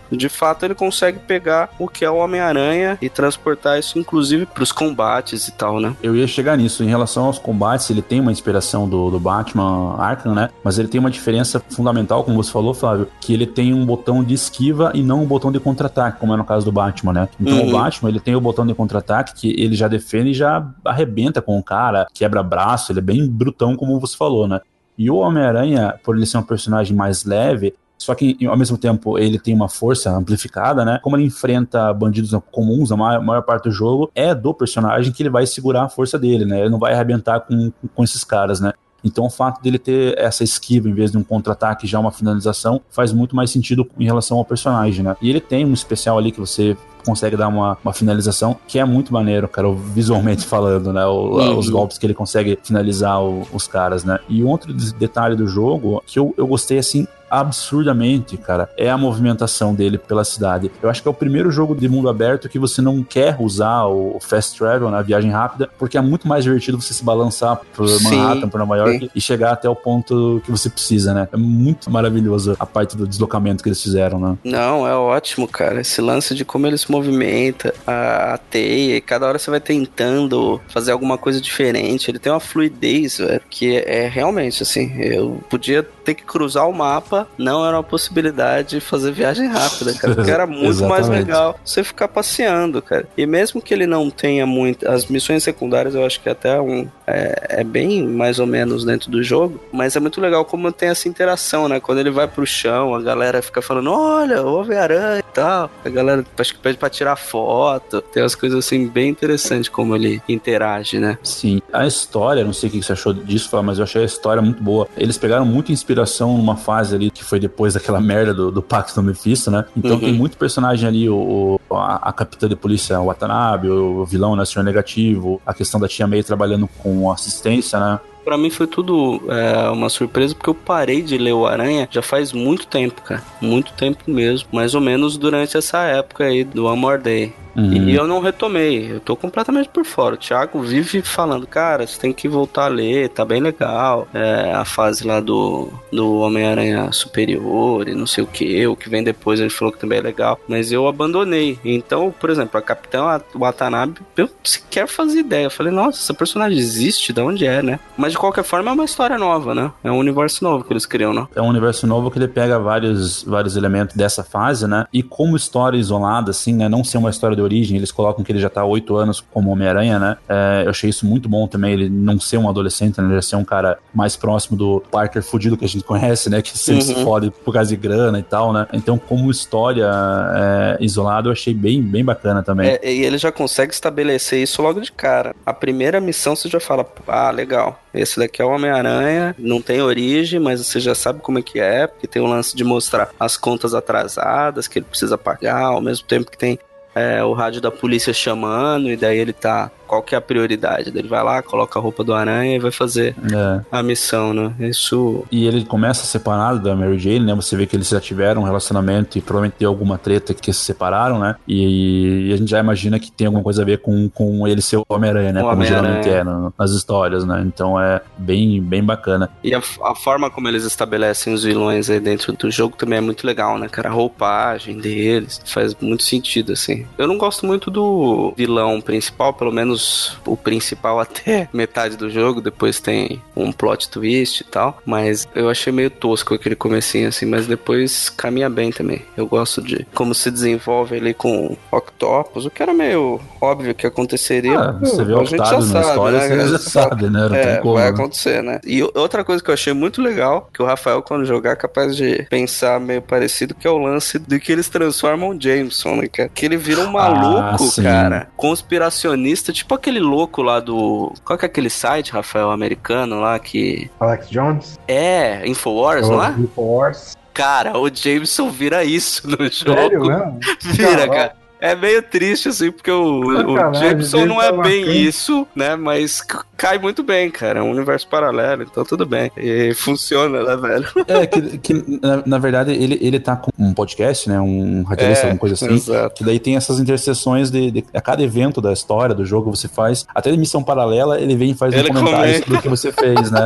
De fato, ele consegue pegar o que é o Homem-Aranha e transportar isso, inclusive, pros combates e tal, né? Eu ia chegar nisso. Em relação aos combates, ele tem uma inspiração do, do Batman Arkham, né? Mas ele tem uma diferença fundamental, como você falou, Flávio, que ele tem um botão de esquiva e não um botão de contra-ataque, como é no caso do Batman, né? Então uhum. o Batman, ele tem o botão de contra-ataque que ele já defende e já arrebenta com o cara, quebra braço, ele é bem brutão, como você falou, né? E o Homem-Aranha, por ele ser um personagem mais leve, só que ao mesmo tempo ele tem uma força amplificada, né? Como ele enfrenta bandidos comuns, a maior, a maior parte do jogo é do personagem que ele vai segurar a força dele, né? Ele não vai arrebentar com, com esses caras, né? Então o fato dele ter essa esquiva em vez de um contra-ataque, já uma finalização, faz muito mais sentido em relação ao personagem, né? E ele tem um especial ali que você consegue dar uma, uma finalização que é muito maneiro, cara, visualmente falando, né? O, uhum. Os golpes que ele consegue finalizar o, os caras, né? E um outro detalhe do jogo que eu, eu gostei, assim, absurdamente, cara, é a movimentação dele pela cidade. Eu acho que é o primeiro jogo de mundo aberto que você não quer usar o fast travel, né, a viagem rápida, porque é muito mais divertido você se balançar por Manhattan, por Nova York, sim, e chegar até o ponto que você precisa, né? É muito maravilhoso a parte do deslocamento que eles fizeram, né? Não, é ótimo, cara. Esse lance de como ele se movimenta, a, a teia, e cada hora você vai tentando fazer alguma coisa diferente. Ele tem uma fluidez, velho, que é, é realmente, assim, eu podia ter que cruzar o mapa, não era uma possibilidade de fazer viagem rápida, cara, porque era muito mais legal você ficar passeando, cara. E mesmo que ele não tenha muito, as missões secundárias eu acho que até um, é, é bem mais ou menos dentro do jogo, mas é muito legal como tem essa interação, né? Quando ele vai pro chão, a galera fica falando, olha, o Homem-Aranha e tal, a galera acho que pede pra tirar foto, tem umas coisas assim bem interessantes como ele interage, né? Sim, a história, não sei o que você achou disso, mas eu achei a história muito boa. Eles pegaram muita inspiração numa fase ali que foi depois daquela merda do, do Pacto do Mephisto, né? Então uhum. tem muito personagem ali, o, o, a, a capitã de polícia Watanabe, o, o vilão, né, senhor negativo, a questão da tia May trabalhando com assistência, né? Pra mim foi tudo é, uma surpresa, porque eu parei de ler o Aranha já faz muito tempo, cara. Muito tempo mesmo. Mais ou menos durante essa época aí do One More Day. Uhum. E eu não retomei, eu tô completamente por fora. O Thiago vive falando, cara, você tem que voltar a ler, tá bem legal. É, a fase lá do, do Homem-Aranha Superior e não sei o que, o que vem depois ele falou que também é legal. Mas eu abandonei. Então, por exemplo, a Capitã Watanabe, eu sequer fazia ideia. Eu falei, nossa, essa personagem existe? De onde é, né? Mas de qualquer forma é uma história nova, né? É um universo novo que eles criam, né? É um universo novo que ele pega vários, vários elementos dessa fase, né? E como história isolada, assim, né? Não ser uma história de origem, eles colocam que ele já tá há oito anos como Homem-Aranha, né? É, eu achei isso muito bom também, ele não ser um adolescente, né? Ele já ser um cara mais próximo do Parker fudido que a gente conhece, né? Que sempre uhum. se fode por causa de grana e tal, né? Então, como história é, isolada, eu achei bem, bem bacana também. É, e ele já consegue estabelecer isso logo de cara. A primeira missão você já fala, ah, legal, esse daqui é o Homem-Aranha, não tem origem, mas você já sabe como é que é, porque tem o lance de mostrar as contas atrasadas que ele precisa pagar, ao mesmo tempo que tem É, o rádio da polícia chamando, e daí ele tá... Qual que é a prioridade? Ele vai lá, coloca a roupa do Aranha e vai fazer é. a missão, né? Isso... E ele começa separado da Mary Jane, né? Você vê que eles já tiveram um relacionamento e provavelmente tem alguma treta que se separaram, né? E, e a gente já imagina que tem alguma coisa a ver com, com ele ser o Homem-Aranha, né? O como Homem-Aranha. Geralmente é no, nas histórias, né? Então é bem, bem bacana. E a, a forma como eles estabelecem os vilões aí dentro do jogo também é muito legal, né, cara? A roupagem deles faz muito sentido, assim. Eu não gosto muito do vilão principal, pelo menos o principal até metade do jogo, depois tem um plot twist e tal, mas eu achei meio tosco aquele comecinho assim, mas depois caminha bem também. Eu gosto de como se desenvolve ali com Octopus, o que era meio óbvio que aconteceria. Ah, você vê o Octopus na história, né? Você já sabe, né? Não é, tem como, vai né? acontecer, né? E outra coisa que eu achei muito legal, que o Rafael, quando jogar, é capaz de pensar meio parecido, que é o lance de que eles transformam o Jameson, né, cara? Que ele vira um maluco, ah, cara, conspiracionista, tipo aquele louco lá do... Qual que é aquele site, Rafael, americano lá que... Alex Jones? É, Infowars, oh, não é? Infowars. Cara, o Jameson vira isso no jogo. Sério, mesmo? Vira, cara. É meio triste, assim, porque o, o Jameson não é bem isso, né? Mas cai muito bem, cara. É um universo paralelo, então tudo bem. E funciona, né, velho? É, que, que na, na verdade, ele, ele tá com um podcast, né? Um radialista, é, alguma coisa assim. Exato. Que daí tem essas interseções de, de... A cada evento da história, do jogo, você faz... Até de missão paralela, ele vem e faz ele um comentário sobre o que você fez, né?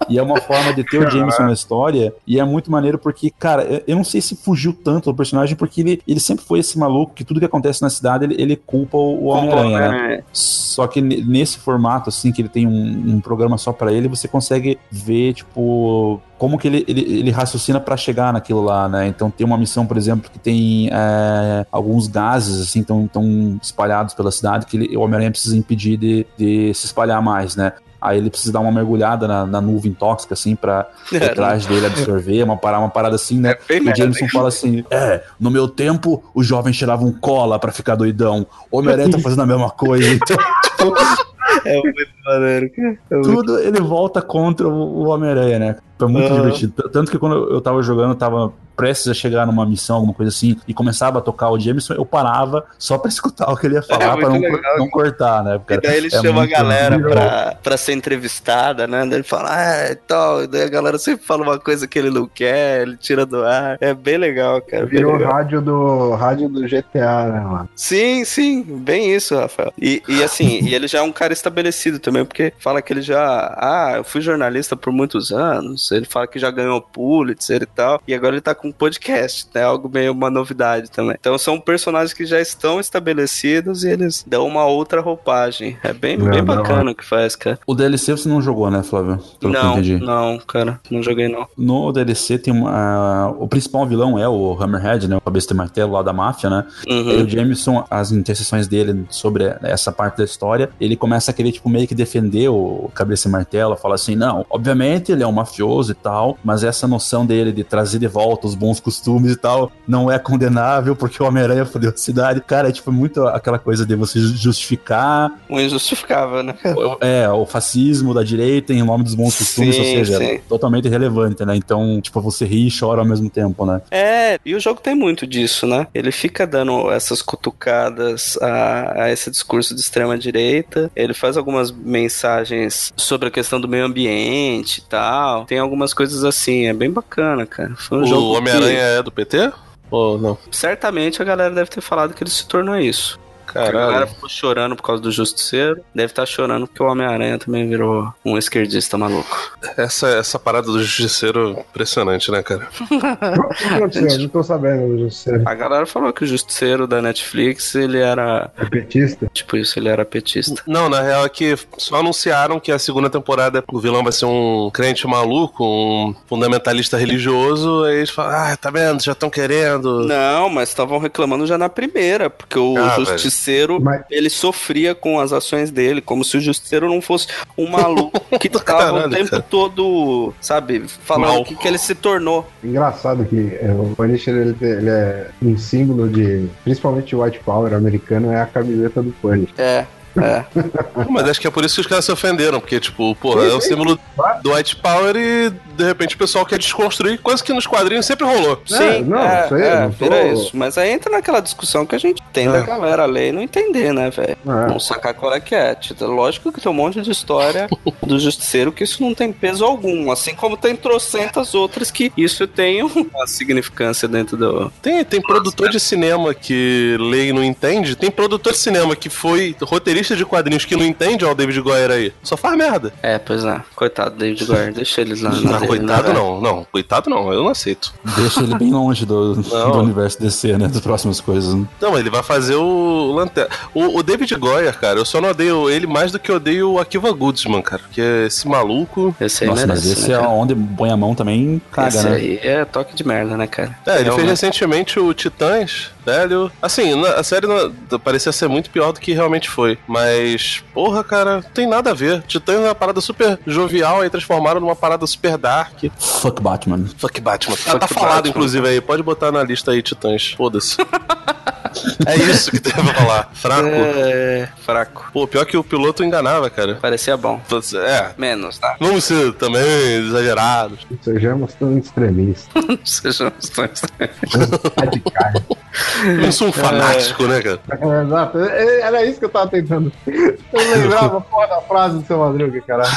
E é uma forma de ter o Jameson na história, e é muito maneiro porque, cara, eu não sei se fugiu tanto do personagem, porque ele, ele sempre foi esse maluco que tudo que acontece na cidade, ele, ele culpa o Homem-Aranha, né? Só que nesse formato, assim, que ele tem um, um programa só pra ele, você consegue ver, tipo, como que ele, ele, ele raciocina pra chegar naquilo lá, né? Então tem uma missão, por exemplo, que tem é, alguns gases, assim, tão, tão espalhados pela cidade, que ele, o Homem-Aranha precisa impedir de, de se espalhar mais, né? Aí ele precisa dar uma mergulhada na, na nuvem tóxica, assim, pra o traje dele absorver, uma parada, uma parada assim, né? É e o Jameson fala assim, é, no meu tempo, os jovens tiravam cola pra ficar doidão. O Homem-Aranha tá fazendo a mesma coisa. Então, tipo, é muito maneiro, cara. É muito... Tudo ele volta contra o Homem-Aranha, né? Foi muito uhum. divertido. Tanto que quando eu tava jogando, eu tava prestes a chegar numa missão, alguma coisa assim, e começava a tocar o Jameson, eu parava só pra escutar o que ele ia falar, é pra não, legal, não cortar, né? Porque e daí ele é chama a galera pra, pra ser entrevistada, né? Daí ele fala, ah, e tal, e daí a galera sempre fala uma coisa que ele não quer, ele tira do ar. É bem legal, cara. Virou legal. rádio do rádio do G T A, né, mano? Sim, sim, bem isso, Rafael. E, e assim, e ele já é um cara estabelecido também, porque fala que ele já, ah, eu fui jornalista por muitos anos, ele fala que já ganhou Pulitzer e tal, e agora ele tá com um podcast, né? Algo meio uma novidade também. Então são personagens que já estão estabelecidos e eles dão uma outra roupagem. É bem, não, bem bacana não. o que faz, cara. O D L C você não jogou, né, Flávio? Pelo não, que eu entendi. Não, cara, não joguei não. No D L C tem uma... Uh, o principal vilão é o Hammerhead, né? O cabeça de martelo lá da máfia, né? Uhum. E o Jameson, as interseções dele sobre essa parte da história, ele começa a querer, tipo, meio que defender o cabeça de martelo, fala assim, não, obviamente ele é um mafioso e tal, mas essa noção dele de trazer de volta os bons costumes e tal, não é condenável porque o Homem-Aranha fodeu a cidade. Cara, é tipo muito aquela coisa de você justificar... O injustificável, né? É, o fascismo da direita em nome dos bons costumes, sim, ou seja, sim. totalmente irrelevante, né? Então, tipo, você ri e chora ao mesmo tempo, né? É, e o jogo tem muito disso, né? Ele fica dando essas cutucadas a, a esse discurso de extrema-direita, ele faz algumas mensagens sobre a questão do meio ambiente e tal, tem algumas coisas assim, é bem bacana, cara. Foi um o jogo Homem-Aranha que... é do P T? Ou não? Certamente a galera deve ter falado que ele se tornou isso. Caralho. A galera ficou chorando por causa do Justiceiro. Deve estar chorando porque o Homem-Aranha também virou um esquerdista maluco. Essa, essa parada do Justiceiro impressionante, né, cara? Eu não tô sabendo do Justiceiro. A galera falou que o Justiceiro da Netflix, ele era... É petista? Tipo isso, ele era petista. Não, na real é que só anunciaram que a segunda temporada o vilão vai ser um crente maluco, um fundamentalista religioso, aí eles falam, ah, tá vendo, já estão querendo... Não, mas estavam reclamando já na primeira, porque o ah, Justiceiro... Mas... ele sofria com as ações dele, como se o Justiceiro não fosse um maluco que tava o tempo cara. todo, sabe, falando o que, que ele se tornou. Engraçado que é, o Punisher, ele, ele é um símbolo de, principalmente o White Power americano, é a camiseta do Punisher. É. É. Mas acho que é por isso que os caras se ofenderam, porque, tipo, pô, é o símbolo do White Power e de repente o pessoal quer desconstruir, coisa que nos quadrinhos sempre rolou. Sim, é, não, é, sei, é, não tô... isso. Mas aí entra naquela discussão que a gente tem é. da galera ler e não entender, né, velho? É. Não sacar qual é que é. Lógico que tem um monte de história do Justiceiro que isso não tem peso algum, assim como tem trocentas outras que isso tem uma significância dentro do... Tem, tem produtor de cinema que lê e não entende, tem produtor de cinema que foi roteirista de quadrinhos que não entende, ó, o David Goyer aí. Só faz merda. É, pois é. Coitado do David Goyer. Deixa eles lá. Na não, coitado né, não. Não, coitado não. Eu não aceito. Deixa ele bem longe do, do universo D C, né? Das próximas coisas. Né? Não, ele vai fazer o Lanterna. O, o David Goyer, cara, eu só não odeio ele mais do que eu odeio o Akiva Goodsman, cara. Porque esse maluco... Esse aí Nossa, merece, mas esse né, é cara? Onde põe a mão também caga, esse né? Esse aí é toque de merda, né, cara? É, ele é fez uma... recentemente o Titãs, velho. Assim, a série não, parecia ser muito pior do que realmente foi. Mas, porra, cara, não tem nada a ver. Titãs é uma parada super jovial, aí transformaram numa parada super dark. Fuck Batman. Fuck Batman. Fuck tá falado, Batman. Inclusive, aí. Pode botar na lista aí, Titãs. Foda-se. É isso que tem pra falar. Fraco. É, fraco. Pô, pior que o piloto enganava, cara. Parecia bom. É. Menos, tá? Vamos ser também exagerados. Sejamos tão extremistas. Sejamos tão extremistas. Radicais. Eu sou um fanático, é... né, cara? É, exato. Era isso que eu tava tentando. Eu lembrava porra da frase do seu Madruga, caralho.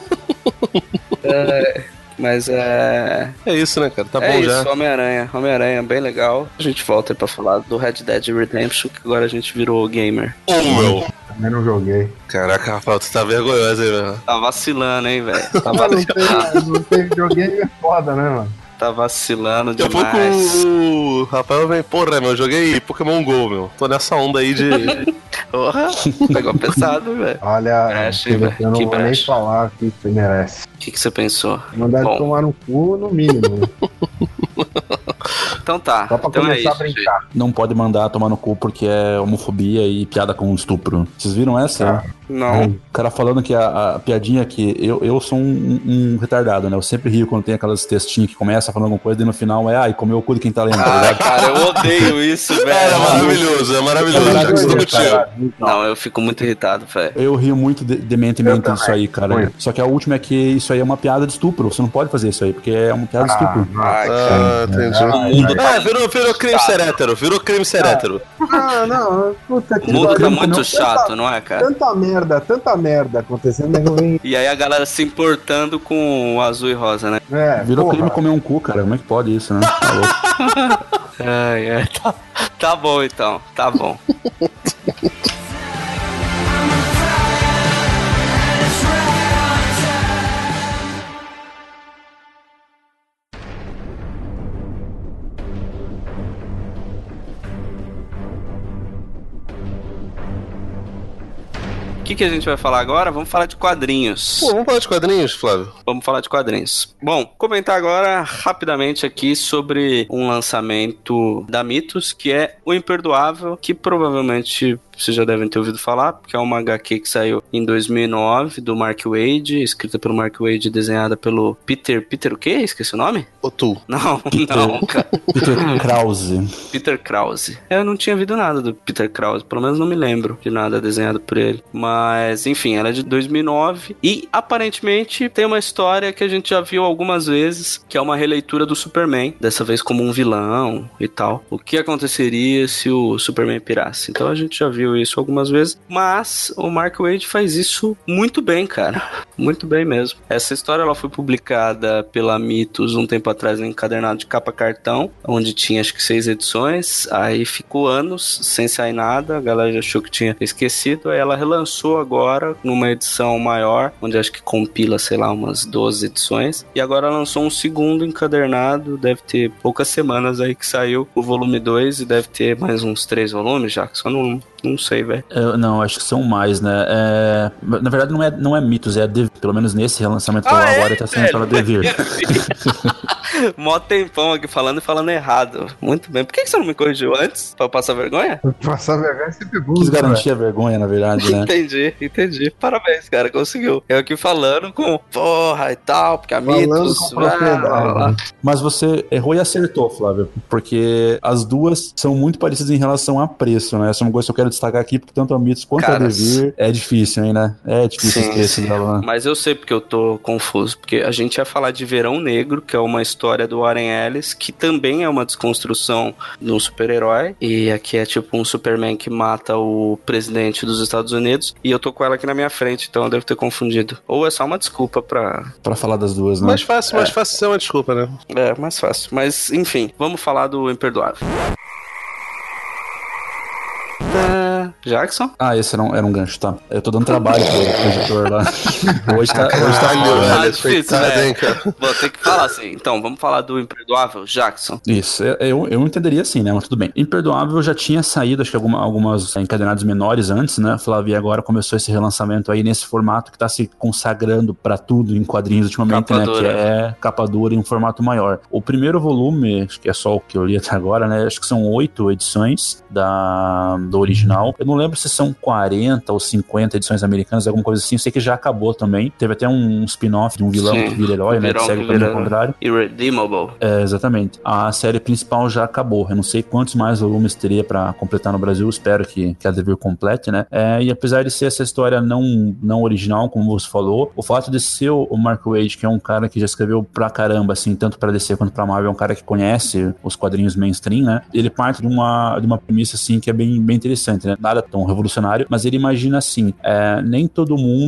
É... Mas é... É isso, né, cara? Tá é bom isso, já. Homem-Aranha. Homem-Aranha, bem legal. A gente volta aí pra falar do Red Dead Redemption, que agora a gente virou gamer. Oh, meu. Também não joguei. Caraca, Rafael, tu tá vergonhoso aí, meu. Tá vacilando, hein, velho? Tá Mas não vacilando. tem, não tem videogame, é foda, né, mano? Tá vacilando Daqui a pouco demais. o Rafael vem, porra, meu, eu joguei Pokémon GO, meu. Tô nessa onda aí de... Porra, pegou pesado, velho. Olha, Brecha, eu, hein, velho? eu não Que vou nem brecha. falar o que você merece. O que, que você pensou? Mandar Bom. ele tomar no cu, no mínimo. Né? Então tá. Só pra Então é começar isso, a brincar. Não pode mandar tomar no cu porque é homofobia e piada com estupro. Vocês viram essa? Tá. gente. Não. O cara falando que a, a piadinha que eu, eu sou um, um retardado, né? Eu sempre rio quando tem aquelas textinhas que começa falando alguma coisa e no final é ai, comeu o cu de quem tá lendo, tá Ah, ligado? cara, eu odeio isso, velho. É maravilhoso, é maravilhoso. É Jackson, tô maravilhoso, contigo. Não, eu fico muito irritado, velho. Eu rio muito de- dementemente Eu disso aí, cara. Muito. Só que a última é que isso aí é uma piada de estupro. Você não pode fazer isso aí, porque é uma piada de estupro. Ai, Ah, entendi. O mundo tá É, virou, virou crime ser hétero, virou crime ser hétero. Ah, não, puta que O mundo tá pariu, muito não. chato, não é, cara? Tanta merda, tanta merda acontecendo, né? que eu venho- E aí a galera se importando com o azul e rosa, né? É, Virou porra. crime comer um cu, cara. Como é que pode isso, né? Tá louco. Ai, ai, tá, tá bom então, tá bom. O que, que a gente vai falar agora? Vamos falar de quadrinhos. Pô, vamos falar de quadrinhos, Flávio? Vamos falar de quadrinhos. Bom, comentar agora rapidamente aqui sobre um lançamento da Mitos, que é O Imperdoável, que provavelmente vocês já devem ter ouvido falar, porque é uma H Q que saiu em dois mil e nove, do Mark Waid, escrita pelo Mark Waid e desenhada pelo Peter... Peter o quê? Esqueci o nome? Ou tu? Não, não, cara. Peter Krause. Peter Krause. Eu não tinha visto nada do Peter Krause, pelo menos não me lembro de nada desenhado por ele. Mas, enfim, ela é de dois mil e nove e aparentemente tem uma história que a gente já viu algumas vezes, que é uma releitura do Superman, dessa vez como um vilão e tal. O que aconteceria se o Superman pirasse? Então a gente já viu isso algumas vezes, mas o Mark Waid faz isso muito bem, cara. Muito bem mesmo. Essa história ela foi publicada pela Mitos um tempo atrás no encadernado de capa cartão, onde tinha acho que seis edições, aí ficou anos sem sair nada, a galera já achou que tinha esquecido, aí ela relançou agora numa edição maior, onde acho que compila, sei lá, umas doze edições, e agora lançou um segundo encadernado, deve ter poucas semanas aí que saiu o volume dois e deve ter mais uns três volumes já, que só não, não sei, velho. É, não, acho que são mais, né? É, na verdade, não é, não é Mitos, é Devir. Pelo menos nesse relançamento Ah, ah, é, agora tá sendo velho? pela Devir. Mó tempão aqui falando e falando errado. Muito bem. Por que que você não me corrigiu antes? Pra eu passar vergonha? Passar vergonha é sempre bom. Quis né, garantir a vergonha, na verdade, né? Entendi, entendi. Parabéns, cara, conseguiu. Eu aqui falando com porra e tal, porque a Falando Mitos... com propriedade, blá, blá, blá. né? Mas você errou e acertou, Flávio, porque as duas são muito parecidas em relação a preço, né? Essa é uma coisa que eu quero destacar aqui, porque tanto a Mitos quanto Cara, a Devir é difícil, hein, né? É difícil Sim, esquecer sim. dela, né? Mas eu sei porque eu tô confuso. Porque a gente ia falar de Verão Negro, que é uma história do Warren Ellis, que também é uma desconstrução do super-herói. E aqui é tipo um Superman que mata o presidente dos Estados Unidos. E eu tô com ela aqui na minha frente, então eu devo ter confundido. Ou é só uma desculpa pra... Pra falar das duas, né? Mais fácil, mais fácil ser uma desculpa, né? É, mais fácil. Mas, enfim, vamos falar do Imperdoável. Tá, Jackson? Ah, esse era um, era um gancho, tá? Eu tô dando trabalho pro, pro editor lá. Hoje tá, hoje tá Caralho, foda. velho, Ah, difícil, coitado, né? hein, cara. Vou ter que falar assim. Então, vamos falar do Imperdoável, Jackson. Isso, eu, eu entenderia assim, né? Mas tudo bem. Imperdoável já tinha saído, acho que alguma, algumas encadenados menores antes, né? Flávio, e agora começou esse relançamento aí nesse formato que tá se consagrando pra tudo em quadrinhos ultimamente, Capa né? dura. Que é capa dura em um formato maior. O primeiro volume, acho que é só o que eu li até agora, né? Acho que são oito edições da, do original. Eu não lembro se são quarenta ou cinquenta edições americanas, alguma coisa assim. Eu sei que já acabou também. Teve até um spin-off de um vilão Sim, que vira herói, né? Que vilão segue que o caminho vira- ao contrário. Irredeemable. É, exatamente. A série principal já acabou. Eu não sei quantos mais volumes teria pra completar no Brasil. Espero que, que a Devir complete, né? É, e apesar de ser essa história não, não original, como você falou, o fato de ser o, o Mark Waid, que é um cara que já escreveu pra caramba, assim, tanto pra D C quanto pra Marvel, é um cara que conhece os quadrinhos mainstream, né? Ele parte de uma, de uma premissa, assim, que é bem, bem interessante, né? Nada tão revolucionário, mas ele imagina assim, é, nem todo mundo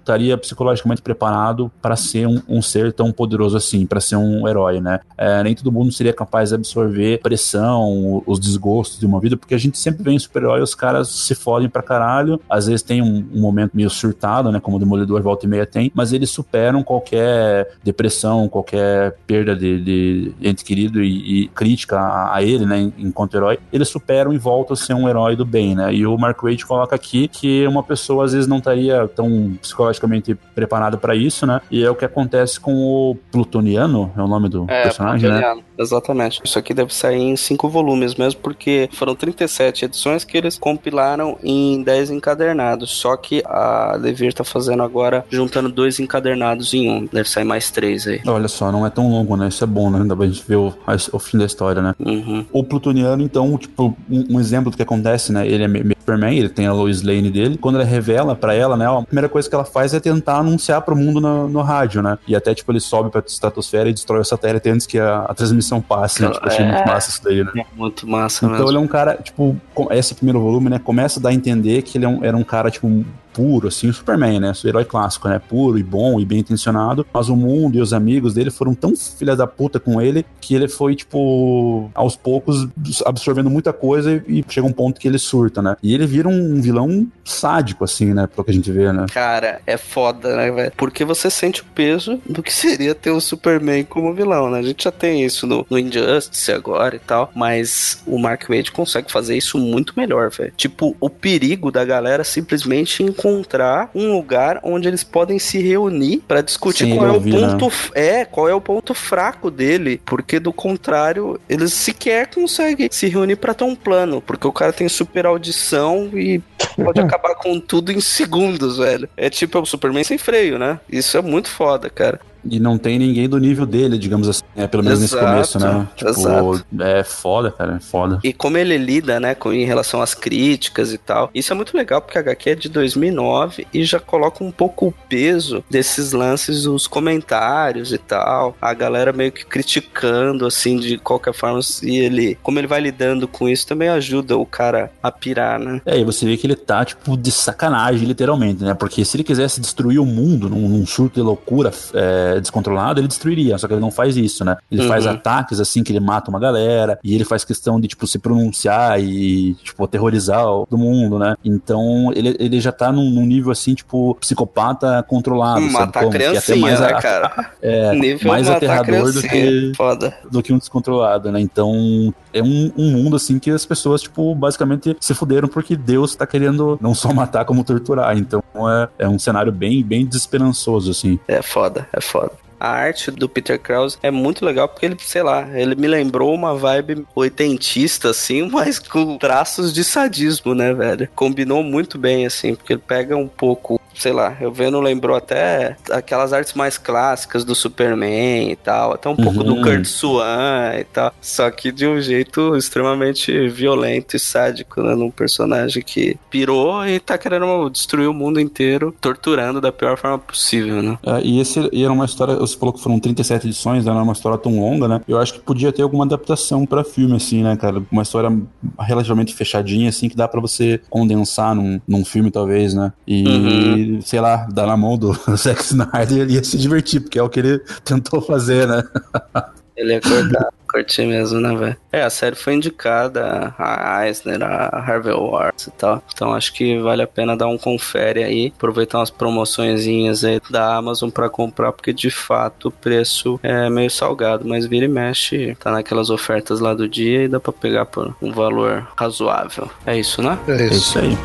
estaria psicologicamente preparado para ser um, um ser tão poderoso assim, para ser um herói, né? É, nem todo mundo seria capaz de absorver pressão, os desgostos de uma vida, porque a gente sempre vê em super-herói, os caras se fodem pra caralho, às vezes tem um, um momento meio surtado, né, como o Demolidor volta e meia tem, mas eles superam qualquer depressão, qualquer perda de, de ente querido e, e crítica a, a ele, né, enquanto herói, eles superam e voltam a ser um herói do bem, né, e o Mark Waid coloca aqui que uma pessoa às vezes não estaria tão psicologicamente preparada pra isso, né, e é o que acontece com o Plutoniano, é o nome do é, personagem, Plutoniano. né? Exatamente. Isso aqui deve sair em cinco volumes mesmo, porque foram trinta e sete edições que eles compilaram em dez encadernados. Só que a Devir tá fazendo agora, juntando dois encadernados em um. Deve sair mais três aí. Olha só, não é tão longo, né? Isso é bom, né? Ainda pra gente ver o, o fim da história, né? Uhum. O Plutoniano, então, tipo, um, um exemplo do que acontece, né? Ele é meio Superman, ele tem a Lois Lane dele. Quando ele revela pra ela, né? A primeira coisa que ela faz é tentar anunciar pro mundo no, no rádio, né? E até, tipo, ele sobe pra estratosfera e destrói o satélite antes que a, a transmissão passe, né? Tipo, achei é, muito massa isso daí, né? É muito massa então mesmo. Então ele é um cara, tipo, esse primeiro volume, né? Começa a dar a entender que ele é um, era um cara, tipo, puro, assim, o Superman, né? O herói clássico, né? Puro e bom e bem intencionado, mas o mundo e os amigos dele foram tão filha da puta com ele que ele foi, tipo, aos poucos absorvendo muita coisa e, e chega um ponto que ele surta, né? E ele vira um vilão sádico, assim, né? Pelo que a gente vê, né? Cara, é foda, né, velho? Porque você sente o peso do que seria ter o Superman como vilão, né? A gente já tem isso no, no Injustice agora e tal, mas o Mark Waid consegue fazer isso muito melhor, velho. Tipo, o perigo da galera simplesmente encontrar um lugar onde eles podem se reunir pra discutir Sem qual é o ouvir, ponto né? é, qual é o ponto fraco dele, porque do contrário, eles sequer conseguem se reunir pra ter um plano, porque o cara tem super audição e pode acabar com tudo em segundos, velho. É tipo o Superman sem freio, né? Isso é muito foda, cara. E não tem ninguém do nível dele, digamos assim, né? Pelo menos Exato, nesse começo, né? Tipo, exato. é foda, cara, é foda. E como ele lida, né, com, em relação às críticas e tal. Isso é muito legal, porque a H Q é de dois mil e nove e já coloca um pouco o peso desses lances, os comentários e tal. A galera meio que criticando, assim, de qualquer forma. E ele, como ele vai lidando com isso, também ajuda o cara a pirar, né? É, e você vê que ele tá, tipo, de sacanagem, literalmente, né? Porque se ele quisesse destruir o mundo num, num surto de loucura é, descontrolado, ele destruiria. Só que ele não faz isso, né? Ele Uhum. faz ataques, assim, que ele mata uma galera. E ele faz questão de, tipo, se pronunciar e, tipo, aterrorizar todo mundo, né? Então, ele, ele já tá num, num nível, assim, tipo, psicopata controlado, sabe Matar como? criancinha, que é até mais né, a, cara? é, Nível mais matar aterrador do criancinha. que, Foda. do que um descontrolado, né? Então, é um, um mundo, assim, que as pessoas, tipo, basicamente se fuderam porque Deus tá querendo não só matar, como torturar. Então, é, é um cenário bem, bem desesperançoso, assim. É foda, é foda. A arte do Peter Krause é muito legal porque ele, sei lá, ele me lembrou uma vibe oitentista, assim, mas com traços de sadismo, né, velho? Combinou muito bem, assim, porque ele pega um pouco, sei lá, eu vendo, lembrou até aquelas artes mais clássicas do Superman e tal, até um pouco Uhum. do Kurt Swan e tal, só que de um jeito extremamente violento e sádico, né, num personagem que pirou e tá querendo destruir o mundo inteiro, torturando da pior forma possível, né? É, e esse e era uma história, você falou que foram trinta e sete edições, né, não é uma história tão longa, né? Eu acho que podia ter alguma adaptação pra filme, assim, né, cara? Uma história relativamente fechadinha, assim, que dá pra você condensar num, num filme, talvez, né? E, Uhum. sei lá, dar na mão do Zack Snyder, ele ia se divertir, porque é o que ele tentou fazer, né? Ele ia cortar, curtir mesmo, né, velho? É, a série foi indicada a Eisner, a Harvey Awards e tal. Então acho que vale a pena dar um confere aí, aproveitar umas promoçõezinhas aí da Amazon pra comprar, porque de fato o preço é meio salgado, mas vira e mexe, tá naquelas ofertas lá do dia e dá pra pegar por um valor razoável. É isso, né? É É isso. isso aí.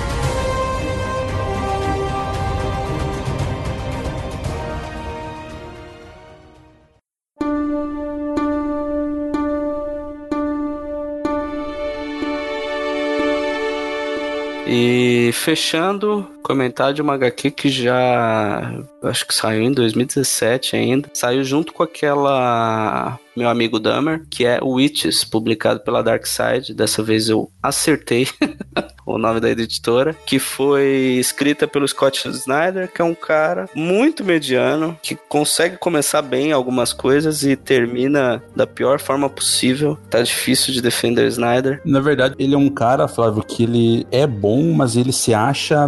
E fechando, comentar de uma H Q que já acho que saiu em dois mil e dezessete ainda. Saiu junto com aquela Meu Amigo Dahmer, que é Witches, publicado pela Dark Side. Dessa vez eu acertei o nome da editora, que foi escrita pelo Scott Snyder, que é um cara muito mediano, que consegue começar bem algumas coisas e termina da pior forma possível. Tá difícil de defender o Snyder. Na verdade, ele é um cara, Flávio, que ele é bom, mas ele se acha muito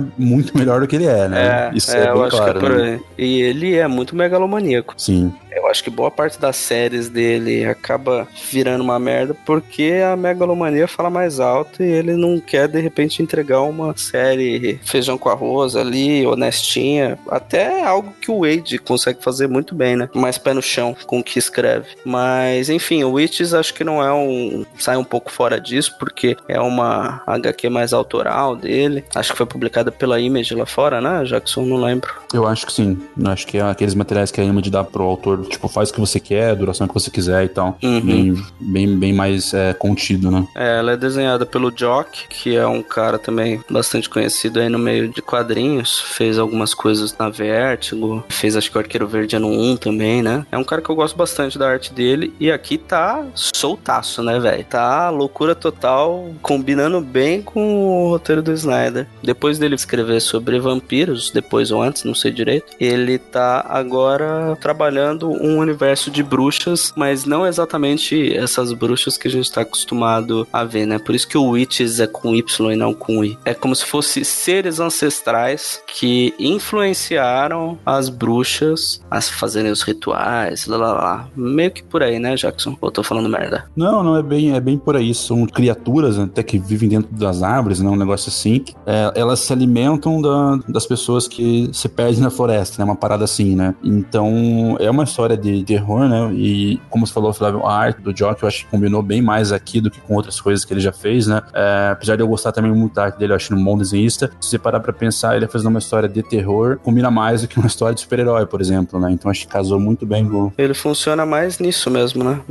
muito melhor do que ele é, né? É, Isso é, é, eu bem acho claro, que é por né? aí. E ele é muito megalomaníaco. Sim. Eu acho que boa parte das séries dele acaba virando uma merda porque a megalomania fala mais alto e ele não quer, de repente, entregar uma série feijão com arroz ali, honestinha. Até algo que o Wade consegue fazer muito bem, né? Mais pé no chão com o que escreve. Mas, enfim, o Witches acho que não é um... sai um pouco fora disso, porque é uma agá quê mais autoral dele. Acho que foi publicada pela Image lá fora, né, Jackson? Não lembro. Eu acho que sim. Eu acho que é aqueles materiais que a Image dá pro autor, tipo, faz o que você quer, a duração que você quiser e tal. Uhum. Bem, bem, bem mais é, contido, né? É, ela é desenhada pelo Jock, que é um cara também bastante conhecido aí no meio de quadrinhos. Fez algumas coisas na Vertigo, fez acho que o Arqueiro Verde ano um também, né? É um cara que eu gosto bastante da arte dele. E aqui tá soltaço, né, velho? Tá loucura total, combinando bem com o roteiro do Snyder. Depois dele escrever sobre vampiros, depois ou antes, não sei direito, ele tá agora trabalhando um universo de bruxas, mas não exatamente essas bruxas que a gente tá acostumado a ver, né? Por isso que o Witches é com Y e não com I. É como se fossem seres ancestrais que influenciaram as bruxas a fazerem os rituais, lá, lá, lá. Meio que por aí, né, Jackson? Ou tô falando merda? Não, não, é bem, é bem por aí. São criaturas até que vivem dentro das árvores, né? Um negócio assim. É, elas se alimentam da, das pessoas que se perdem na floresta, né? Uma parada assim, né? Então, é uma história de terror, né? E, como você falou, Flávio, a arte do Jock eu acho que combinou bem mais aqui do que com outras coisas que ele já fez, né? É, apesar de eu gostar também muito da arte dele, eu acho ele um bom desenhista. Se você parar pra pensar, ele fazendo uma história de terror, combina mais do que uma história de super-herói, por exemplo, né? Então, acho que casou muito bem com... Ele funciona mais nisso mesmo, né?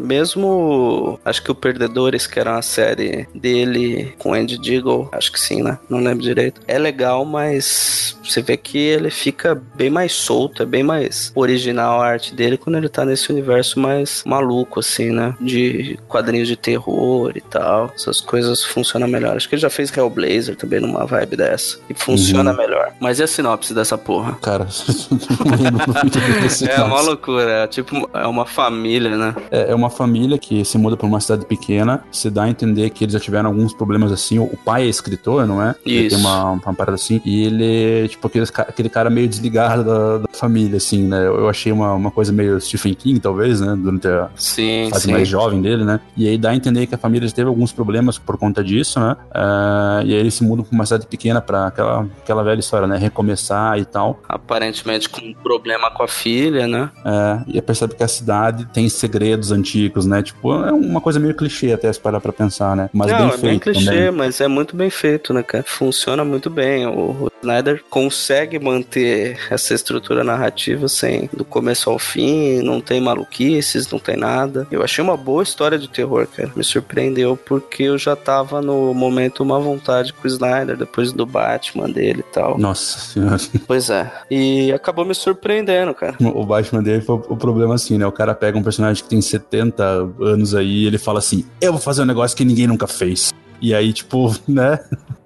Mesmo, acho que o Perdedores, que era uma série dele com Andy Diggle, acho que sim, né? Não lembro direito. É legal, mas você vê que ele fica bem mais solto, é bem mais original a arte dele quando ele tá nesse universo mais maluco, assim, né? De quadrinhos de terror e tal. Essas coisas funcionam melhor. Acho que ele já fez Hellblazer também numa vibe dessa. E funciona Uhum. melhor. Mas e a sinopse dessa porra? Cara, não lembro muito bem desse É uma caso. loucura. É tipo, é uma família, né? É, é uma família que se muda pra uma cidade pequena. Se dá a entender que eles já tiveram alguns problemas assim. O, o pai é escritor, não é? Ele Isso. tem uma, uma parada assim. E ele, tipo, aquele, aquele cara meio desligado da, da família, assim, né? Eu, eu achei uma, uma coisa meio Stephen King, talvez, né? Durante a Sim, fase sim. mais jovem dele, né? E aí dá a entender que a família já teve alguns problemas por conta disso, né? Uh, e aí eles se mudam pra uma cidade pequena pra aquela, aquela velha história, né? Recomeçar e tal. Aparentemente com um problema com a filha, né? É, e aí percebe que a cidade tem segredos antigos, né? Tipo, é uma coisa meio clichê até se parar pra pensar, né? Mas Não, bem é feito bem clichê, também. mas é muito bem feito, né, cara? Funciona muito bem. O, o Snyder consegue manter essa estrutura narrativa sem do começo ao fim, não tem maluquices, não tem nada. Eu achei uma boa história de terror, cara. Me surpreendeu porque eu já tava no momento uma vontade com o Snyder, depois do Batman dele e tal. Nossa senhora. Pois é. E acabou me surpreendendo, cara. O Batman dele foi o problema assim, né? O cara pega um personagem que tem setenta anos aí e ele fala assim, eu vou fazer um negócio que ninguém nunca fez. E aí, tipo, né?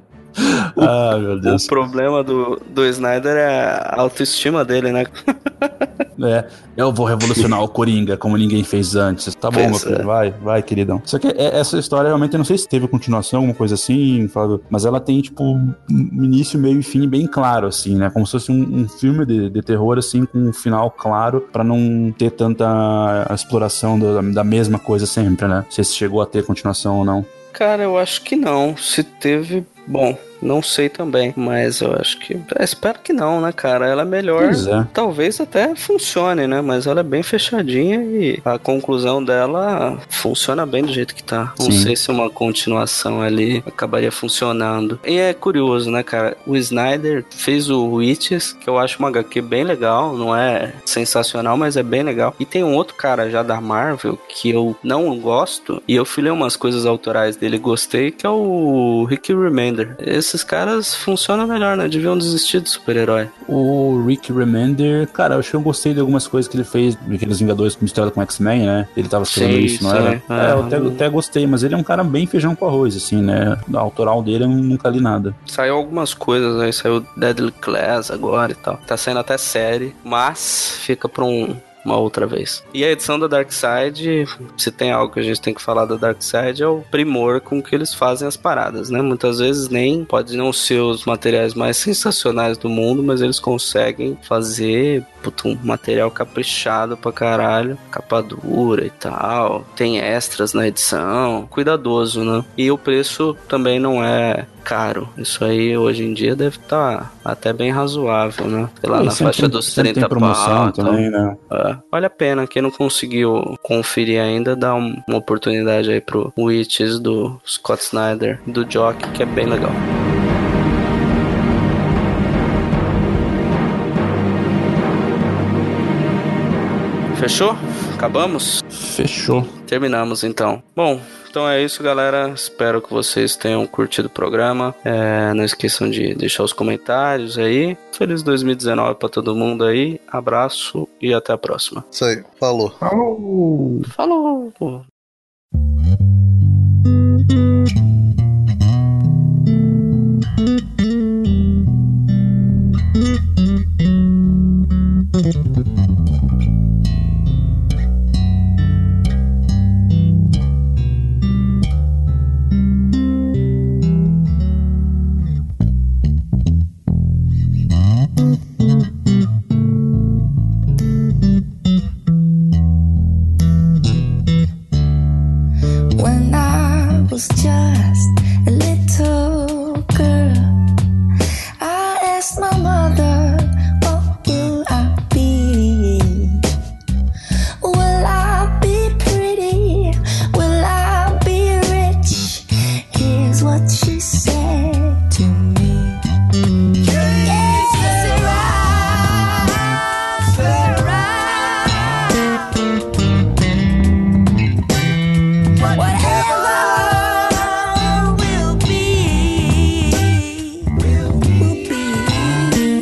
Ah, meu Deus. O problema do, do Snyder é a autoestima dele, né? É, eu vou revolucionar o Coringa como ninguém fez antes. Tá bom, Pois meu filho, é. vai, vai, queridão. Só que é- essa história realmente, eu não sei se teve continuação, alguma coisa assim, Flávio, mas ela tem, tipo, um início, meio e fim bem claro, assim, né? Como se fosse um, um filme de, de terror, assim, com um final claro, pra não ter tanta exploração da, da mesma coisa sempre, né? Não sei se chegou a ter continuação ou não. Cara, eu acho que não. Se teve, bom, não sei também, mas eu acho que... é, espero que não, né, cara? Ela é melhor, Pois é. talvez até funcione, né? Mas ela é bem fechadinha e a conclusão dela funciona bem do jeito que tá. Não Sim. sei se uma continuação ali acabaria funcionando. E é curioso, né, cara? O Snyder fez o Witches, que eu acho uma agá quê bem legal, não é sensacional, mas é bem legal. E tem um outro cara já da Marvel que eu não gosto, e eu fui ler umas coisas autorais dele e gostei, que é o Rick Remender. Esses caras funcionam melhor, né? Deviam desistir de super-herói. O Rick Remender, cara, eu acho que eu gostei de algumas coisas que ele fez, aqueles Vingadores misturado com X-Men, né? Ele tava escrevendo Sim, isso, não sim. era? É. É, eu até, até gostei, mas ele é um cara bem feijão com arroz, assim, né? A autoral dele eu nunca li nada. Saiu algumas coisas aí, saiu Deadly Class agora e tal. Tá saindo até série, mas fica pra um uma outra vez. E a edição da Dark Side, se tem algo que a gente tem que falar da Dark Side, é o primor com que eles fazem as paradas, né? Muitas vezes nem, pode não ser os materiais mais sensacionais do mundo, mas eles conseguem fazer puto, um material caprichado pra caralho, capa dura e tal, tem extras na edição, cuidadoso, né? E o preço também não é caro. Isso aí hoje em dia deve estar até bem razoável, né? Sei lá, E na sempre faixa tem- dos sempre trinta tem promoção pau, também, né? é, vale a pena. Quem não conseguiu conferir ainda, dá um- uma oportunidade aí pro Witches do Scott Snyder, do Jock, que é bem legal. Fechou? Acabamos? Fechou. Terminamos então. Bom, então é isso, galera. Espero que vocês tenham curtido o programa. É, não esqueçam de deixar os comentários aí. Feliz dois mil e dezenove pra todo mundo aí. Abraço e até a próxima. Isso aí, falou. Falou! Falou! Pô. When I was just a little girl, I asked my mother, what will I be? Will I be pretty? Will I be rich? Here's what she said to me. Yes, Sarah, Sarah. Whatever will be, will be.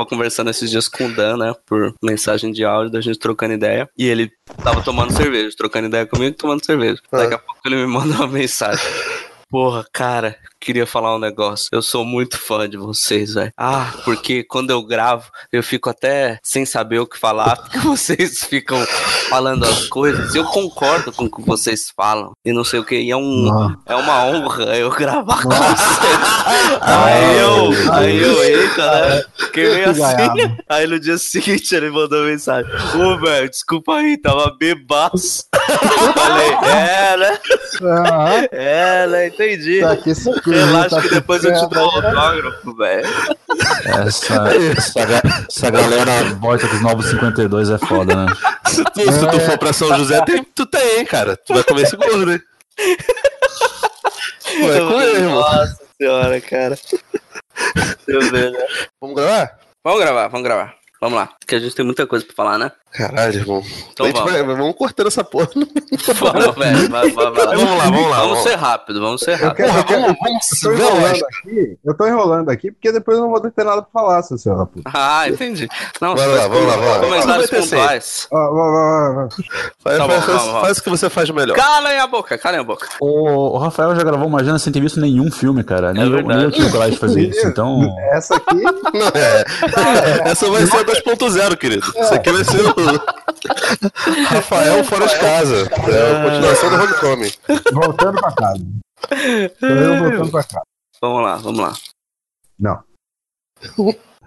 conversando esses dias com o Dan, né? Por mensagem de áudio, da gente trocando ideia. E ele tava tomando cerveja, trocando ideia comigo e tomando cerveja. Daqui a pouco ele me manda uma mensagem. Porra, cara, queria falar um negócio. Eu sou muito fã de vocês, velho. Ah, porque quando eu gravo, eu fico até sem saber o que falar, porque vocês ficam falando as coisas. Eu concordo com o que vocês falam e não sei o que. E é, um, é uma honra eu gravar com vocês. Aí eu, aí eu, eita, né? Fiquei meio assim. Aí no dia seguinte ele mandou mensagem. Ô, velho, desculpa aí, tava bebaço. Falei, é, né? É, né? Entendi. Tá aqui, esse aqui, Relaxa tá que aqui, depois eu te tá dou autógrafo, velho. Essa, essa, ga- essa galera volta dos novos cinquenta e dois é foda, né? Se tu, se tu for pra São José, tem, tu tem, cara. Tu vai comer esse gordo, né? Vai comer, irmão. Nossa senhora, cara. Deixa eu ver, né? Vamos gravar? Vamos gravar, vamos gravar. Vamos lá, porque a gente tem muita coisa pra falar, né? Caralho, irmão. Então A gente vamos. vai- vamos cortando essa porra. Vamos, velho. Vai, vai, vai. Vamos lá, vamos lá, Vamos vamos ser rápido, vamos ser Eu, rápido. quero, eu, quero, vamos- vamos eu tô enrolando aqui, eu tô enrolando aqui, porque depois eu não vou ter nada pra falar, seu senhor puta. Ah, entendi. Não, Vai você lá, faz vamos lá, vamos lá. comentários Não vai ter pontuais. Ó, vai, vai, vai, vai. Faz, Tá bom, faz- faz- vamos, faz o que você faz melhor. Calem a boca, calem a boca. O, o Rafael já gravou uma agenda sem ter visto nenhum filme, cara. Nem, eu, verdade. nem eu tive coragem de fazer isso, então... Essa aqui, Não, é. Essa vai ser a dois ponto zero, querido. Isso aqui vai ser o Rafael fora de casa. É a continuação do Homecoming. voltando pra casa. Tô eu voltando pra casa. Vamos lá, vamos lá. Não.